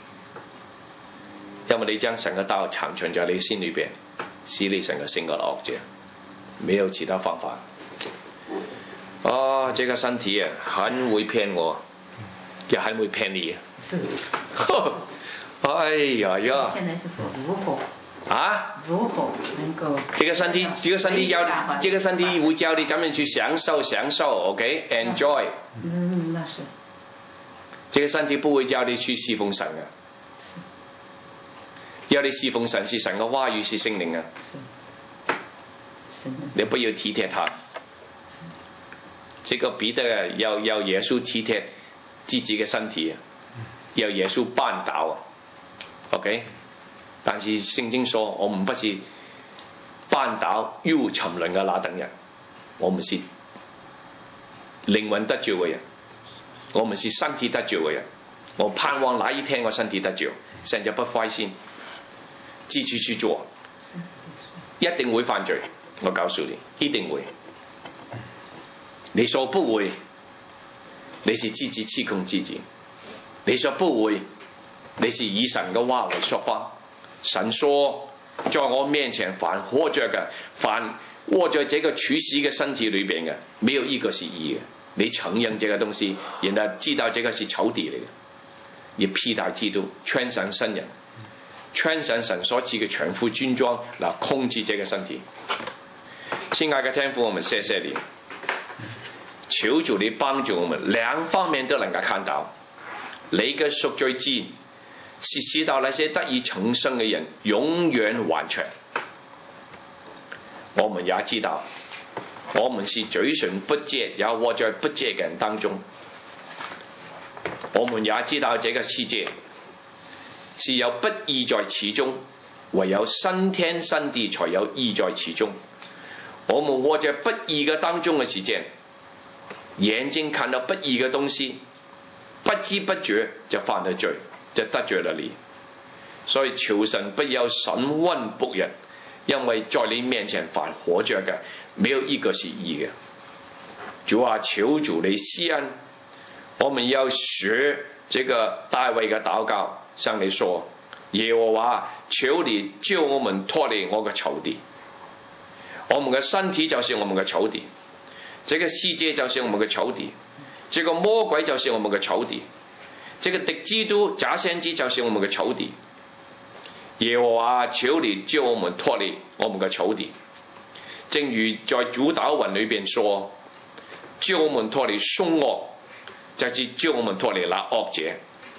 S1: 因為你將神嘅道藏存在你心裏邊，使你成個勝過那惡者，沒有其他方法。哦，這個身體啊，很會騙我，也很會騙你。
S5: 是。
S1: 哎呀呀！
S5: 現在就是如何
S1: 啊？
S5: 如何能夠？
S1: 這個身體，這個身體要，這個身體會教你怎樣去享受享受 ，OK，enjoy。
S5: 嗯，那是。
S1: 這個身體不會教你去侍奉神嘅，要你侍奉神是神嘅話語是聖靈啊。你不要體貼他。這個彼得啊，要要耶穌體貼自己嘅身體，要耶穌扳倒，OK。但是聖經說，我們不是扳倒又沉淪嘅那等人，我們是靈魂得救嘅人，我們是身體得救嘅人。我盼望那一天我身體得救，現在不灰心，繼續去做，一定會犯罪，我告訴你，一定會。你說不會，你是自己欺控自己；你說不會，你是以神嘅話為說謊。神說在我面前凡活着嘅，凡握在這個處死嘅身體裏邊嘅，沒有一個是義嘅。你承認這個東西，然後知道這個是仇敵嚟嘅，你披戴基督，穿上新人，穿上神所賜嘅全副軍裝嚟控制這個身體。親愛嘅天父，我們謝謝你，求主你幫助我們，兩方面都能夠看到你嘅贖罪祭是使到那些得以重生嘅人永遠完全。我們也知道，我們是嘴唇不潔，也活在不潔嘅人當中。我們也知道這個世界是有不義在其中，唯有新天新地才有義在其中。我們活在不義嘅當中嘅時間，眼睛看到不義嘅東西，不知不覺就犯了罪，就得罪了你。所以求神不要審問僕人，因為在你面前凡活着嘅，沒有一個是義嘅。主啊，求主你施恩，我們要學這個大衛嘅禱告，向你說：耶和華，求你救我們脫離我嘅仇敵。我們嘅身體就是我們嘅仇敵，這個世界就是我們嘅仇敵，這個魔鬼就是我們嘅仇敵，這個敵基督假先知就是我們嘅仇敵。耶和華，求你救我們脫離我們嘅仇敵，正如在主禱文裏邊說：救我們脫離兇惡，就是救我們脫離那惡者，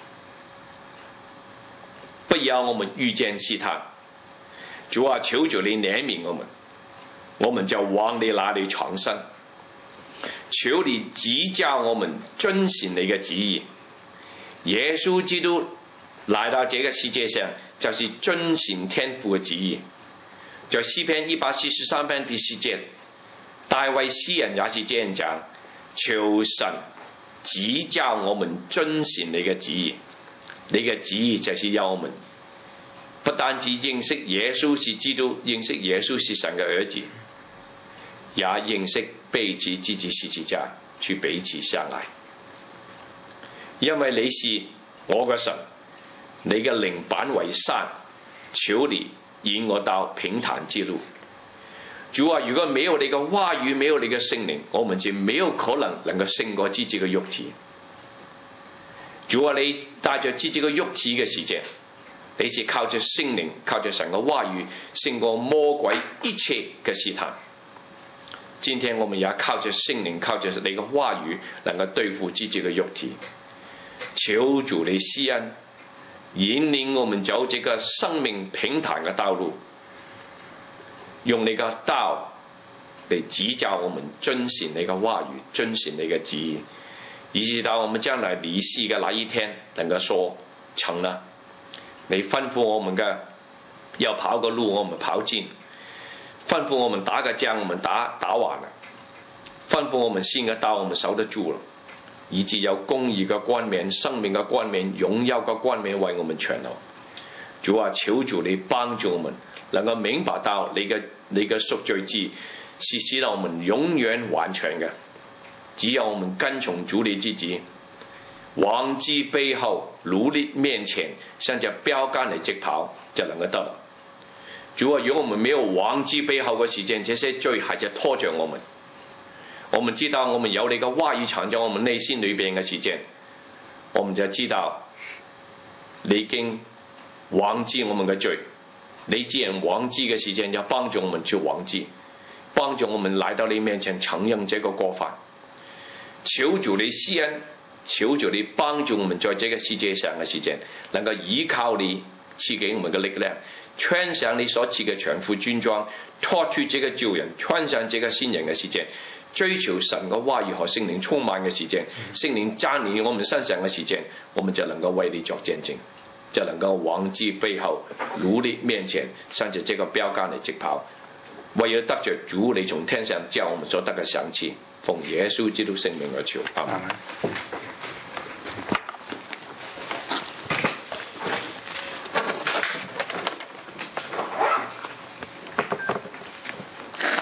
S1: 不要我們遇見試探。主啊，求主你憐憫我們，我們就往你那裏藏身。求你指教我們遵行你嘅旨意。耶穌基督來到這個世界上，就是遵行天父嘅旨意。在詩篇一百四十三篇第四節，大衛詩人也是這樣講：求神指教我們遵行你嘅旨意。你嘅旨意就是要我們不單止認識耶穌是基督，認識耶穌是神嘅兒子，也認識彼此之子十字架，去彼此相愛。因為你是我嘅神，你嘅靈板為山，求你引我到平坦之路。主啊，如果沒有你嘅話語，沒有你嘅聖靈，我們就沒有可能能夠勝過自己嘅肉體。主啊，你帶着自己嘅肉體嘅時間，你是靠着聖靈，靠着神嘅話語勝過魔鬼一切嘅試探。今天我們也靠着聖靈，靠着你嘅話語，能夠對付自己嘅肉體。求主你施恩，引領我們走這個生命平坦嘅道路，用你嘅道嚟指教我們遵行你嘅話語，遵行你嘅旨意，以致到我們將來離世嘅那一天能夠說成了。你吩咐我們嘅要跑個路，我們跑盡；吩咐我們打個仗，我們打打完了；吩咐我們信個道，我們守得住了，以致有公義嘅冠冕、生命嘅冠冕、榮耀嘅冠冕為我們存留。主啊，求主你幫助我們，能夠明白到你嘅你嘅贖罪祭是使到我們永遠完全嘅。只有我們跟從主你自己，忘記背後，努力面前，向着標杆嚟直跑，就能夠得了。主啊，如果我們沒有忘記背後嘅時間，這些罪還在拖着我們。我們知道我們有你嘅話語藏在我們內心裏邊嘅時間，我們就知道你已經忘記我們嘅罪。你既然忘記嘅時間，要幫助我們去忘記，幫助我們來到你面前承認這個過犯。求主你施恩，求主你幫助我們在這個世界上嘅時間，能夠依靠你賜給我們嘅力量，穿上你所賜嘅全副軍裝，拖出這個舊人，穿上這個新人嘅時間，追求神嘅話語和聖靈充滿嘅時間，聖靈佔領我們身上嘅時間，我們就能夠為你作見證，就能夠忘記背後，努力面前，向着這個標杆嚟直跑，為了得着主你從天上叫我們所得嘅賞賜。奉耶穌基督聖名而求，阿們。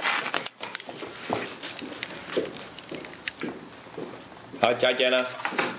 S1: 好，再見啦。